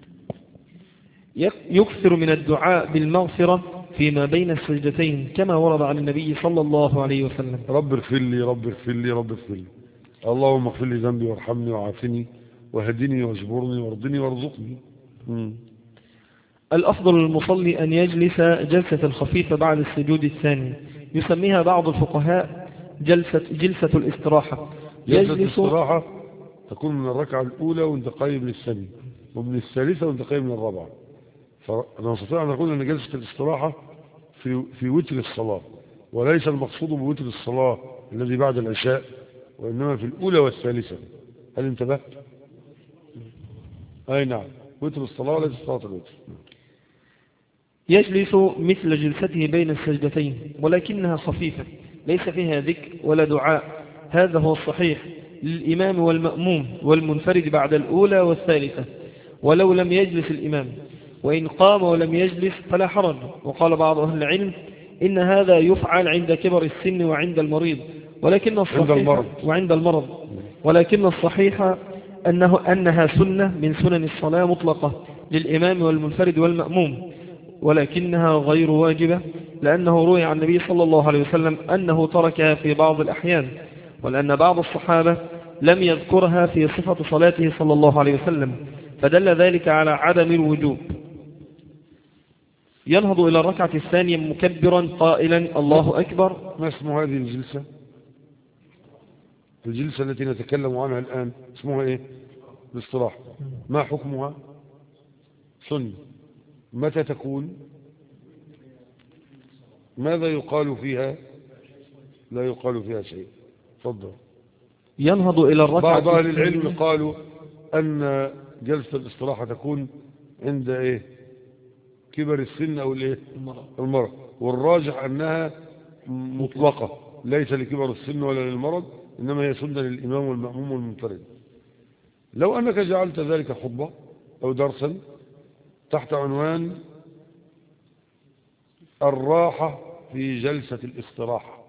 S2: يكثر من الدعاء بالمغفرة فيما بين السجدتين كما ورد عن النبي صلى الله عليه وسلم:
S1: رب اغفر لي رب اغفر لي رب اغفر لي، اللهم اغفر لي ذنبي وارحمني وعافني وهدني واجبرني وارضني وارزقني.
S2: الأفضل للمصلي أن يجلس جلسة خفيفة بعد السجود الثاني، يسميها بعض الفقهاء جلسة الاستراحة.
S1: جلسة الاستراحة تكون من الركعة الأولى وانت قايم للثانية، ومن الثالثة وانت قايم للرابعة. فأنا أستطيع أن أقول أن جلسة الاستراحة في وتر الصلاة، وليس المقصود بوتر الصلاة الذي بعد العشاء، وإنما في الأولى والثالثة. هل انتبهت؟ أي نعم، وتر الصلاة وليس صلاة الوتر.
S2: يجلس مثل جلسته بين السجدتين ولكنها خفيفة ليس فيها ذكر ولا دعاء، هذا هو الصحيح للإمام والمأموم والمنفرد بعد الأولى والثالثة ولو لم يجلس الإمام، وإن قام ولم يجلس فلا حرج. وقال بعض أهل العلم إن هذا يفعل عند كبر السن وعند المريض، ولكن الصحيح وعند المرض، ولكن الصحيح أنها سنة من سنن الصلاة مطلقة للإمام والمنفرد والمأموم، ولكنها غير واجبة، لأنه روي عن النبي صلى الله عليه وسلم أنه تركها في بعض الأحيان، ولأن بعض الصحابة لم يذكرها في صفة صلاته صلى الله عليه وسلم، فدل ذلك على عدم الوجوب. ينهض إلى الركعة الثانية مكبرا قائلا الله أكبر.
S1: ما اسم هذه الجلسة؟ الجلسة التي نتكلم عنها الآن اسمها إيه؟ الاستراحة. ما حكمها؟ سنة. متى تكون؟ ماذا يقال فيها؟ لا يقال فيها شيء. تفضل.
S2: ينهض إلى الركعة.
S1: بعض أهل العلم قالوا أن جلسة الاستراحة تكون عند إيه؟ كبر السن أو الإيه؟ المرض. والراجح أنها مطلقة ليس لكبر السن ولا للمرض، إنما هي سنة للإمام والمأموم والمنفرد. لو أنك جعلت ذلك خطبة أو درسا تحت عنوان الراحة في جلسة الاستراحة،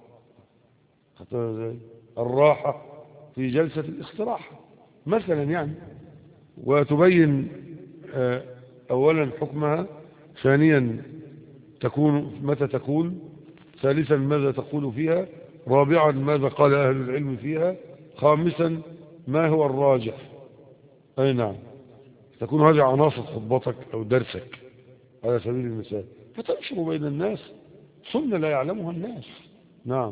S1: الراحة في جلسة الاستراحة مثلا يعني، وتبين أولا حكمها، ثانيا تكون متى تكون، ثالثا ماذا تقول فيها، رابعا ماذا قال أهل العلم فيها، خامسا ما هو الراجح. أي نعم، تكون هذه عناصر خطبتك أو درسك على سبيل المثال، فتنشر بين الناس سنة لا يعلمها الناس. نعم.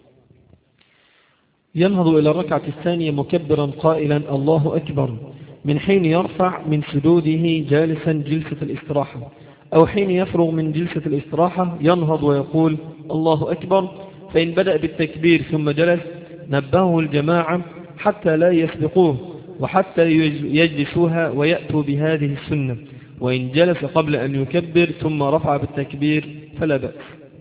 S2: ينهض إلى الركعة الثانية مكبرا قائلا الله أكبر من حين يرفع من سجوده جالسا جلسة الاستراحة، أو حين يفرغ من جلسة الاستراحة ينهض ويقول الله أكبر. فإن بدأ بالتكبير ثم جلس نبهه الجماعة حتى لا يسبقوه وحتى يجلسوها ويأتوا بهذه السنة، وإن جلس قبل أن يكبر ثم رفع بالتكبير فلا بأس.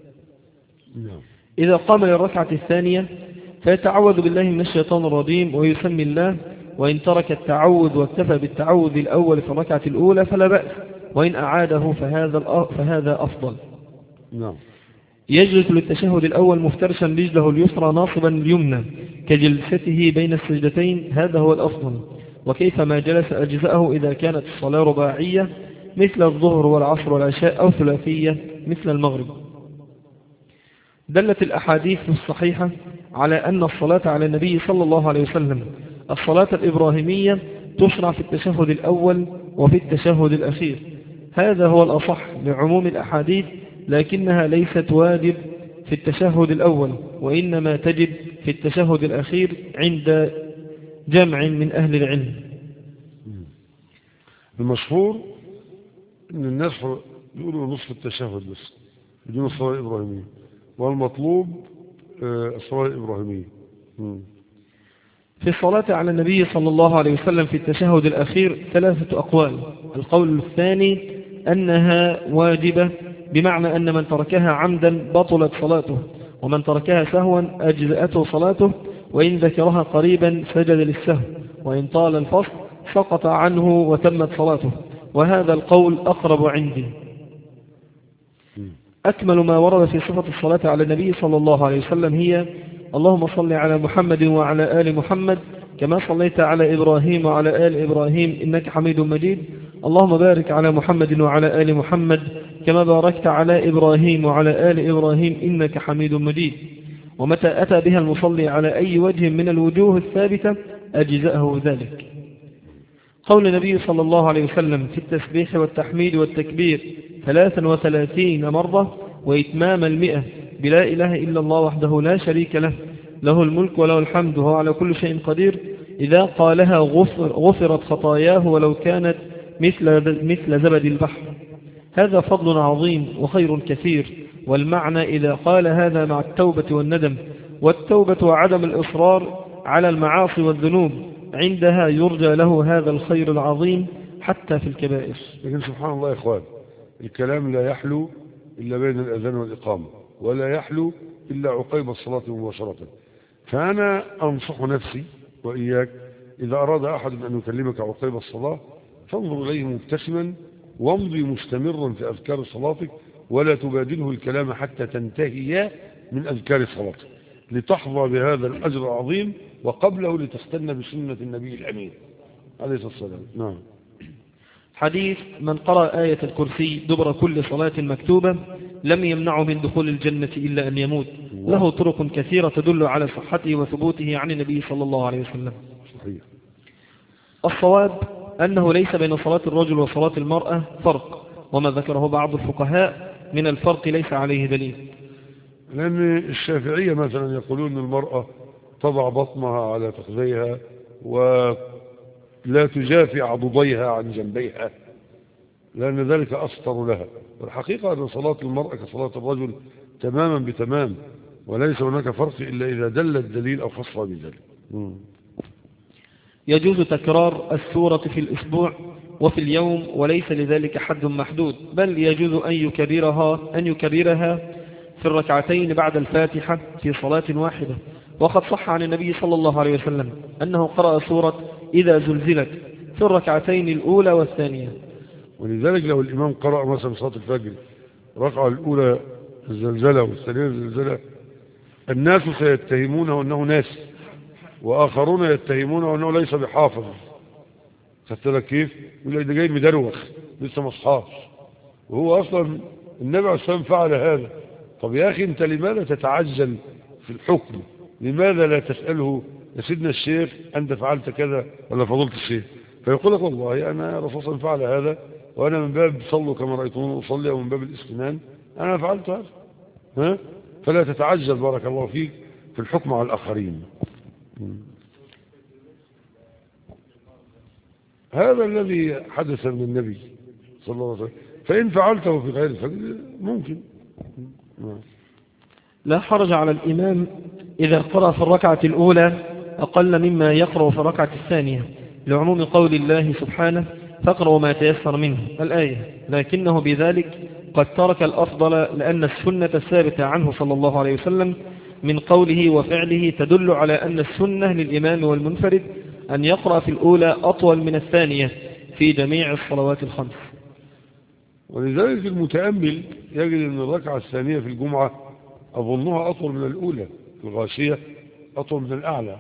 S2: إذا قام للركعة الثانية فيتعوذ بالله من الشيطان الرجيم ويسمي الله، وإن ترك التعوذ واكتفى بالتعوذ الأول في الركعة الأولى فلا بأس، وإن أعاده فهذا أفضل.
S1: نعم.
S2: يجلس للتشهد الأول مفترشا رجله اليسرى ناصبا اليمنى كجلسته بين السجدتين، هذا هو الأفضل. وكيفما جلس أجزاءه إذا كانت الصلاة رباعية مثل الظهر والعصر والعشاء، أو ثلاثية مثل المغرب. دلت الأحاديث الصحيحة على أن الصلاة على النبي صلى الله عليه وسلم الصلاة الإبراهيمية تشرع في التشهد الأول وفي التشهد الأخير. هذا هو الأصح لعموم الأحاديث، لكنها ليست واجب في التشهد الأول، وإنما تجب في التشهد الأخير عند جمع من أهل العلم.
S1: المشهور ان الناس يقولوا نصف التشهد بس بدون الصلاة الإبراهيمية، والمطلوب الصلاة الإبراهيمية.
S2: في الصلاة على النبي صلى الله عليه وسلم في التشهد الأخير 3 أقوال. القول الثاني أنها واجبة، بمعنى أن من تركها عمدا بطلت صلاته، ومن تركها سهوا أجزأته صلاته، وإن ذكرها قريبا سجد للسهو، وإن طال الفصل سقط عنه وتمت صلاته، وهذا القول أقرب عندي. أكمل ما ورد في صفة الصلاة على النبي صلى الله عليه وسلم هي: اللهم صل على محمد وعلى آل محمد كما صليت على إبراهيم وعلى آل إبراهيم إنك حميد مجيد، اللهم بارك على محمد وعلى آل محمد كما باركت على إبراهيم وعلى آل إبراهيم إنك حميد مجيد. ومتى أتى بها المصلي على أي وجه من الوجوه الثابتة أجزأه ذلك. قول النبي صلى الله عليه وسلم في التسبيح والتحميد والتكبير 33 مرة وإتمام 100 بلا إله إلا الله وحده لا شريك له، له الملك وله الحمد وهو على كل شيء قدير، إذا قالها غفرت خطاياه ولو كانت مثل زبد البحر. هذا فضل عظيم وخير كثير، والمعنى إذا قال هذا مع التوبة والندم، والتوبة وعدم الإصرار على المعاصي والذنوب، عندها يرجى له هذا الخير العظيم حتى في الكبائر.
S1: لكن سبحان الله يا إخوان، الكلام لا يحلو إلا بين الأذان والإقامة، ولا يحلو إلا عقيب الصلاة مباشرة. فأنا أنصح نفسي وإياك إذا أراد أحد أن يكلمك عقيب الصلاة فانظر إليه مبتسما وامضي مستمرا في أذكار صلاتك، ولا تبادله الكلام حتى تنتهي من أذكار صلاتك لتحظى بهذا الأجر العظيم، وقبله لتستنى بسنة النبي الأمين عليه الصلاة والسلام. نعم.
S2: حديث: من قرأ آية الكرسي دبر كل صلاة مكتوبة لم يمنعه من دخول الجنة إلا أن يموت. له طرق كثيرة تدل على صحته وثبوته عن النبي صلى الله عليه وسلم.
S1: صحيح.
S2: الصواب أنه ليس بين صلاة الرجل وصلاة المرأة فرق، وما ذكره بعض الفقهاء من الفرق ليس عليه دليل.
S1: لأن الشافعية مثلا يقولون أن المرأة تضع بطنها على فخذيها ولا تجافي عضديها عن جنبيها لأن ذلك أسطر لها. والحقيقة أن صلاة المرأة كصلاة الرجل تماما بتمام، وليس هناك فرق إلا إذا دل الدليل أو خصها بذلك.
S2: يجوز تكرار السورة في الأسبوع وفي اليوم، وليس لذلك حد محدود، بل يجوز أن يكررها في الركعتين بعد الفاتحة في صلاة واحدة. وقد صح عن النبي صلى الله عليه وسلم أنه قرأ سورة إذا زلزلت في الركعتين الأولى والثانية.
S1: ولذلك لو الإمام قرأ مثلا صلاة الفجر ركعة الأولى الزلزلة والثانية الزلزلة، الناس سيتهمونه أنه ناس، وآخرون يتهمونه أنه ليس بحافظ. خدت لك كيف؟ يقول لك ده جاي مدروخ لسه ما صحاش، وهو أصلا النبي عليه الصلاة والسلام فعل هذا. طب يا أخي أنت لماذا تتعجل في الحكم؟ لماذا لا تسأله يا سيدنا الشيخ أنت فعلت كذا ولا فضلت الشيخ؟ فيقول لك والله أنا الرسول صلى الله عليه وسلم فعل هذا، وأنا من باب صلوا كما رأيتموني أصلي، أو من باب الاستنان أنا فعلت هذا. ها؟ فلا تتعجل بارك الله فيك في الحكم على الآخرين. هذا الذي حدث من النبي صلى الله عليه وسلم، فإن فعلته في غير الفجر ممكن.
S2: لا حرج على الإمام إذا قرأ في الركعة الأولى أقل مما يقرأ في الركعة الثانية، لعموم قول الله سبحانه فاقرأوا ما تيسر منه الآية، لكنه بذلك قد ترك الأفضل، لأن السنة الثابتة عنه صلى الله عليه وسلم من قوله وفعله تدل على أن السنة للإمام والمنفرد أن يقرأ في الأولى أطول من الثانية في جميع الصلوات الخمس.
S1: ولذلك المتأمل يجد أن الركعة الثانية في الجمعة أظنها أطول من الأولى، في الغاشية أطول من الأعلى،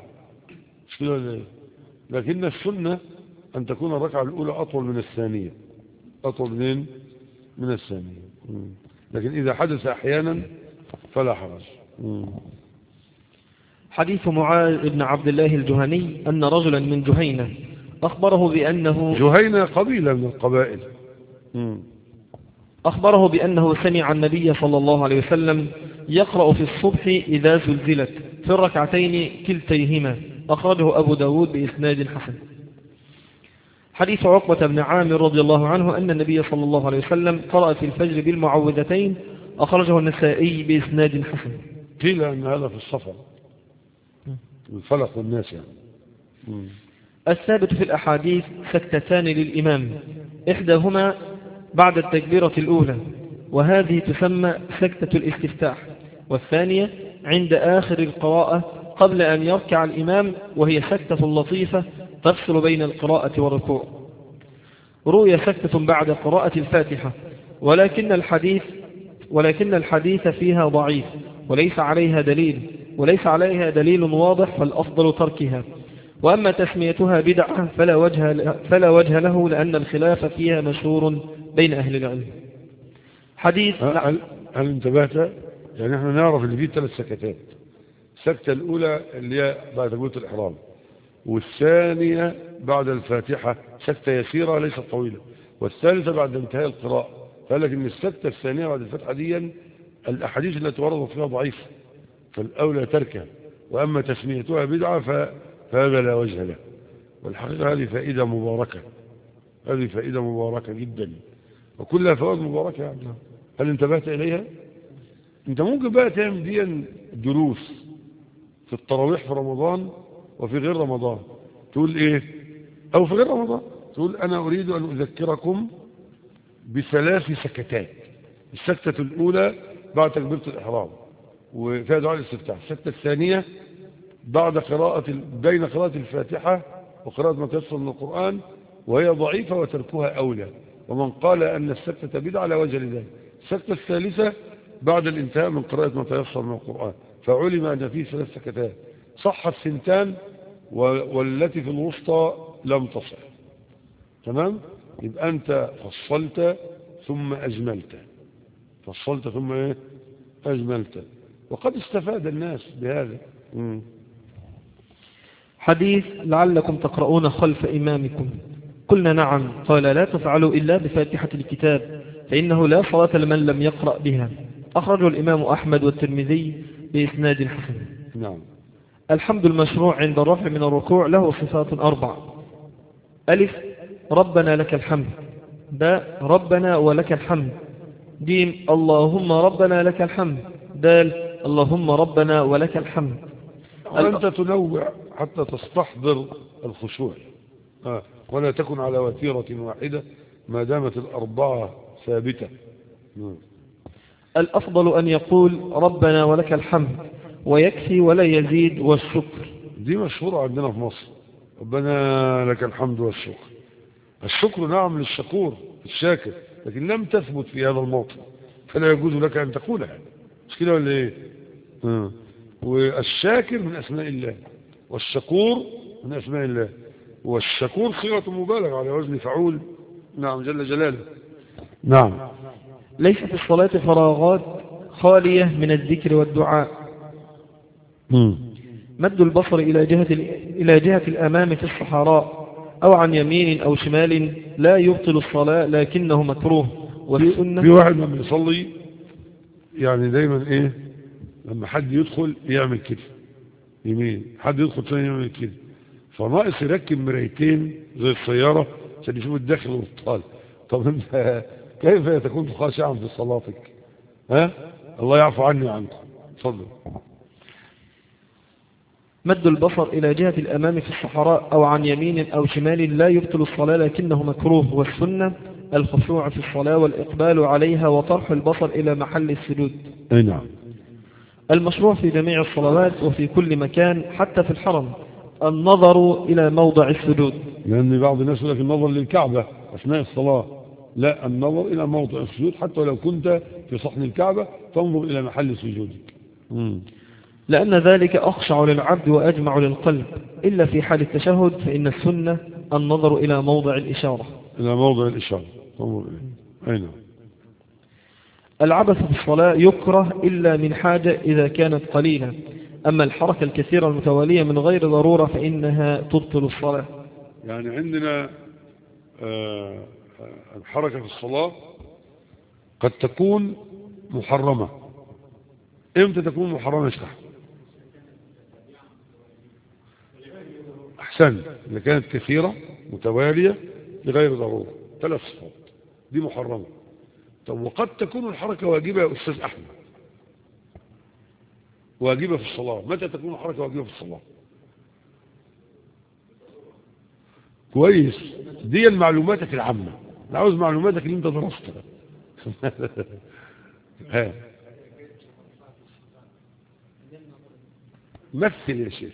S1: لكن السنة أن تكون الركعة الأولى أطول من الثانية، أطول من الثانية. لكن إذا حدث أحيانا فلا حرج.
S2: حديث معاذ بن عبد الله الجهني أن رجلا من جهينة أخبره بأنه
S1: جهينة قبيلة من القبائل.
S2: أخبره بأنه سمع النبي صلى الله عليه وسلم يقرأ في الصبح إذا زلزلت في الركعتين كلتيهما. أخرجه أبو داود بإسناد حسن. حديث عقبة بن عامر رضي الله عنه أن النبي صلى الله عليه وسلم قرأ في الفجر بالمعوذتين. أخرجه النسائي بإسناد حسن.
S1: قيل أن هذا في السفر الفلق والناس يعني.
S2: الثابت في الأحاديث سكتتان للإمام، إحداهما بعد التكبيرة الأولى وهذه تسمى سكتة الاستفتاح، والثانية عند آخر القراءة قبل أن يركع الإمام وهي سكتة لطيفة تفصل بين القراءة والركوع. روي سكتة بعد قراءة الفاتحة ولكن الحديث فيها ضعيف وليس عليها دليل واضح، فالأفضل تركها. وأما تسميتها بدعة فلا وجه له لأن الخلاف فيها مشهور بين أهل العلم. حديث
S1: هل انتبهت؟ يعني احنا نعرف اللي فيه 3 سكتات. السكتة الأولى اللي هي بعد تكبيرة الإحرام، والثانية بعد الفاتحة سكتة يسيرة ليست طويلة، والثالثة بعد انتهاء القراءة. فقال لك إن السكتة الثانية بعد الفاتحة دي الأحاديث التي وردت فيها ضعيفة، فالأولى تركها. وأما تسميتها بدعة فهذا لا وجه له. والحقيقة هذه فائدة مباركة جدا، وكلها فوائد مباركة يعني. هل انتبهت إليها؟ انت ممكن بقى تعمل دي دروس في التراويح في رمضان وفي غير رمضان. تقول ايه؟ او في غير رمضان تقول انا اريد ان اذكركم ب3 سكتات. السكتة الاولى بعد تكبيرة الاحرام وفيها دعاء الاستفتاح. السكتة الثانية بعد بين قراءة الفاتحة وقراءة ما تيسر من القرآن، وهي ضعيفة وتركها اولى، ومن قال ان السكتة بدعة لا وجه لذلك. السكتة الثالثة بعد الانتهاء من قراءة ما تيسر من القرآن، فعلم أن فيه 3 سكتات، صحت 2 والتي في الوسطى لم تصح. تمام؟ يبقى أنت فصلت ثم أجملت، أجملت، وقد استفاد الناس بهذا.
S2: حديث لعلكم تقرؤون خلف إمامكم. قلنا نعم. قال لا تفعلوا إلا بفاتحة الكتاب فإنه لا صلاة لمن لم يقرأ بها. أخرجه الإمام أحمد والترمذي بإسناد حسن.
S1: نعم.
S2: الحمد المشروع عند الرفع من الركوع له صفات 4: ألف ربنا لك الحمد، باء ربنا ولك الحمد، جيم اللهم ربنا لك الحمد، دال اللهم ربنا ولك الحمد.
S1: وأنت تنوع حتى تستحضر الخشوع، ولا تكن على وتيرة واحدة ما دامت ال4 ثابتة.
S2: الأفضل أن يقول ربنا ولك الحمد ويكفي ولا يزيد، والشكر.
S1: دي مشهورة عندنا في مصر، ربنا لك الحمد والشكر. الشكر نعم للشكور الشاكر، لكن لم تثبت في هذا الموطن، فلا يجوز لك أن تقولها. مش كده ولا إيه؟ والشاكر من أسماء الله، والشكور من أسماء الله، والشكور صيغة مبالغة على وزن فعول. نعم جل جلاله. نعم.
S2: ليس في الصلاة فراغات خالية من الذكر والدعاء. مد البصر إلى جهة الأمام في الصحراء أو عن يمين أو شمال لا يبطل الصلاة لكنه مكروه. والسنة
S1: في واحد لما يصلي يعني دايما إيه، لما حد يدخل يعمل كده يمين، حد يدخل ثاني يعمل كده، فناقص يركب مرايتين زي السيارة عشان يشوف الداخل والطالع. طب انت كيف تكون خاشعا في صلاتك؟ الله يعفو عني وعنكم. اتفضل.
S2: مد البصر إلى جهة الأمام في الصحراء أو عن يمين أو شمال لا يبطل الصلاة لكنه مكروه. والسنة الخشوع في الصلاة والإقبال عليها وطرح البصر إلى محل السجود.
S1: أي نعم.
S2: المشروع في جميع الصلوات وفي كل مكان حتى في الحرم النظر إلى موضع السجود،
S1: لأن بعض الناس يقول لك النظر للكعبة أثناء الصلاة. لا، النظر إلى موضع السجود، حتى لو كنت في صحن الكعبة تنظر إلى محل سجودك.
S2: لأن ذلك أخشع للعبد وأجمع للقلب، إلا في حال التشهد فإن السنة النظر إلى موضع الإشارة.
S1: إلى موضع الإشارة تنظر إليه. أين؟
S2: العبث في الصلاة يكره إلا من حاجة إذا كانت قليلة، أما الحركة الكثيرة المتوالية من غير ضرورة فإنها تبطل الصلاة.
S1: يعني عندنا الحركة في الصلاة قد تكون محرمة. امتى تكون محرمة؟ اشرح. احسن، اذا كانت كثيرة متوالية لغير ضرورة، 3 صفات دي محرمة. طب وقد تكون الحركة واجبة يا أستاذ أحمد، واجبة في الصلاة. متى تكون الحركة واجبة في الصلاة؟ كويس، دي معلوماتك العامة، أنا عاوز معلوماتك اللي انت درستها. ها مثل يا شيخ.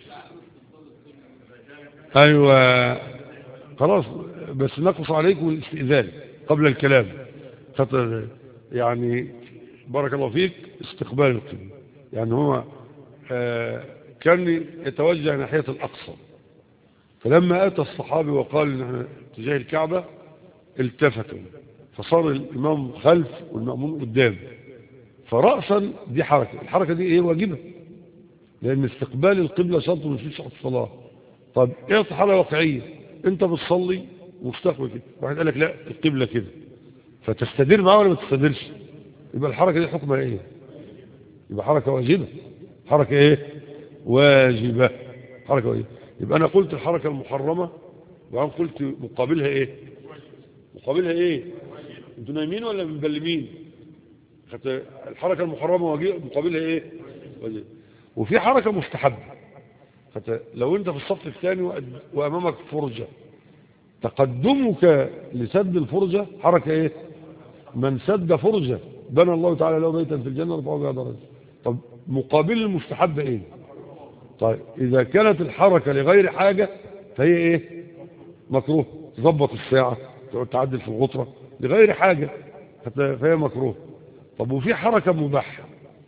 S1: ايوه خلاص، بس نقص عليكم الاستئذان قبل الكلام. خاطر يعني بارك الله فيك استقبال القبلة. يعني هو كان يتوجه ناحية الأقصى، فلما أتى الصحابي وقال إن احنا اتجاه الكعبة التفتوا، فصار الإمام خلف والمأمون قدام. فرأسا دي حركة، الحركة دي ايه؟ واجبة، لأن استقبال القبلة شرط من شروط الصلاة. طب ايه حالة واقعية؟ انت بتصلي ومستقبل كده، واحد قال لك لا القبلة كده، فتستدير معاه ولا ما تستديرش؟ يبقى الحركة دي حكمها ايه؟ يبقى حركة واجبة. حركة ايه؟ واجبة. حركة واجبة. يبقى انا قلت الحركة المحرمة، وعن قلت مقابلها ايه؟ مقابلها ايه؟ انتوا نايمين ولا مبلمين؟ الحركة المحرمة واجبة، مقابلها ايه؟ واجبة. وفي حركة مستحبة، لو انت في الصف الثاني وامامك فرجة، تقدمك لسد الفرجة حركة ايه؟ من سد فرجة بنى الله تعالى له بيتا في الجنة رفعه بها درجة. طب مقابل المستحبة ايه؟ طيب اذا كانت الحركة لغير حاجة فهي ايه؟ مكروه. تظبط الساعة، تقعد تعدل في الغطرة لغير حاجة فهي مكروه. طب وفي حركة مباحة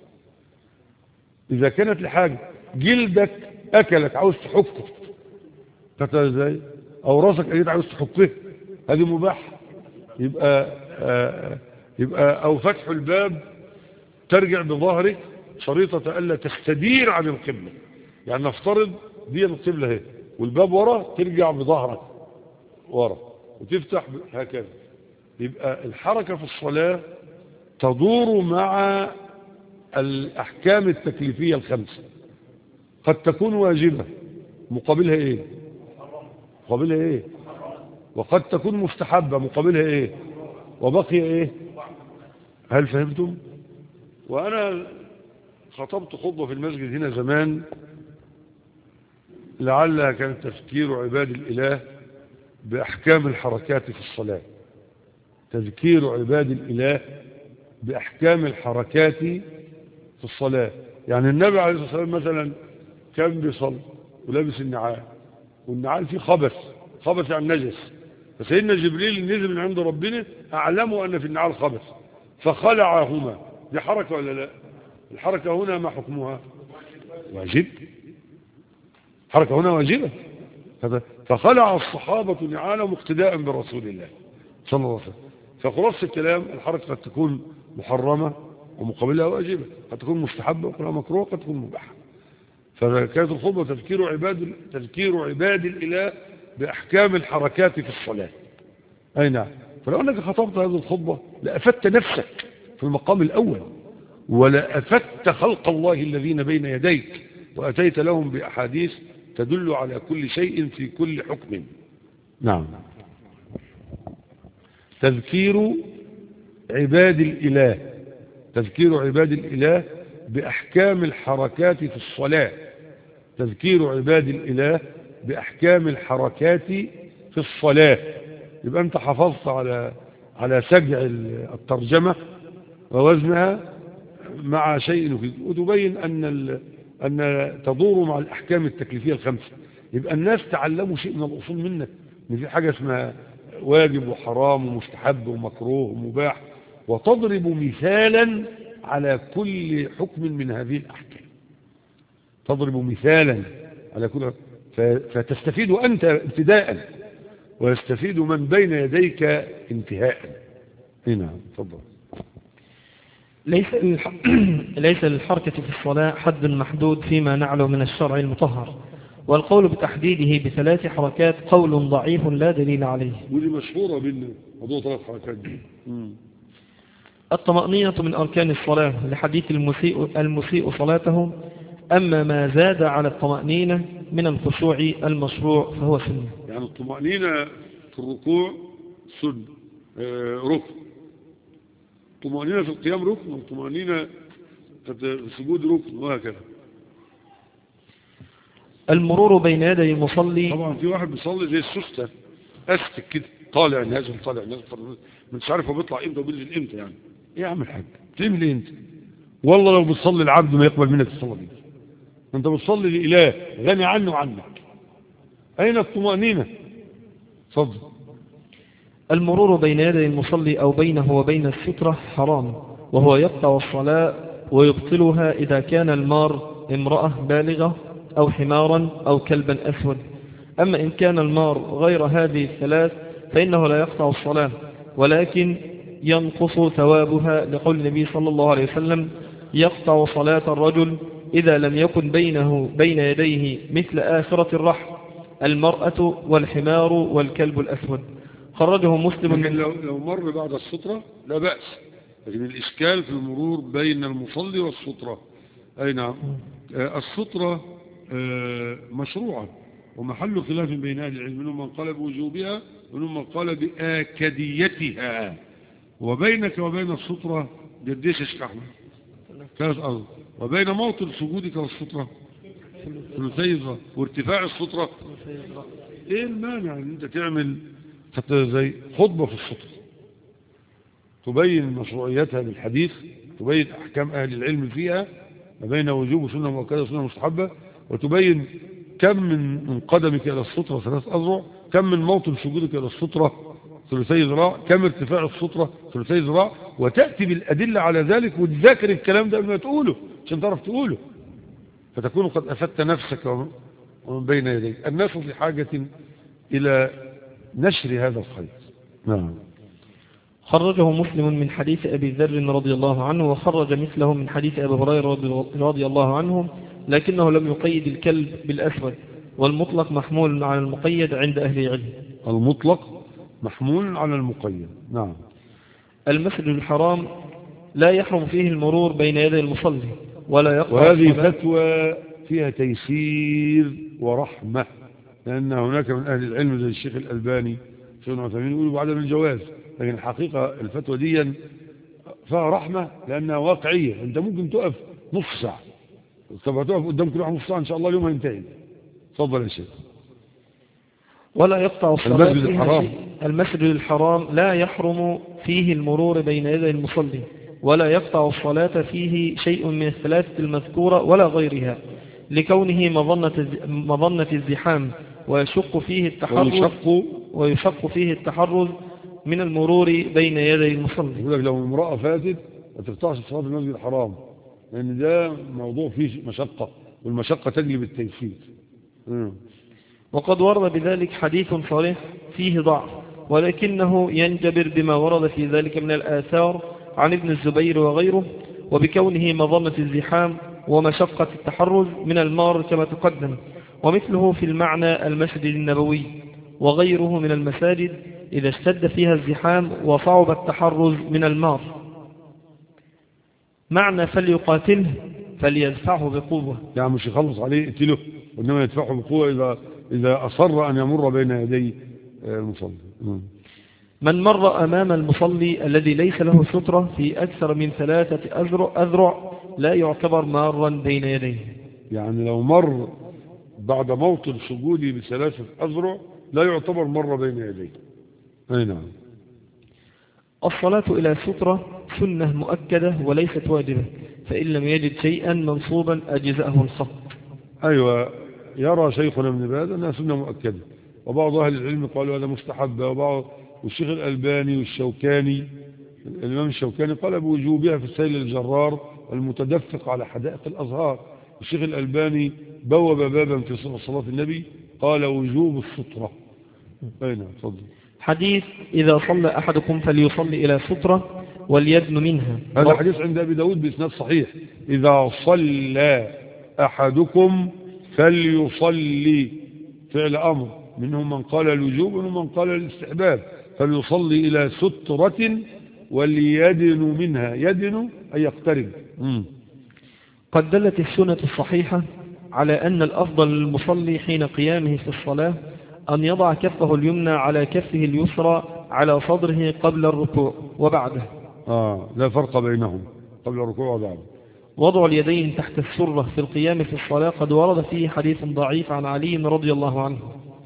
S1: اذا كانت لحاجة، جلدك اكلك عاوز تحكه فتى ازاي، او راسك اجيت عاوز تحكه، هذه مباح. يبقى او فتح الباب ترجع بظهرك شريطة الا تستدير عن القبلة. يعني نفترض دي القبلة اهي والباب ورا، ترجع بظهرك ورا وتفتح هكذا. يبقى الحركة في الصلاة تدور مع الأحكام التكليفية الخمسة. قد تكون واجبة، مقابلها ايه؟ مقابلها ايه؟ وقد تكون مستحبة، مقابلها ايه؟ وبقي ايه؟ هل فهمتم؟ وانا خطبت خطبة في المسجد هنا زمان، لعلها كان تذكير عباد الإله بأحكام الحركات في الصلاة. تذكير عباد الإله بأحكام الحركات في الصلاة. يعني النبي عليه الصلاة والسلام مثلا كان بيصلي ولابس النعال، والنعال فيه خبث يعني نجس، فسيدنا جبريل نزل من عند ربنا أعلمه أن في النعال خبث فخلعهما. دي حركة ولا لا؟ الحركة هنا ما حكمها؟ واجب. حركة هنا واجبة. فخلع الصحابة نعالهم اقتداء برسول الله صلى الله عليه وسلم. فخلاص الكلام، الحركة قد تكون محرمة ومقابلها واجبة، قد تكون مستحبة وقد مكروه، قد تكون مباحة. فكانت الخطبة تذكير عباد الإله بأحكام الحركات في الصلاة. أي نعم. فلو أنك خطبت هذه الخطبة لأفدت نفسك في المقام الأول، ولأفدت خلق الله الذين بين يديك، وأتيت لهم بأحاديث تدل على كل شيء في كل حكم. نعم. تذكير عباد الإله، تذكير عباد الإله بأحكام الحركات في الصلاة. تذكير عباد الإله بأحكام الحركات في الصلاة. يبقى أنت حفظت على سجع الترجمة ووزنها مع شيء وتبين أن تدور مع الأحكام التكليفية الخمسة. يبقى الناس تعلموا شيء من الأصول منك، إن في حاجة اسمها واجب وحرام ومستحب ومكروه ومباح، وتضرب مثالا على كل حكم من هذه الأحكام. تضرب مثالا على كل حكم، فتستفيد أنت ابتداء، ويستفيد من بين يديك انتهاء. هنا تفضل.
S2: ليس للحركة في الصلاة حد محدود فيما نعلم من الشرع المطهر، والقول بتحديده ب3 حركات قول ضعيف لا دليل عليه.
S1: ودي مشهورة بالموضوع 3 حركات دي.
S2: الطمأنينة من أركان الصلاة لحديث المسيء صلاته، أما ما زاد على الطمأنينة من الخشوع المشروع فهو سنة.
S1: يعني الطمأنينة في الركوع سنة، ركن. الطمأنينة في القيام ركن، والطمأنينة في السجود ركن، وهكذا.
S2: المرور بين يدي المصلي،
S1: طبعا في واحد بيصلي زي السوستة، أستك كده، طالع نازل طالع نازل، مش عارف هو بيطلع امتى وبينزل امتى. يعني ايه يا عم الحاج تعمل ايه انت؟ والله لو بتصلي العبد ما يقبل منك الصلاة دي. انت بتصلي لإله غني عنه وعنك. اين الطمأنينة؟ اتفضل.
S2: المرور بين يدي المصلي أو بينه وبين السترة حرام، وهو يقطع الصلاة ويبطلها إذا كان المار امرأة بالغة أو حمارا أو كلبا أسود. أما إن كان المار غير هذه ال3 فإنه لا يقطع الصلاة، ولكن ينقص ثوابها، لقول النبي صلى الله عليه وسلم: يقطع صلاة الرجل إذا لم يكن بين يديه مثل آخرة الرحل المرأة والحمار والكلب الأسود. خرجه مسلم.
S1: لكن لو مر بعد السترة لا بأس، لكن الإشكال في المرور بين المصلي والسترة. أي نعم. السترة مشروعة ومحل خلاف بين أهل العلم، منهم من قال بوجوبها ومنهم من قال بآكديتها. وبينك وبين السترة قديش يا شيخ أحمد؟ 3 أرض. وبين موطن سجودك والسترة 3 ذراع، وارتفاع السترة ايه المانع ان انت تعمل زي خطبة في السترة تبين مشروعيتها بالحديث، تبين احكام اهل العلم فيها ما بين وجوب وسنة مؤكدة وسنة مستحبة، وتبين كم من قدمك الى السترة 3 أذرع، كم من موطن سجودك الى السترة 3 ذراع، كم ارتفاع السترة 3 ذراع، وتأتي بالأدلة على ذلك وتذاكر الكلام ده قبل ما تقوله عشان تعرف تقوله، فتكون قد أفدت نفسك ومن بين يديك. الناس في حاجة إلى نشر هذا الخير. نعم.
S2: خرجه مسلم من حديث أبي ذر رضي الله عنه، وخرج مثله من حديث أبي هريرة رضي الله عنه، لكنه لم يقيد الكلب بالأسود، والمطلق محمول على المقيد عند أهل العلم.
S1: المطلق محمول على المقيد. نعم.
S2: المسجد الحرام لا يحرم فيه المرور بين يدي المصلي ولا يقطع.
S1: وهذه فتوى فيها تيسير ورحمة، لأن هناك من أهل العلم زي الشيخ الألباني شيخ عثيمين يقولوا بعدم الجواز، لكن الحقيقة الفتوى دي فيها رحمة لأنها واقعية. أنت ممكن تقف نص ساعة، طب هتقف قدام كل واحد نص ساعة إن شاء الله اليوم هينتهي. اتفضل يا شيخ.
S2: ولا يقطع الصلاة.
S1: المسجد الحرام،
S2: المسجد الحرام لا يحرم فيه المرور بين يدي المصلي، ولا يقطع الصلاة فيه شيء من ال3 المذكورة ولا غيرها، لكونه مظنة الزحام، ويشق فيه التحرز من المرور بين يدي المصلي.
S1: يقول لك لو امرأة فاتت ما تقطعش الصلاة في المسجد الحرام، لأن ده موضوع فيه مشقة، والمشقة تجلب التيسير.
S2: وقد ورد بذلك حديث صريح فيه ضعف، ولكنه ينجبر بما ورد في ذلك من الآثار عن ابن الزبير وغيره، وبكونه مظنة الزحام ومشقة التحرز من المار كما تقدم. ومثله في المعنى المسجد النبوي وغيره من المساجد إذا اشتد فيها الزحام وصعب التحرز من المار. معنى فليقاتله فليدفعه بقوة،
S1: يعني مش يخلص عليه يقتله، وإنما يدفعه بقوة إذا أصر أن يمر بين يدي المصلي.
S2: من مر أمام المصلي الذي ليس له سترة في أكثر من 3 أذرع لا يعتبر مارا بين يديه.
S1: يعني لو مر بعد موطن سجودي ب3 أذرع لا يعتبر مر بين يديه. أي نعم.
S2: الصلاة إلى سترة سنة مؤكدة وليست واجبة، فإن لم يجد شيئا منصوبا أجزأه الخط.
S1: أيوة، يرى شيخنا ابن باز أنها سنة مؤكدة، وبعض أهل العلم قالوا هذا مستحبة، والشيخ الألباني والشوكاني الإمام الشوكاني قال بوجوبها في السيل الجرار المتدفق على حدائق الأزهار. الشيخ الألباني بوب بابا في صلاة النبي قال وجوب السترة. أين؟ تفضل.
S2: حديث إذا صلى أحدكم فليصلي إلى سترة واليدن منها.
S1: هذا حديث عند أبي داود بإسناد صحيح. إذا صلى أحدكم فليصلي، فعل أمر، منهم من قال الوجوب ومنهم من قال الاستحباب، فليصلي إلى سترة وليدن منها، يدن أي يقترب.
S2: قد دلت السنة الصحيحة على أن الأفضل للمصلي حين قيامه في الصلاة أن يضع كفه اليمنى على كفه اليسرى على صدره قبل الركوع وبعده.
S1: لا فرق بينهم قبل الركوع وبعده.
S2: وضع اليدين تحت السرة في القيام في الصلاة قد ورد فيه حديث ضعيف عن علي رضي الله عنه.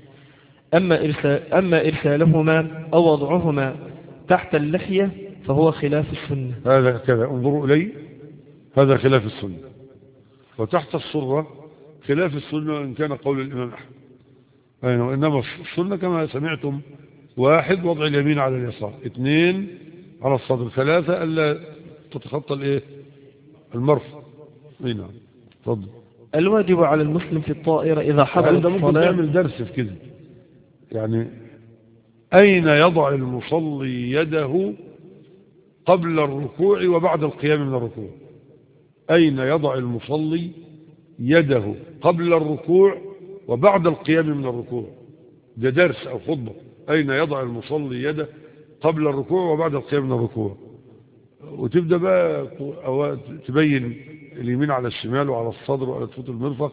S2: أما إرسالهما أو وضعهما تحت اللحية فهو خلاف السنة.
S1: هذا كذا، انظروا إلي، هذا خلاف السنة. وتحت السرة خلاف السنة إن كان قول الإمام أحمد. وإنما السنة كما سمعتم: 1 وضع اليمين على اليسار، 2 على الصدر، 3 ألا تتخطى المرفق. نعم، تفضل.
S2: الواجب على المسلم في الطائرة إذا حضر
S1: الصلاة، ممكن تعمل درس في كده، يعني أين يضع المصلي يده قبل الركوع وبعد القيام من الركوع؟ أين يضع المصلي يده قبل الركوع وبعد القيام من الركوع؟ ده درس أو خطبة. أين يضع المصلي يده قبل الركوع وبعد القيام من الركوع؟ وتبدأ بقى تبين اليمين على الشمال وعلى الصدر وعلى تفوت المرفق،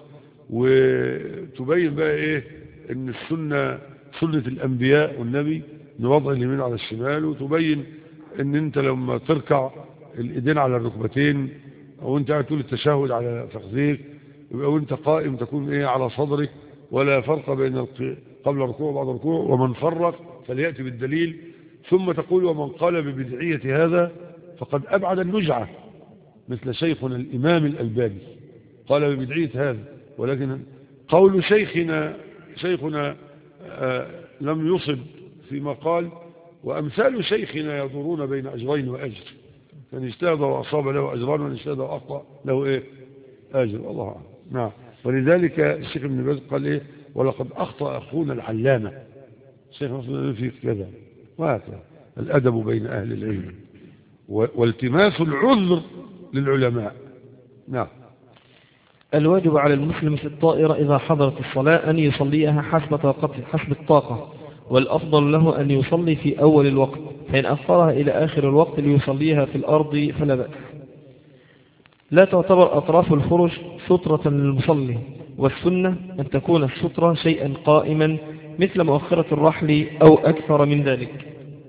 S1: وتبين بقى إيه إن السنة سنة الأنبياء والنبي نوضع اليمين على الشمال، وتبين إن أنت لما تركع الإيدين على الركبتين أو أنت قاعد تقول التشهد على فخذيك، يبقى وأنت قائم تكون إيه على صدرك، ولا فرق بين قبل الركوع وبعد الركوع. ومن فرق فليأتي بالدليل. ثم تقول: ومن قال ببدعية هذا فقد أبعد النجعة، مثل شيخنا الإمام الألباني قال ببدعية هذا، ولكن قول شيخنا لم يصب فيما قال. وأمثال شيخنا يدورون بين أجرين وأجر، كان اجتهد وأصاب له أجران، ومن اجتهد وأخطأ له إيه؟ أجر. الله أعلم. نعم. ولذلك الشيخ ابن باز قال إيه: ولقد أخطأ أخونا العلامة الشيخ نصر في كذا. وهكذا الأدب بين أهل العلم والتماس العذر للعلماء. نعم.
S2: الواجب على المسلم في الطائرة إذا حضرت الصلاة أن يصليها حسب طاقته، حسب الطاقة، والأفضل له أن يصلي في أول الوقت، فإن أخرها إلى آخر الوقت ليصليها في الأرض فلا بأس. لا تعتبر أطراف الفرش سترة للمصلي، والسنة أن تكون السترة شيئا قائما مثل مؤخرة الرحل أو أكثر من ذلك.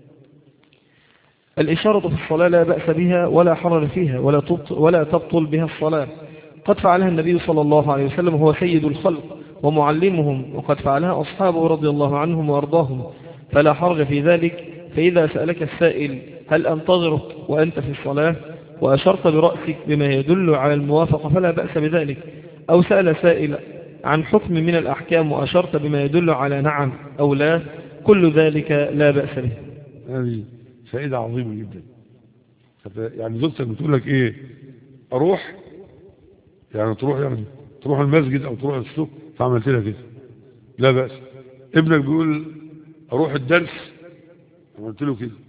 S2: الإشارة في الصلاة لا بأس بها ولا حرج فيها ولا تبطل بها الصلاة. قد فعلها النبي صلى الله عليه وسلم وهو سيد الخلق ومعلمهم، وقد فعلها أصحابه رضي الله عنهم وأرضاهم، فلا حرج في ذلك. فإذا سألك السائل: هل أنتظرك وأنت في الصلاة؟ وأشرت برأسك بما يدل على الموافقة فلا بأس بذلك. أو سأل سائل عن حكم من الأحكام وأشرت بما يدل على نعم أو لا، كل ذلك لا بأس به.
S1: هذه فائدة عظيمة جدا. يعني زوجتك بتقول لك إيه؟ أروح، يعني تروح المسجد أو تروح السوق، فعملت لها كده، لا بأس. ابنك بيقول أروح الدرس، عملت له كده،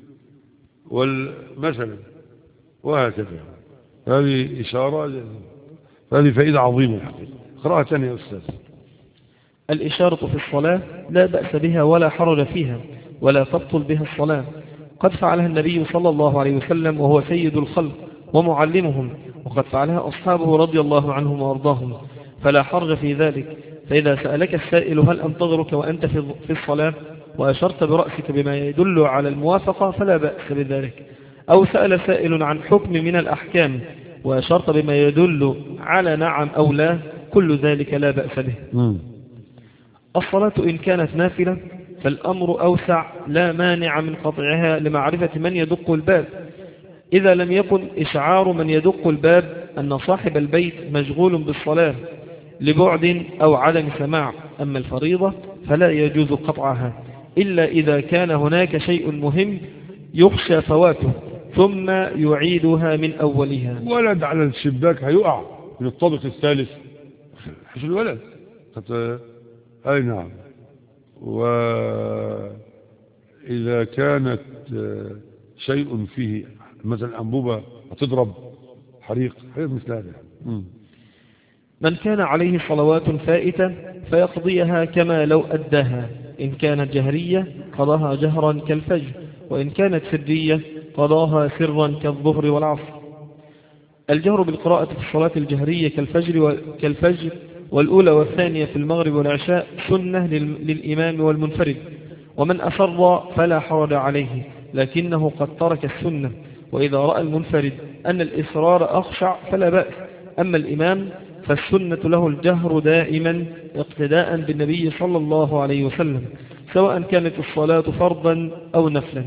S1: مثلا، وهكذا. هذه إشارة، هذه فائدة عظيمة الحقيقة. قراءة ثانية يا أستاذ.
S2: الإشارة في الصلاة لا بأس بها ولا حرج فيها ولا تبطل بها الصلاة. قد فعلها النبي صلى الله عليه وسلم وهو سيد الخلق ومعلمهم، وقد فعلها أصحابه رضي الله عنهم وأرضاهم، فلا حرج في ذلك. فإذا سألك السائل: هل أنتظرك وأنت في الصلاة؟ وأشرت برأسك بما يدل على الموافقة فلا بأس بذلك. أو سأل سائل عن حكم من الأحكام وأشرت بما يدل على نعم أو لا، كل ذلك لا بأس به. الصلاة إن كانت نافلة فالأمر أوسع، لا مانع من قطعها لمعرفة من يدق الباب، إذا لم يكن إشعار من يدق الباب أن صاحب البيت مشغول بالصلاة لبعد أو عدم سماع. أما الفريضة فلا يجوز قطعها إلا إذا كان هناك شيء مهم يخشى فواته ثم يعيدها من أولها.
S1: ولد على الشباك هيقع من الطابق الثالث، حش الولد. أي نعم. وإذا كانت شيء فيه مثلا أنبوبة هتضرب، حريق مثل هذا.
S2: من كان عليه صلوات فائتة فيقضيها كما لو أداها، إن كانت جهرية قضاها جهرا كالفجر، وإن كانت سرية قضاها سرا كالظهر والعصر. الجهر بالقراءة في الصلاة الجهرية كالفجر والأولى والثانية في المغرب والعشاء سنة للإمام والمنفرد، ومن أسر فلا حرج عليه، لكنه قد ترك السنة. وإذا رأى المنفرد أن الإصرار أخشع فلا بأس، أما الإمام فالسنة له الجهر دائما اقتداء بالنبي صلى الله عليه وسلم، سواء كانت الصلاة فرضا أو نفلا.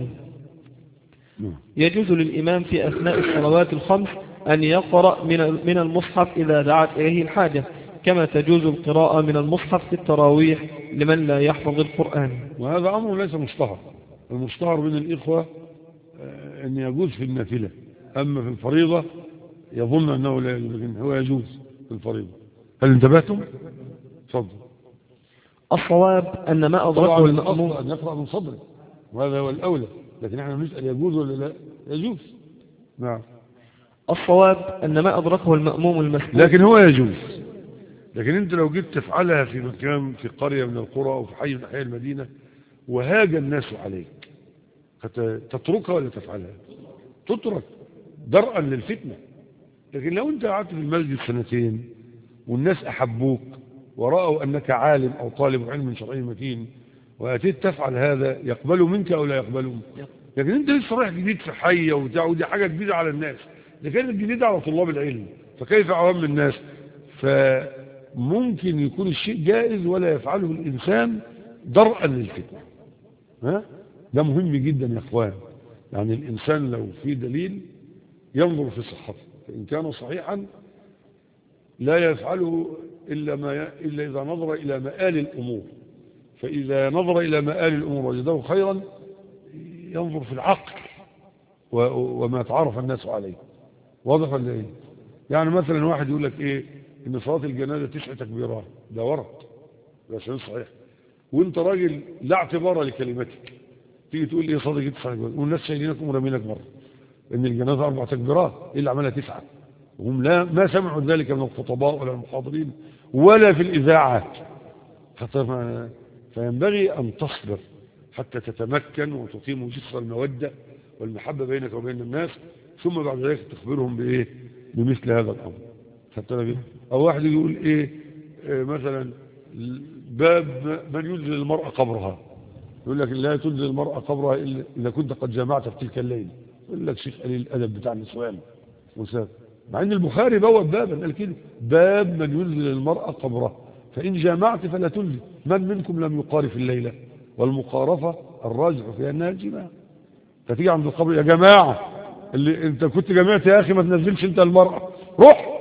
S2: يجوز للإمام في أثناء الصلوات الخمس أن يقرأ من المصحف إذا دعت إليه الحاجة، كما تجوز القراءة من المصحف في التراويح لمن لا يحفظ القرآن.
S1: وهذا أمر ليس مشتهر. المشتهر من الإخوة أن يجوز في النافلة، أما في الفريضة يظن أنه لا يجوز، لكن هو يجوز في الفريضة. هل انتبهتم؟ تفضل.
S2: الصواب أن ما أدركه المأموم
S1: أن يقرأ من صدره، وهذا هو الأولى، لكن احنا نسأل يجوز ولا لا؟ يجوز. نعم.
S2: الصواب أن ما أدركه المأموم المسبوق،
S1: لكن هو يجوز. لكن انت لو جيت تفعلها في مكان، في قرية من القرى أو في حي من أحياء المدينة وهاج الناس عليك، تتركها ولا تفعلها؟ تترك درءا للفتنة. لكن لو انت قعدت في المسجد سنتين والناس أحبوك ورأوا أنك عالم أو طالب علم شرعي متين وأتيت تفعل هذا، يقبلوا منك أو لا يقبلوا؟ لكن انت لسه رايح جديد في حي ودي حاجة جديدة على الناس، دي كانت جديدة على طلاب العلم، فكيف عوام الناس؟ فممكن يكون الشيء جائز ولا يفعله الإنسان درءا للفتنة. ده مهم جدا يا اخوان. يعني الإنسان لو في دليل ينظر في صحته، فإن كان صحيحا لا يفعله إلا إذا نظر إلى مآل الأمور، فإذا نظر إلى مآل الأمور وجده خيرا ينظر في العقل وما تعرف الناس عليه. واضح ولا ايه؟ يعني مثلا واحد يقول لك ايه، ان صلاة الجنازة 9 تكبيرات، ده ورد، ده شيء صحيح، وانت راجل لا اعتبار لكلمتك، تيجي تقول ايه صلاة 9 تكبيرات والناس شايلينك ورامينك بره، ان الجنازة 4 تكبيرات، ايه اللي عملها 9؟ وهم ما سمعوا ذلك من الخطباء ولا المحاضرين ولا في الإذاعات. فينبغي أن تصبر حتى تتمكن وتقيم جسر المودة والمحبة بينك وبين الناس، ثم بعد ذلك تخبرهم بإيه؟ بمثل هذا الأمر. حتى أو واحد يقول إيه مثلا باب من ينزل المرأة قبرها، يقول لك لا تنزل المرأة قبرها إلا إذا كنت قد جامعت في تلك الليلة. يقول لك شيخ قليل الأدب بتاع النسوان وساب، مع ان البخاري بواب بابا قال كده باب من ينزل المرأة قبرها فإن جامعت فلا تنزل، من منكم لم يقارف الليلة؟ والمقارفة الراجح فيها أنها الجماع. فتيجي عند القبر يا جماعة اللي انت كنت جامعت يا أخي ما تنزلش انت المرأة، روح.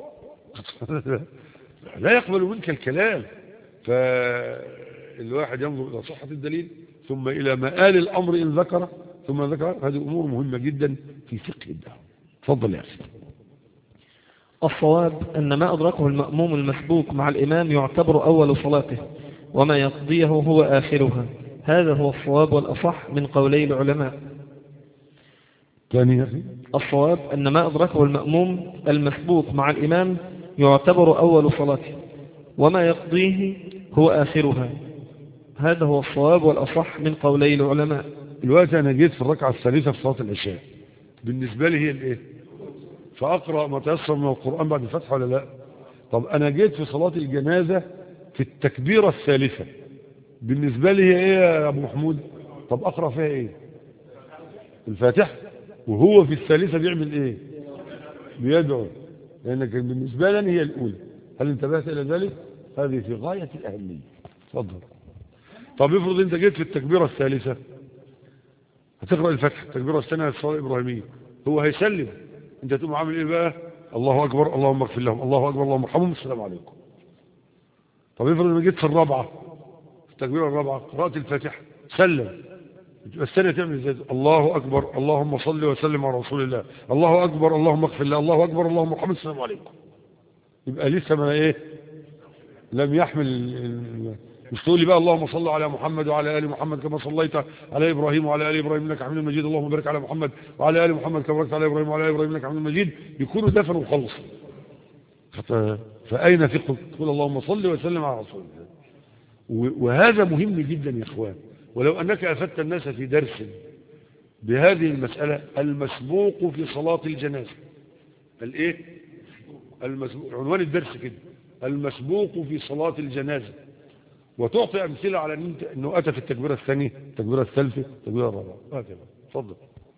S1: لا يقبل منك الكلام. فالواحد ينظر إلى صحة الدليل ثم إلى مآل الأمر إن ذكر ثم ذكر. هذه أمور مهمة جدا في فقه الدعوة. تفضل يا أخي.
S2: الصواب أن ما أدركه المأموم المسبوق مع الإمام يعتبر أول صلاته، وما يقضيه هو آخرها. هذا هو الصواب والأصح من قولي العلماء.
S1: ثاني يا أخي.
S2: الصواب أن ما أدركه المأموم المسبوق مع الإمام يعتبر أول صلاته، وما يقضيه هو آخرها. هذا هو الصواب والأصح من قولي العلماء.
S1: الوقت أنا جيت في الركعة الثالثة في صلاة العشاء، بالنسبة لي هي الإيه؟ فأقرأ ما تيسر من القرآن بعد الفتح ولا لا؟ طب أنا جيت في صلاة الجنازة في التكبيرة الثالثة، بالنسبة لي هي إيه يا أبو محمود؟ طب أقرأ فيها إيه؟ الفاتحة. وهو في الثالثة بيعمل إيه؟ بيدعو، لأن كان بالنسبة لي هي الأولى. هل انتبهت إلى ذلك؟ هذه في غاية الأهمية. تفضل. طب افرض أنت جيت في التكبيرة الثالثة هتقرأ الفتحة، التكبيرة الثانية الصلاة الإبراهيمية، هو هيسلم، انت تقوم عامل ايه بقى؟ الله اكبر اللهم اغفر لهم، الله اكبر اللهم ارحمهم، السلام عليكم. طب افرض ما جيت في الرابعه، في التكبيره الرابعه قرات الفاتحه سلم، الثانيه تعمل ازاي؟ الله اكبر اللهم صل وسلم على رسول الله، الله اكبر اللهم اغفر له، الله اكبر اللهم ارحمهم، السلام عليكم. يبقى لسه ما ايه؟ لم يحمل مش تقول لي بقى اللهم صل على محمد وعلى آل محمد كما صليت على إبراهيم وعلى آل إبراهيم إنك حميد مجيد، اللهم بارك على محمد وعلى آل محمد كما باركت على إبراهيم وعلى آل إبراهيم إنك حميد مجيد، يكونوا دفن وخلص. فأين فقه تقول اللهم صل وسلم على رسول الله؟ وهذا مهم جدا يا إخوان. ولو أنك أفدت الناس في درس بهذه المسألة، المسبوق في صلاة الجنازة، الايه المسبوق، عنوان الدرس كده، المسبوق في صلاة الجنازة، وتعطي أمثلة على أنه أتى في التكبيرة الثانية، التكبيرة الثالثة، التكبيرة الرابعة، هكذا. اتفضل.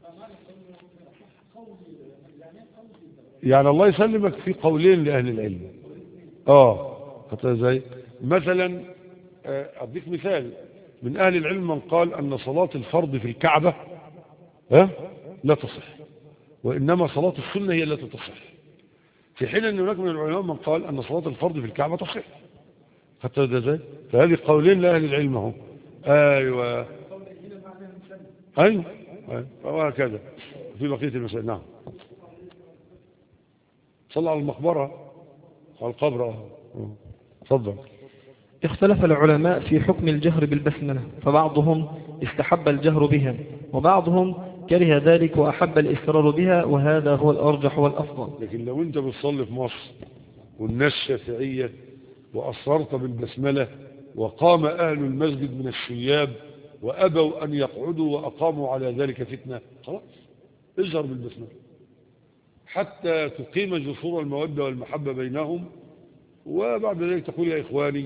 S1: يعني الله يسلمك في قولين لأهل العلم. حتى ازاي؟ مثلا أديك مثال من أهل العلم من قال أن صلاة الفرض في الكعبة لا تصح، وإنما صلاة السنة هي التي تصح، في حين أن هناك من العلماء من قال أن صلاة الفرض في الكعبة تصح. حتى ازاي؟ فهذه قولين لأهل العلم اهو. أيوة وهكذا في بقية المسائل. نعم. صلى على المقبرة، على القبر. تفضل.
S2: اختلف العلماء في حكم الجهر بالبسملة، فبعضهم استحب الجهر بها، وبعضهم كره ذلك وأحب الإسرار بها، وهذا هو الأرجح والأفضل.
S1: لكن لو أنت بتصلي في مصر والناس شافعية وأصررت بالبسملة، وقام أهل المسجد من الشياب وأبوا أن يقعدوا وأقاموا على ذلك فتنة، خلاص اجهر بالبسملة حتى تقيم جسور المودة والمحبة بينهم. وبعد ذلك تقول يا إخواني،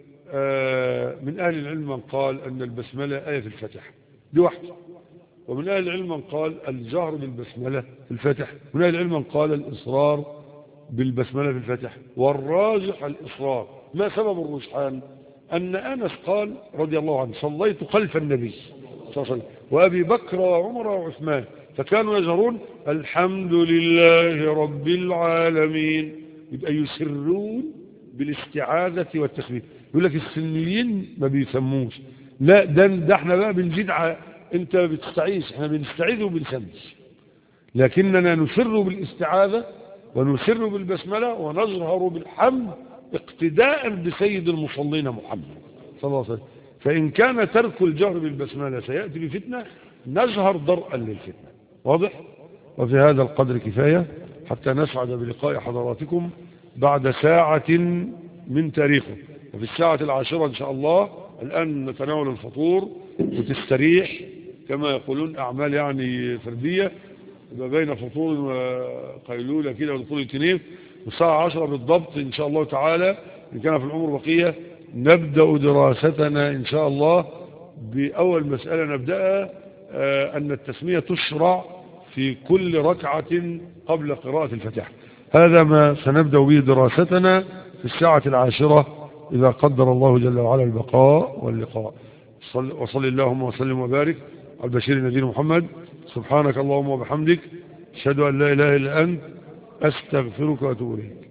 S1: من أهل العلم من قال أن البسملة آية في الفتح دي واحدة، ومن أهل العلم من قال الجهر بالبسملة في الفتح، ومن أهل العلم من قال الإصرار بالبسملة في الفتح، والراجح الإصرار. ما سبب الرجحان؟ أن أنس قال رضي الله عنه صليت خلف النبي صلى الله عليه وسلم وأبي بكر وعمر وعثمان فكانوا يجهرون الحمد لله رب العالمين، يبقى يسرون بالاستعاذة والتخفيف. يقول لك السنيين ما بيسموش، لا ده احنا بقى بنزيد انت بتستعيذ، احنا بنستعيذ وبنسمش، لكننا نسر بالاستعاذة ونسر بالبسملة ونجهر بالحمد اقتداء بسيد المصلين محمد صلى الله عليه وسلم. فإن كان ترك الجهر بالبسملة سيأتي بفتنة، نجهر درءا للفتنة. واضح؟ وفي هذا القدر كفاية حتى نسعد بلقاء حضراتكم بعد ساعة من تاريخه، وفي الساعة 10 إن شاء الله. الآن نتناول الفطور وتستريح كما يقولون، أعمال يعني فردية، يبقى بين فطور وقيلولة كده ودخول التنين، والساعة 10 بالضبط إن شاء الله تعالى إن كان في العمر بقية نبدأ دراستنا إن شاء الله بأول مسألة نبدأها، أن التسمية تشرع في كل ركعة قبل قراءة الفاتحة. هذا ما سنبدأ به دراستنا في الساعة 10 إذا قدر الله جل وعلا البقاء واللقاء. وصل اللهم وسلم وبارك على البشير النذير محمد. سبحانك اللهم وبحمدك، أشهد أن لا إله إلا أنت، أستغفرك وأتوب إليك.